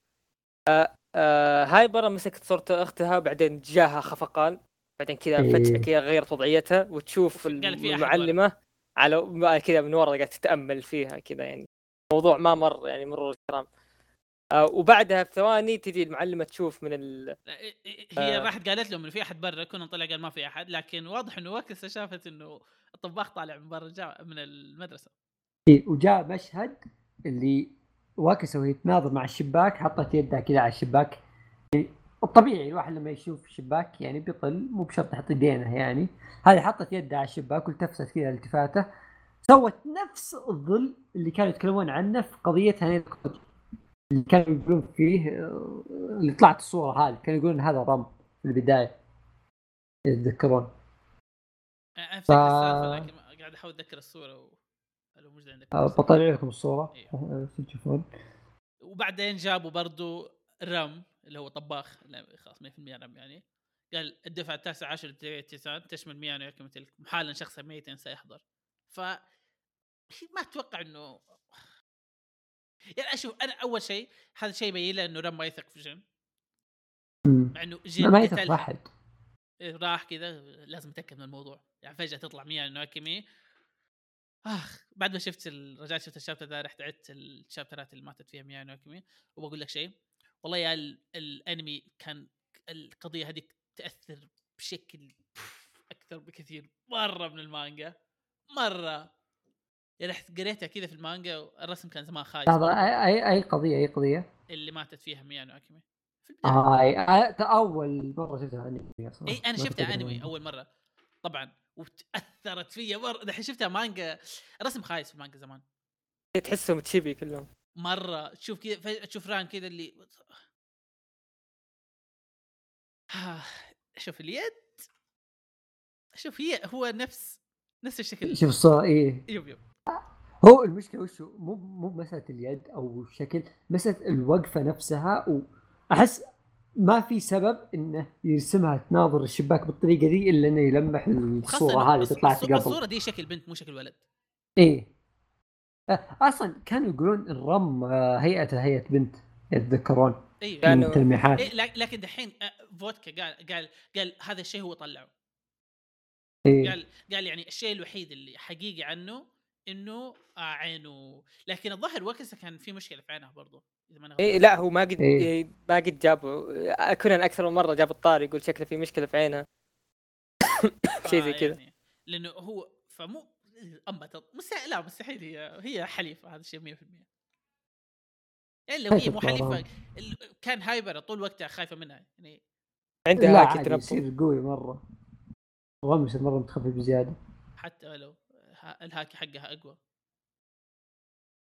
هايبر مسكت صورة اختها وبعدين جاها خفقان، بعدين كذا فجأة كذا غيرت وضعيتها وتشوف قال في أحد المعلمة على كذا من ورا قاعدة تتأمل فيها كذا، يعني موضوع ما مر يعني مرور الكرام. وبعدها بثواني تجي المعلمة تشوف من هي راحت قالت لهم انه في احد برا، كنا طلع قال ما في احد، لكن واضح انه واكسة شافت انه الطباخ طالع من برا من المدرسة. وجاء مشهد اللي واكسة وهي تناظر مع الشباك، حطت يدها كذا على الشباك. الطبيعي الواحد لما يشوف الشباك يعني بيطل، مو بشرط يحط يدينه يعني. هذه حطت يدها على الشباك والتفت كذا التفاته، سوت نفس الظل اللي كانوا يتكلمون عنه في قضية هاني داكوجي، اللي كانوا يقولون فيه اللي طلعت الصورة هذه كانوا يقولون هذا رم في البداية، يتذكرون. انا افتكر السالفة، لكن قاعد احاول اتذكر الصورة لو موجودة عندك بطلع لكم الصورة أيوه. تشوفون. وبعدين جابوا برضو رم اللي هو طباخ، خلاص 100% رم يعني. قال الدفعة 19 9 تشمل ميانو يحكم تلك، محالا شخصا ميتا سيحضر. ف ما اتوقع انه يعني اشوف انا اول شيء هذا شيء يبين له انه رم ما يثق في جن، مع انه جن ما يثق قتلها أحد. راح كذا لازم اتاكد من الموضوع. يعني فجاه تطلع ميانو ناكيمي. بعد ما شفت رجعت شفت الشابتر ذا، رحت عدت الشابترات اللي ماتت فيها ميانو ناكيمي. وبقول لك شيء والله يا الانمي كان القضيه هذيك تاثر بشكل اكثر بكثير مره من المانجا مره. يعني رحت قريتها كذا في المانجا، الرسم كان زمان خايس لحظة، برضه. أي قضية اللي ماتت فيها ميانو ناكيمي في البدايه. أول مرة شفتها أنمي أصلا. اي انا ما كنت شفتها أقرأ انمي مانجا. اول مره طبعا، وتاثرت فيا مره. الحين شفتها مانجا، رسم خايس في المانجا زمان تحسهم تشيبي كلهم مره. تشوف كذا تشوف ران كذا اللي شوف اليد، شوف هو نفس الشكل. شوف الصورة إيه. يب هو المشكلة وشو مو مسألة اليد أو الشكل، مسألة الوقفة نفسها. وأحس ما في سبب إنه يرسمها تناظر الشباك بالطريقة ذي إلا إنه يلمح خاصه الصورة انه هذه طلعت قبل. الصوره دي شكل بنت مو شكل ولد. إيه أصلا كانوا يقولون الرم هيئته هيئة بنت، يتذكرون ايوه من التلميحات. إيه لكن دحين فودكا قال هذا الشيء هو طلعه. إيه. قال يعني الشيء الوحيد اللي حقيقي عنه انه عينه، لكن الظاهر وكسه كان في مشكله في عينه برضه اذا ما إيه لا هو ما إيه. قد جابوا كونان اكثر من مره جاب الطار يقول شكله في مشكله في عينها. شيء زي كذا يعني لانه هو فمو لا مستحيل هي حليفه، هذا الشيء 100%. يعني لو هي مو حليفه كان هايبر طول وقتها خايفه منها يعني. عندها لا هاكي عادي تنبؤ. يصير قوي مرة، رمش مرة متخفف بزيادة. حتى لو الهاكي حقها اقوى.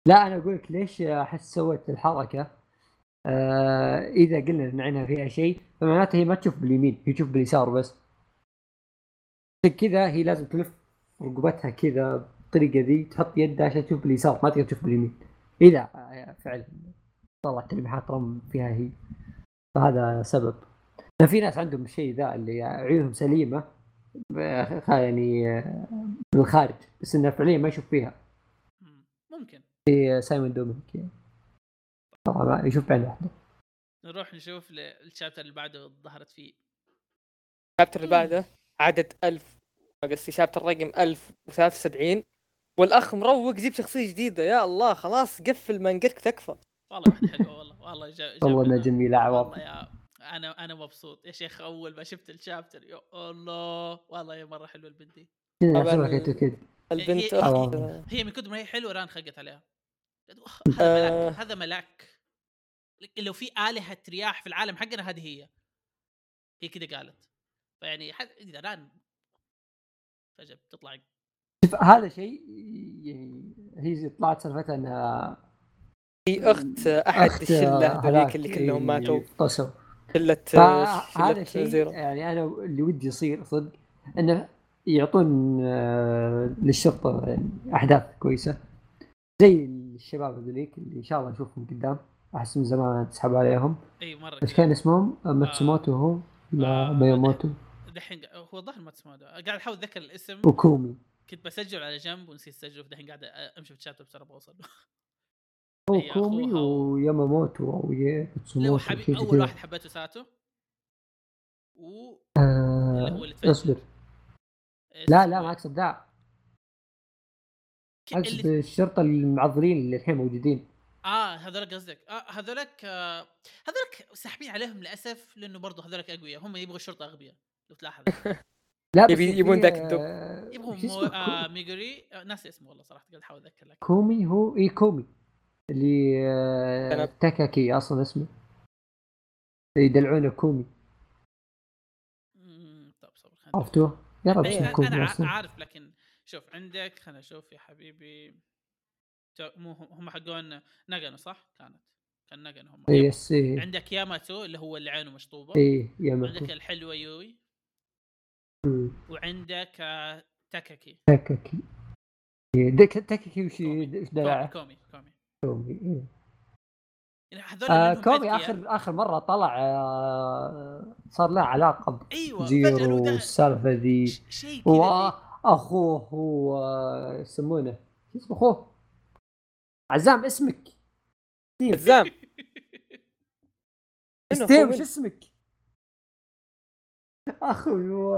لا انا اقول لك ليش احس سوت الحركه. اذا قلنا ان عينها فيها شيء فمعناته هي ما تشوف باليمين، هي تشوف باليسار بس. عشان كذا هي لازم تلف رقبتها كذا بالطريقه ذي، تحط يدها عشان تشوف باليسار، ما تقدر تشوف باليمين. اذا فعلا طلع تلميحات رم فيها هي، فهذا سبب. في ناس عندهم الشيء ذا اللي عيونهم سليمه يعني بالخارج، بس انه فعليا ما يشوف فيها. ممكن. سايمون دومينيك يعني. طبعا يشوف بعين واحده. نروح نشوف الشابتر اللي بعده ظهرت فيه. الشابتر اللي بعده عدد 1000، قصدي شابتر رقم 1073. والاخ مروق جيب شخصيه جديده، يا الله خلاص قفل مانجتك تكفى. والله واحد حلو والله والله انها جميله عوض. والله يا انا مبسوط يا شيخ. اول ما شفت الشابتر يا الله والله يا مره حلوه البنت دي. البنت هي من كثر ما هي حلوه ران خقت عليها. هذا ملاك، هذا ملاك. لو في آلهة رياح في العالم حقنا هذه هي كده قالت. فيعني اذا ران فجأة بتطلع. هذا شيء يعني هي طلعت سالفتها انها هي اخت احد الشله هذيك اللي كلهم ماتوا. شله هذا شيء يعني انا اللي ودي يصير صدق انه يعطون للشرطه يعني احداث كويسه زي الشباب هذوليك اللي ان شاء الله نشوفهم قدام. احس من زمان تسحب عليهم. اي مره ايش كان اسمهم؟ ماتسوموتو هو لا مياموتو. دحين هو ظهر ماتسوموتو. قاعد احاول اتذكر الاسم. وكومي. كنت بسجل على جنب ونسيت اسجله. دحين قاعد امشي في الشات بسرعه بوصل. هو كومي وياماموتو او ماتسوموتو. اول واحد حبيته ساتو اللي هو اللي اصبر. لا ما اقصد ذا، اقصد الشرطه المعضلين اللي الحين موجودين. هذولك قصدك. هذولك ساحبين عليهم للاسف، لانه برضه هذولك اقوياء. هم يبغوا الشرطه اغبياء لو تلاحظ. لا يبون ذاك الدب. يبغوا ميغوري. ناسي اسمه والله صراحه. قاعد احاول اذكر لك. كومي هو كومي اللي تاكاكي اصلا اسمه، يدلعونه كومي. طب صبر عرفتوه يا رب. انا عارف، لكن شوف عندك. خلنا اشوف يا حبيبي. مو هم حقون ناغانو صح؟ كان ناغانو هم. عندك ياماتو اللي هو اللي عينه مشطوبه. ياماتو. عندك الحلوه يوي. وعندك تاكاكي. تاكاكي وش دلع؟ كومي. هذول كومي اخر مره طلع صار له علاقه زيرو السالفه ذي. واخوه هو يسمونه اسمه اخوه عزام. اسمك عزام. ستيم شو اسمك؟ اخو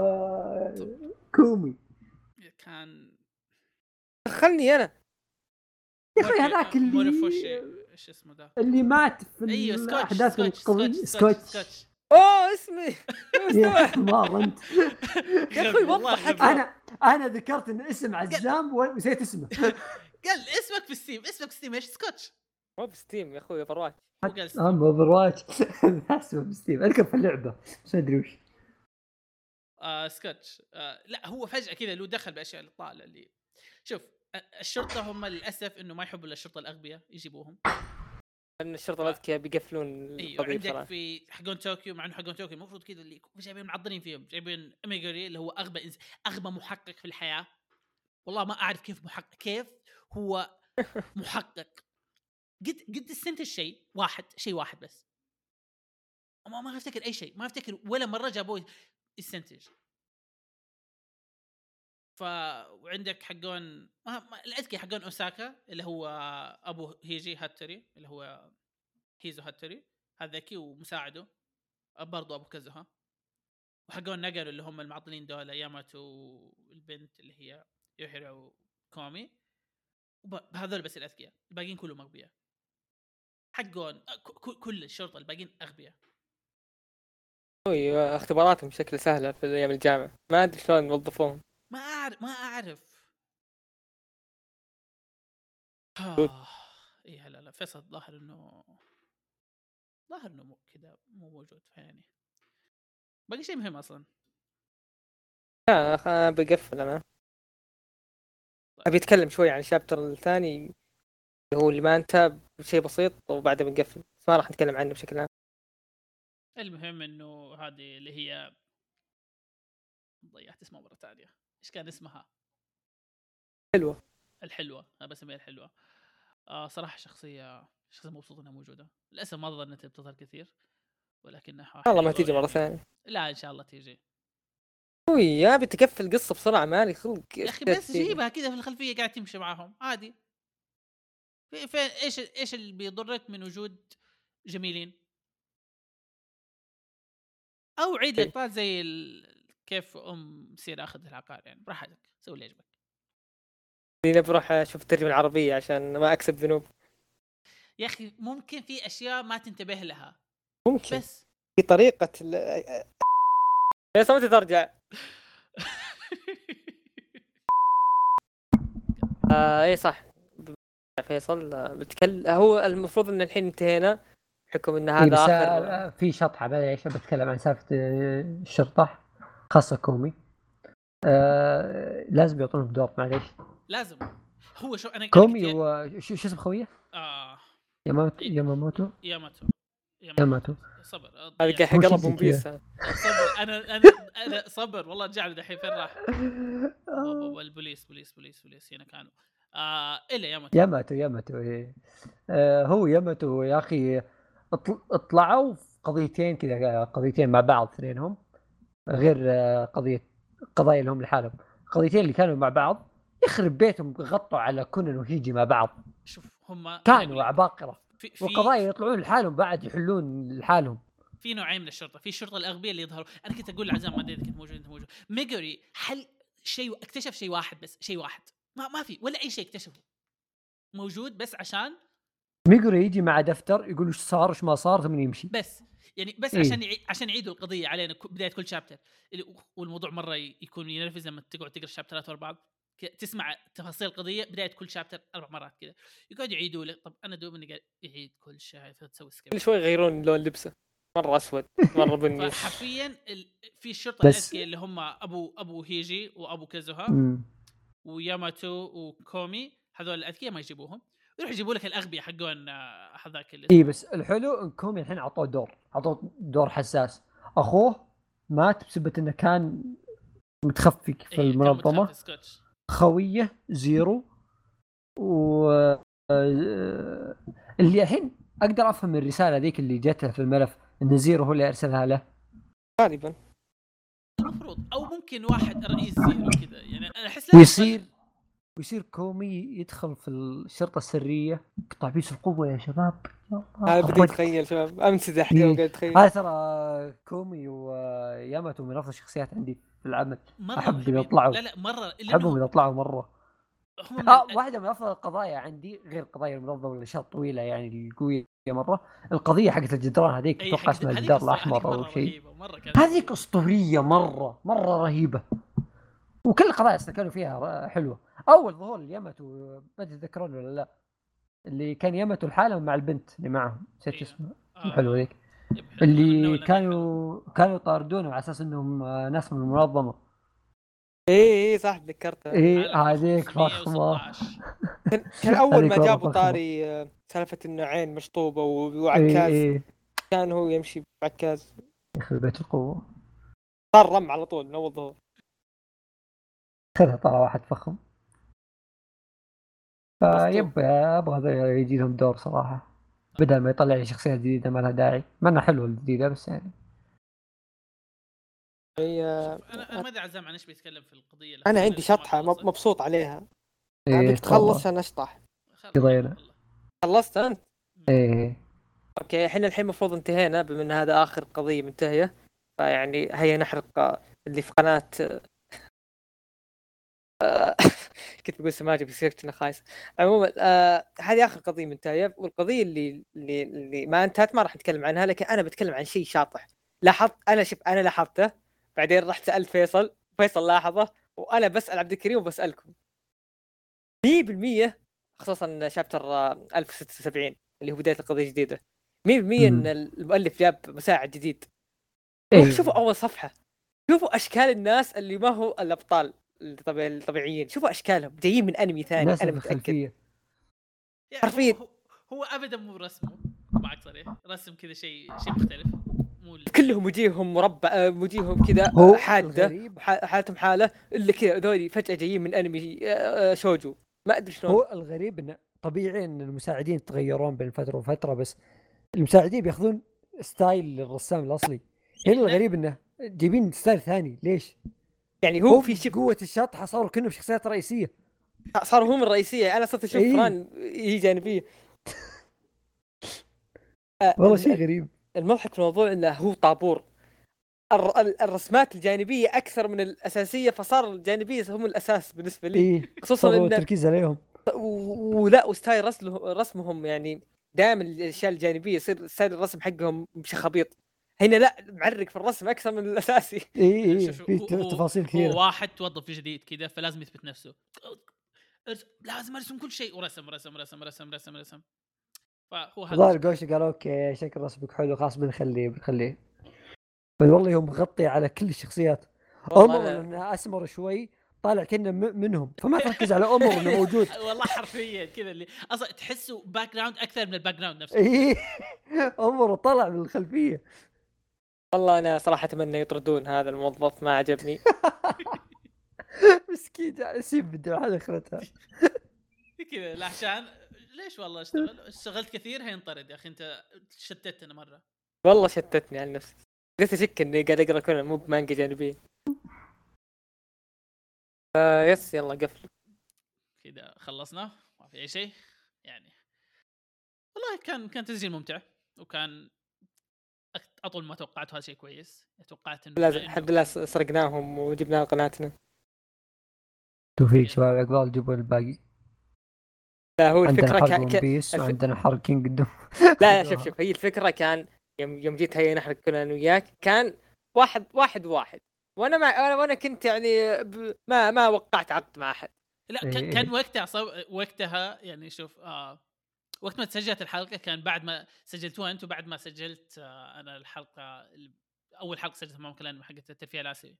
كومي كان. خلني انا يا اخوي هذاك اللي ايش اسمه ذا اللي مات في الاحداث القويه. سكوتش. اسمي يا حمار انت يا اخوي وضح. انا ذكرت ان اسم عزام ونسيت اسمه. قال اسمك في ستيم ايش؟ سكوتش. مو بستيم يا اخوي، برواتش. برواتش. اسمه بستيم. اذكر في اللعبه بس ما ادري وش. سكوتش. لا هو فجأة كذا له دخل باشياء الطالة اللي شوف. الشرطة هم للاسف انه ما يحبوا الشرطة الاغبياء يجيبوهم. ان الشرطه الاذكياء بيقفلون. ايوه عندك في حقون طوكيو، مع انه حقون طوكيو المفروض كذا اللي جايبين معضلين فيهم. جايبين ميغوري اللي هو اغبى محقق في الحياه. والله ما اعرف كيف هو محقق. قد استنتج شيء واحد بس. ما افتكر اي شيء، ما افتكر ولا مره جابوه يستنتج. وعندك حقون الاذكياء حقون اوساكا اللي هو ابو هيجي هاتري اللي هو هيزو هاتري، هذا ذكي ومساعده برضو ابو كازوها. وحقون ناغانو اللي هم المعطلين دول ياماتو والبنت اللي هي يوهيرو كومي. وهذول بس الاذكياء، الباقيين كلهم اغبياء. حقون كل الشرطه الباقيين اغبياء. اختباراتهم بشكل سهله في ايام الجامعه، ما ادري شلون يوظفوهم. ما اعرف. ايه لا فيصل ظاهر انه كذا مو موجود. يعني باقي شيء مهم اصلا. لا بقفل انا. ابي اتكلم شوي عن الشابتر الثاني هو اللي ما انتهى بشيء بسيط وبعدها بنقفل، بس ما راح نتكلم عنه بشكل عام. المهم انه هذه اللي هي ضيعت اسمها مره ثانيه، ايش كان اسمها؟ حلوه. الحلوه، انا بسميها الحلوه. صراحه شخصيه مبسوط انها موجوده. للاسف ما ظنيت بتظهر كثير، ولكنها والله ما حلوه تيجي مره يعني. ثانيه. لا ان شاء الله تيجي. هو يا بتكفل قصه بسرعه، مالي خلق يا اخي بس جيبها كذا في الخلفيه قاعد تمشي معاهم عادي. فين ايش اللي بيضرك من وجود جميلين؟ او عيد لقطات زي كيف سير اخذ العقار، يعني براحتك سوي اللي يعجبك. خليني بروح اشوف الترجمه العربيه عشان ما اكسب ذنوب. يا اخي ممكن في اشياء ما تنتبه لها ممكن بس. في طريقه يا سمعت ترجع. اي صح. فيصل بتكلم، هو المفروض ان الحين انتهينا بحكم ان إيه هذا بس اخر. في شطحه بعد ايش بتكلم عن سالفه الشرطه خاصه كومي. لازم يعطونهم دور معليش. لازم. هو شو انا كومي قلت وشو اسم خويه؟ آه ياماموتو. ياماتو. ياماتو. صبر هذا يعني هو شيء قلب زي ون بيس. كذا. صبر انا صبر والله رجع له دحين. فين راح؟ البوليس هنا كانوا. الا ياماتو. ياماتو إيه. هو ياماتو يا اخي. اطلعوا في قضيتين كذا، قضيتين مع بعض اثنينهم، غير قضايا لهم لحالهم. القضيتين اللي كانوا مع بعض يخرب بيتهم غطوا على كونان وهيجي مع بعض. شوف هم انا اقول كانوا لك عباقرة. في والقضايا يطلعون لحالهم بعد يحلون لحالهم. في نوعين من الشرطه. في الشرطه الاغبياء اللي يظهروا. انا كنت اقول لعزام ما ادري اذا كنت موجود انت موجود. ميجوري حل شيء، اكتشف شيء واحد بس، شيء واحد ما في ولا اي شيء اكتشفه موجود بس عشان ميغوري يجي مع دفتر يقول ايش صار ايش ما صار ثم يمشي. بس يعني بس إيه؟ عشان يعيدوا القضيه علينا بدايه كل شابتر. والموضوع مره يكون ينرفز لما تقعد تقرا الشابترات ورا بعض، تسمع تفاصيل القضيه بدايه كل شابتر 4 مرات كذا. يقعد يعيدوا لك. طب انا دوب اني قاعد يعيد كل شيء تسوي سكيب. كل شوي يغيرون لون لبسه، مره اسود مره بني. فحرفيا في الشرطه بس الاذكياء اللي هم ابو هيجي وابو كازوها مم. وياماتو وكومي، هذول الاذكياء ما يجيبوهم، يروح يجيبوا لك الاغبياء حقون هذاك اللي اي بس الحلو ان كومي الحين اعطوه دور حساس. اخوه مات بسبب انه كان متخفي في كان المنظمه. متخفي سكوتش. خويه زيرو و اللي الحين اقدر افهم الرساله ذيك اللي جاتها في الملف ان زيرو هو اللي ارسلها له غالبا. المفروض او ممكن واحد رئيس زيرو كذا، يعني انا احس لازم ويصير كومي يدخل في الشرطه السريه يقطع بيس القوه يا شباب. بديت اتخيل شباب امسدح جو قاعد اتخيل. هذا ترى كومي وياماتو من افضل الشخصيات عندي في العمل. مرة احب اذا رهيبين. طلعوا. لا مرة احبهم اذا طلعوا مره. هم واحده من افضل القضايا عندي غير قضايا المنظمه الاشياء الطويله يعني القويه مره. القضيه حقت الجدران هذيك اتوقع اسمها الجدار الاحمر او شيء. هذيك اسطوريه مره رهيبه. وكل القضايا اصلا كانوا فيها حلوه. اول ظهور الياماتو ما تتذكرون ولا لا؟ اللي كان ياماتو الحالة مع البنت اللي معهم نسيت اسمها. حلوه ذيك اللي كانوا يطاردونه على اساس انهم ناس من المنظمه. ايه صح تذكرتها. ايه هذيك فخمه. كان اول ما جابوا طاري سالفه انه عين مشطوبه وعكاز. إيه. كان هو يمشي بعكاز يخرب بيت القوه. صار رم على طول من اول ظهور. خذها طلع واحد فخم. فيب ابغى هذا يجي لهم دور صراحه بدل ما يطلع لي شخصيات جديده ما لها داعي. ما انها حلوه الجديده بس يعني انا ما ادري عزام عن ايش بيتكلم في القضيه. انا عندي شطحه مبسوط عليها. إيه بدك تخلص عشان اشطح. خلصت انت؟ ايه اوكي الحين المفروض انتهينا بما ان هذا اخر قضيه منتهيه. فيعني هيا نحرق اللي في قناه كنت بقول سماجة بس كنت خايس. عموما هذه اخر قضيه منتهيه، والقضيه اللي ما انتهت ما راح نتكلم عنها، لكن انا بتكلم عن شيء شاطح لاحظت. انا لاحظته بعدين رحت سالت فيصل لاحظه، وانا بسال عبد الكريم وبسالكم 100%. خصوصا شابتر 1076 اللي هو بدايه القضيه الجديده 100% ان المؤلف جاب مساعد جديد. شوفوا اول صفحه، شوفوا اشكال الناس اللي ما هو الابطال الطبيعيين. شوفوا اشكالهم جايين من انمي ثاني. انا متاكد. حرفيا هو ابدا مو رسمه معك صريح، رسم كذا شيء مختلف، مو كلهم وجيههم مربع، وجيههم كذا هو حاده، الغريب حالتهم حاله اللي كذا ذولي فجأة جايين من انمي شوجو، ما ادري شلون. هو الغريب انه طبيعي ان المساعدين يتغيرون بين فتره وفتره، بس المساعدين بياخذون ستايل الرسام الاصلي. هنا الغريب انه جايبين ستايل ثاني. ليش؟ يعني هو في شيء قوه الشطحه صاروا كأنهم شخصيات رئيسيه، صاروا هم الرئيسيه. انا صرت اشوف إيه. فران هي جانبيه. والله شيء غريب. المضحك في الموضوع انه هو طابور الرسمات الجانبيه اكثر من الاساسيه، فصار الجانبيه هم الاساس بالنسبه لي. ايه خصوصا صاروا ان التركيز عليهم. ولا وستايل رسمهم يعني دائما الاشياء الجانبيه يصير ستايل الرسم حقهم بشخبيط. هنا لا، معرق في الرسم اكثر من الاساسي. ايه شوف في تفاصيل كثيره. هو واحد توظف جديد كذا فلازم يثبت نفسه، لازم ارسم كل شيء، ورسم رسم رسم رسم رسم رسم. فهو هذا ظاهر قوش قال اوكي شكل رسمك حلو خلاص بنخليه. بل والله يوم مغطي على كل الشخصيات. والله امر لانه اسمر شوي طالع كأنه منهم، فما تركز على امر انه موجود. والله حرفيا كذا اللي اصلا تحسه باك جراوند اكثر من الباك جراوند نفسه. ايه امر طلع من الخلفيه. والله انا صراحه اتمنى يطردون هذا الموظف، ما عجبني. مسكين جالس يبدع على اخرتها كذا لا عشان ليش والله اشتغلت كثير هينطرد يا اخي، انت شتتنا مره. والله شتتني عن نفسي، قلت اشك اني قاعد اقرا كونان مو بمانجا جانبيه. يس يلا قفل كذا خلصنا ما في اي شيء يعني. والله كان تسجيل ممتع، وكان اطول ما توقعت. هذا شيء كويس. توقعت انه الحمد لله سرقناهم وجبنا قناتنا. توفيق شباب عقبال جيبوا الباقي. لا هو عندنا الفكره حرق ون بيس وعندنا حرق كينجدوم. لا شوف هي الفكره كان يوم جيت هي نحرق كونان وياك كان واحد وانا كنت يعني ما وقعت عقد مع احد. لا كان وقتها يعني شوف وقت ما تسجلت الحلقه كان بعد ما سجلتوها انت وبعد ما سجلت انا الحلقه اول حلقه سجلتها مع كلام حقت الترفيه الاسيوي.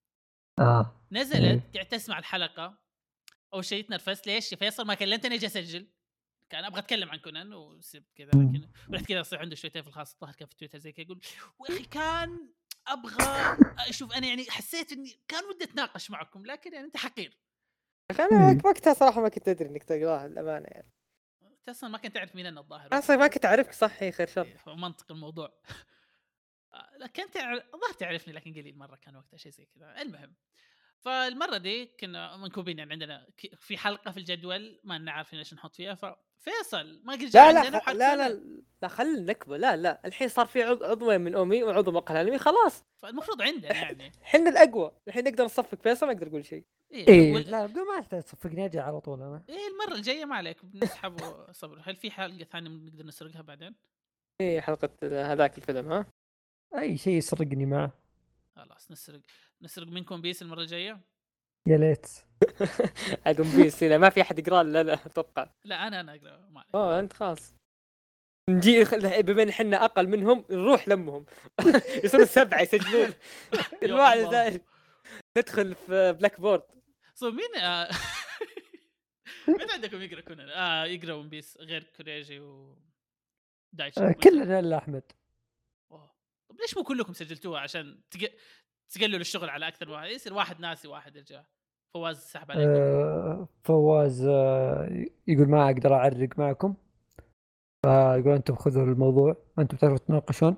نزلت قعدت اسمع الحلقه. اول شيء تنرفزت ليش يا فيصل ما كلمتني اجي اسجل؟ كان ابغى اتكلم عن كونان وسبت كذا، لكن رحت كذا صار عنده شويتين في الخاص الظاهر كان في تويتر زي كذا يقول واخي كان ابغى اشوف. انا يعني حسيت اني كان ودي اتناقش معكم لكن يعني انت حقير. انا وقتها صراحه ما كنت ادري انك تقراها الامانه يعني. انت اصلا ما كنت تعرف مين انا الظاهر. اصلا ما كنت اعرفك صح. خير شر منطق الموضوع. لكن الظاهر تعرفني لكن قليل مره كان وقتها شيء زي كذا. المهم فالمره دي كنا منكوبين يعني عندنا في حلقه في الجدول ما نعرف ليش نحط فيها. ففيصل ما قد جاء عندنا لا خلينا نكبر. لا الحين صار في عضوين من امي وعضو مقهى الانمي خلاص. فالمفروض عندنا يعني احنا الاقوى الحين نقدر نصفق فيصل ما اقدر اقول شيء. إيه لا بدون ما تحتاج تصفقني اجي على طول انا. ايه المره الجايه ما عليك بنسحب صبر. هل في حلقه ثانيه نقدر نسرقها بعدين؟ ايه حلقه هذاك الفيلم ها اي شيء يسرقني معه. خلاص نسرق منكم بيس المره الجايه. يا ليت عاد بيس ما في احد يقرا. لا اتوقع لا انا اقرا ما عليك. انت خلاص نجي بما ان احنا اقل منهم نروح لمهم يصيروا 7 يسجلون الواحد زائد. ندخل في بلاك بورد. مين مين عندكم يقرا كونان يقرا ون بيس غير كوريجي و دايتشي؟ كلنا الا احمد. طب ليش مو كلكم سجلتوها عشان تقللوا الشغل على اكثر واحد؟ يصير واحد ناسي واحد يرجع. فواز سحب عليكم. فواز يقول ما اقدر اعرق معكم، فيقول انتم خذوا الموضوع انتم تعرفوا تناقشون.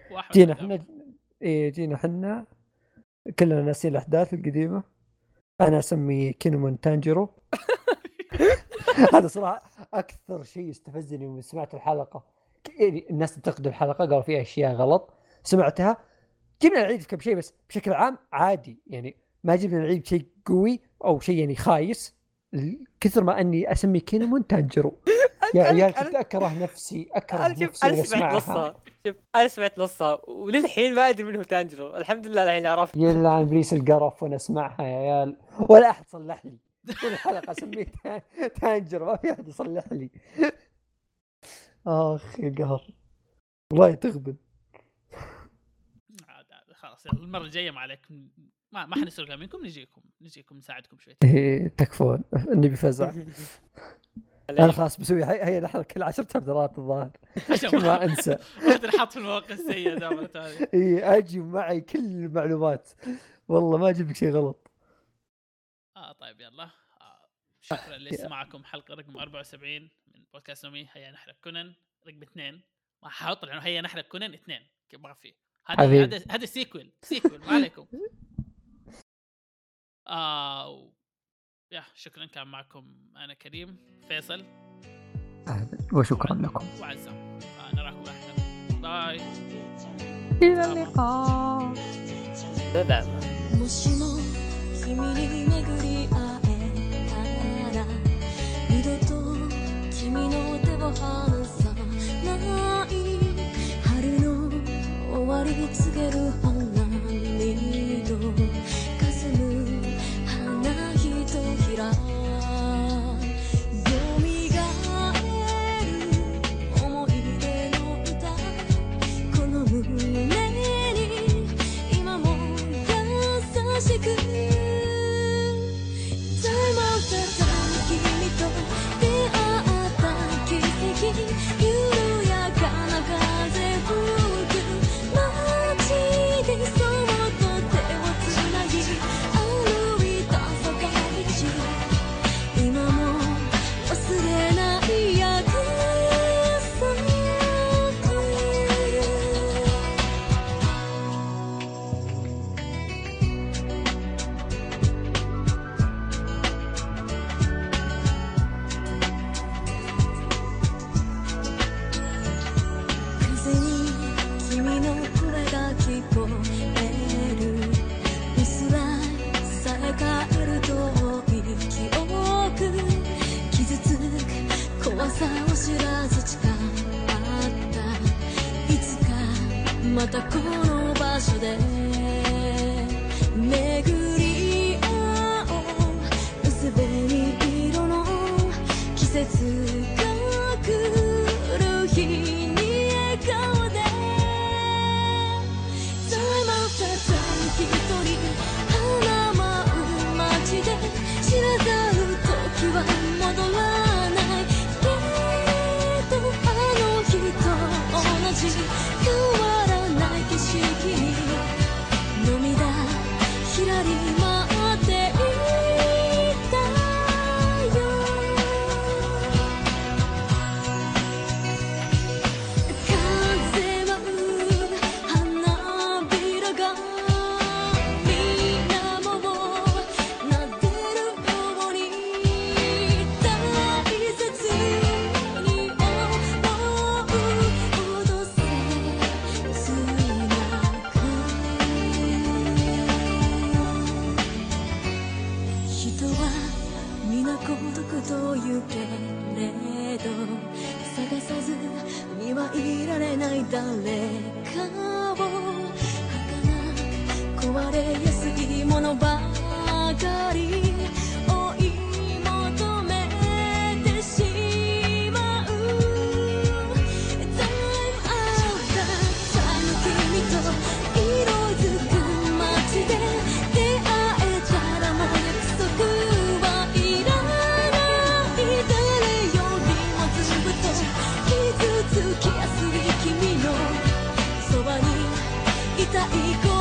جينا احنا كلنا ناسين الاحداث القديمه. انا اسمي كينومون تانجيرو. هذا صراحه اكثر شيء استفزني يوم سمعت الحلقه. الناس انتقدوا الحلقه قالوا فيها اشياء غلط. سمعتها جبنا العيد في كم شيء بس بشكل عام عادي يعني. ما جبنا العيد بشيء قوي او شيء يعني خايس كثر ما اني اسمي كينومون تانجيرو. يا عيال كنت اكره نفسي انا سمعت نصها وللحين ما ادري منه تانجيرو. الحمد لله الحين عرفت. يلا ابليس القرف وانا اسمعها يا عيال ولا احد صلح لي. كل الحلقه سميت تانجيرو ما في احد يصلح لي. اخ يا قهر والله تغبن. خلاص المره الجايه ما عليك. ما حنسرقها منكم. نجيكم نساعدكم شوي. تكفون نبي فزع. انا خلاص بسوي هي نحن كل 10 شابترات الظاهر عشان ما انسى. نحط في المواقع السيئه دائما هذه. اي اجي معي كل المعلومات والله ما اجيب لك شيء غلط. طيب يلا شكرا لاستماعكم حلقه رقم 74 من بودكاست نومي. هيا نحرق كونان رقم 2. ما حاط لانه هيا نحرق كونان 2 كيف ما في هذا سيكوال ما عليكم. يا شكرا كان معكم انا كريم فيصل وشكرا لكم وعزام. نراكم لاحقا. باي الى اللقاء. سلام. もしも君に巡り会えたら二度と君の手を離さない春の終わり告げる花にと霞む花ひとひら蘇る思い出の歌この胸に今も優しくさまざまに君と出会った奇跡緩やかな風吹く街でそっと手をつなぎ歩いた坂道今も忘れない約束風に君の声が聞こえる薄らさえ変える遠い記憶傷つく怖さを知らず誓ったいつかまたこの場所で巡り合おう薄紅色の季節が来る日に笑顔でさまざまに一人花舞う街で知らざる時は戻らないけどあの日と同じ変わらない景色に涙ひらり舞っていたよ風舞う花びらが水面を撫でるように大切に思うほど切なく人は皆孤独と言うけれど探さずにはいられない誰かを儚く壊れやすいものばかり追い求めてしまう Time after time 君と色づく街で出会えたらもう約束はいらない誰よりもずっと傷つきやすい君のそばにいたい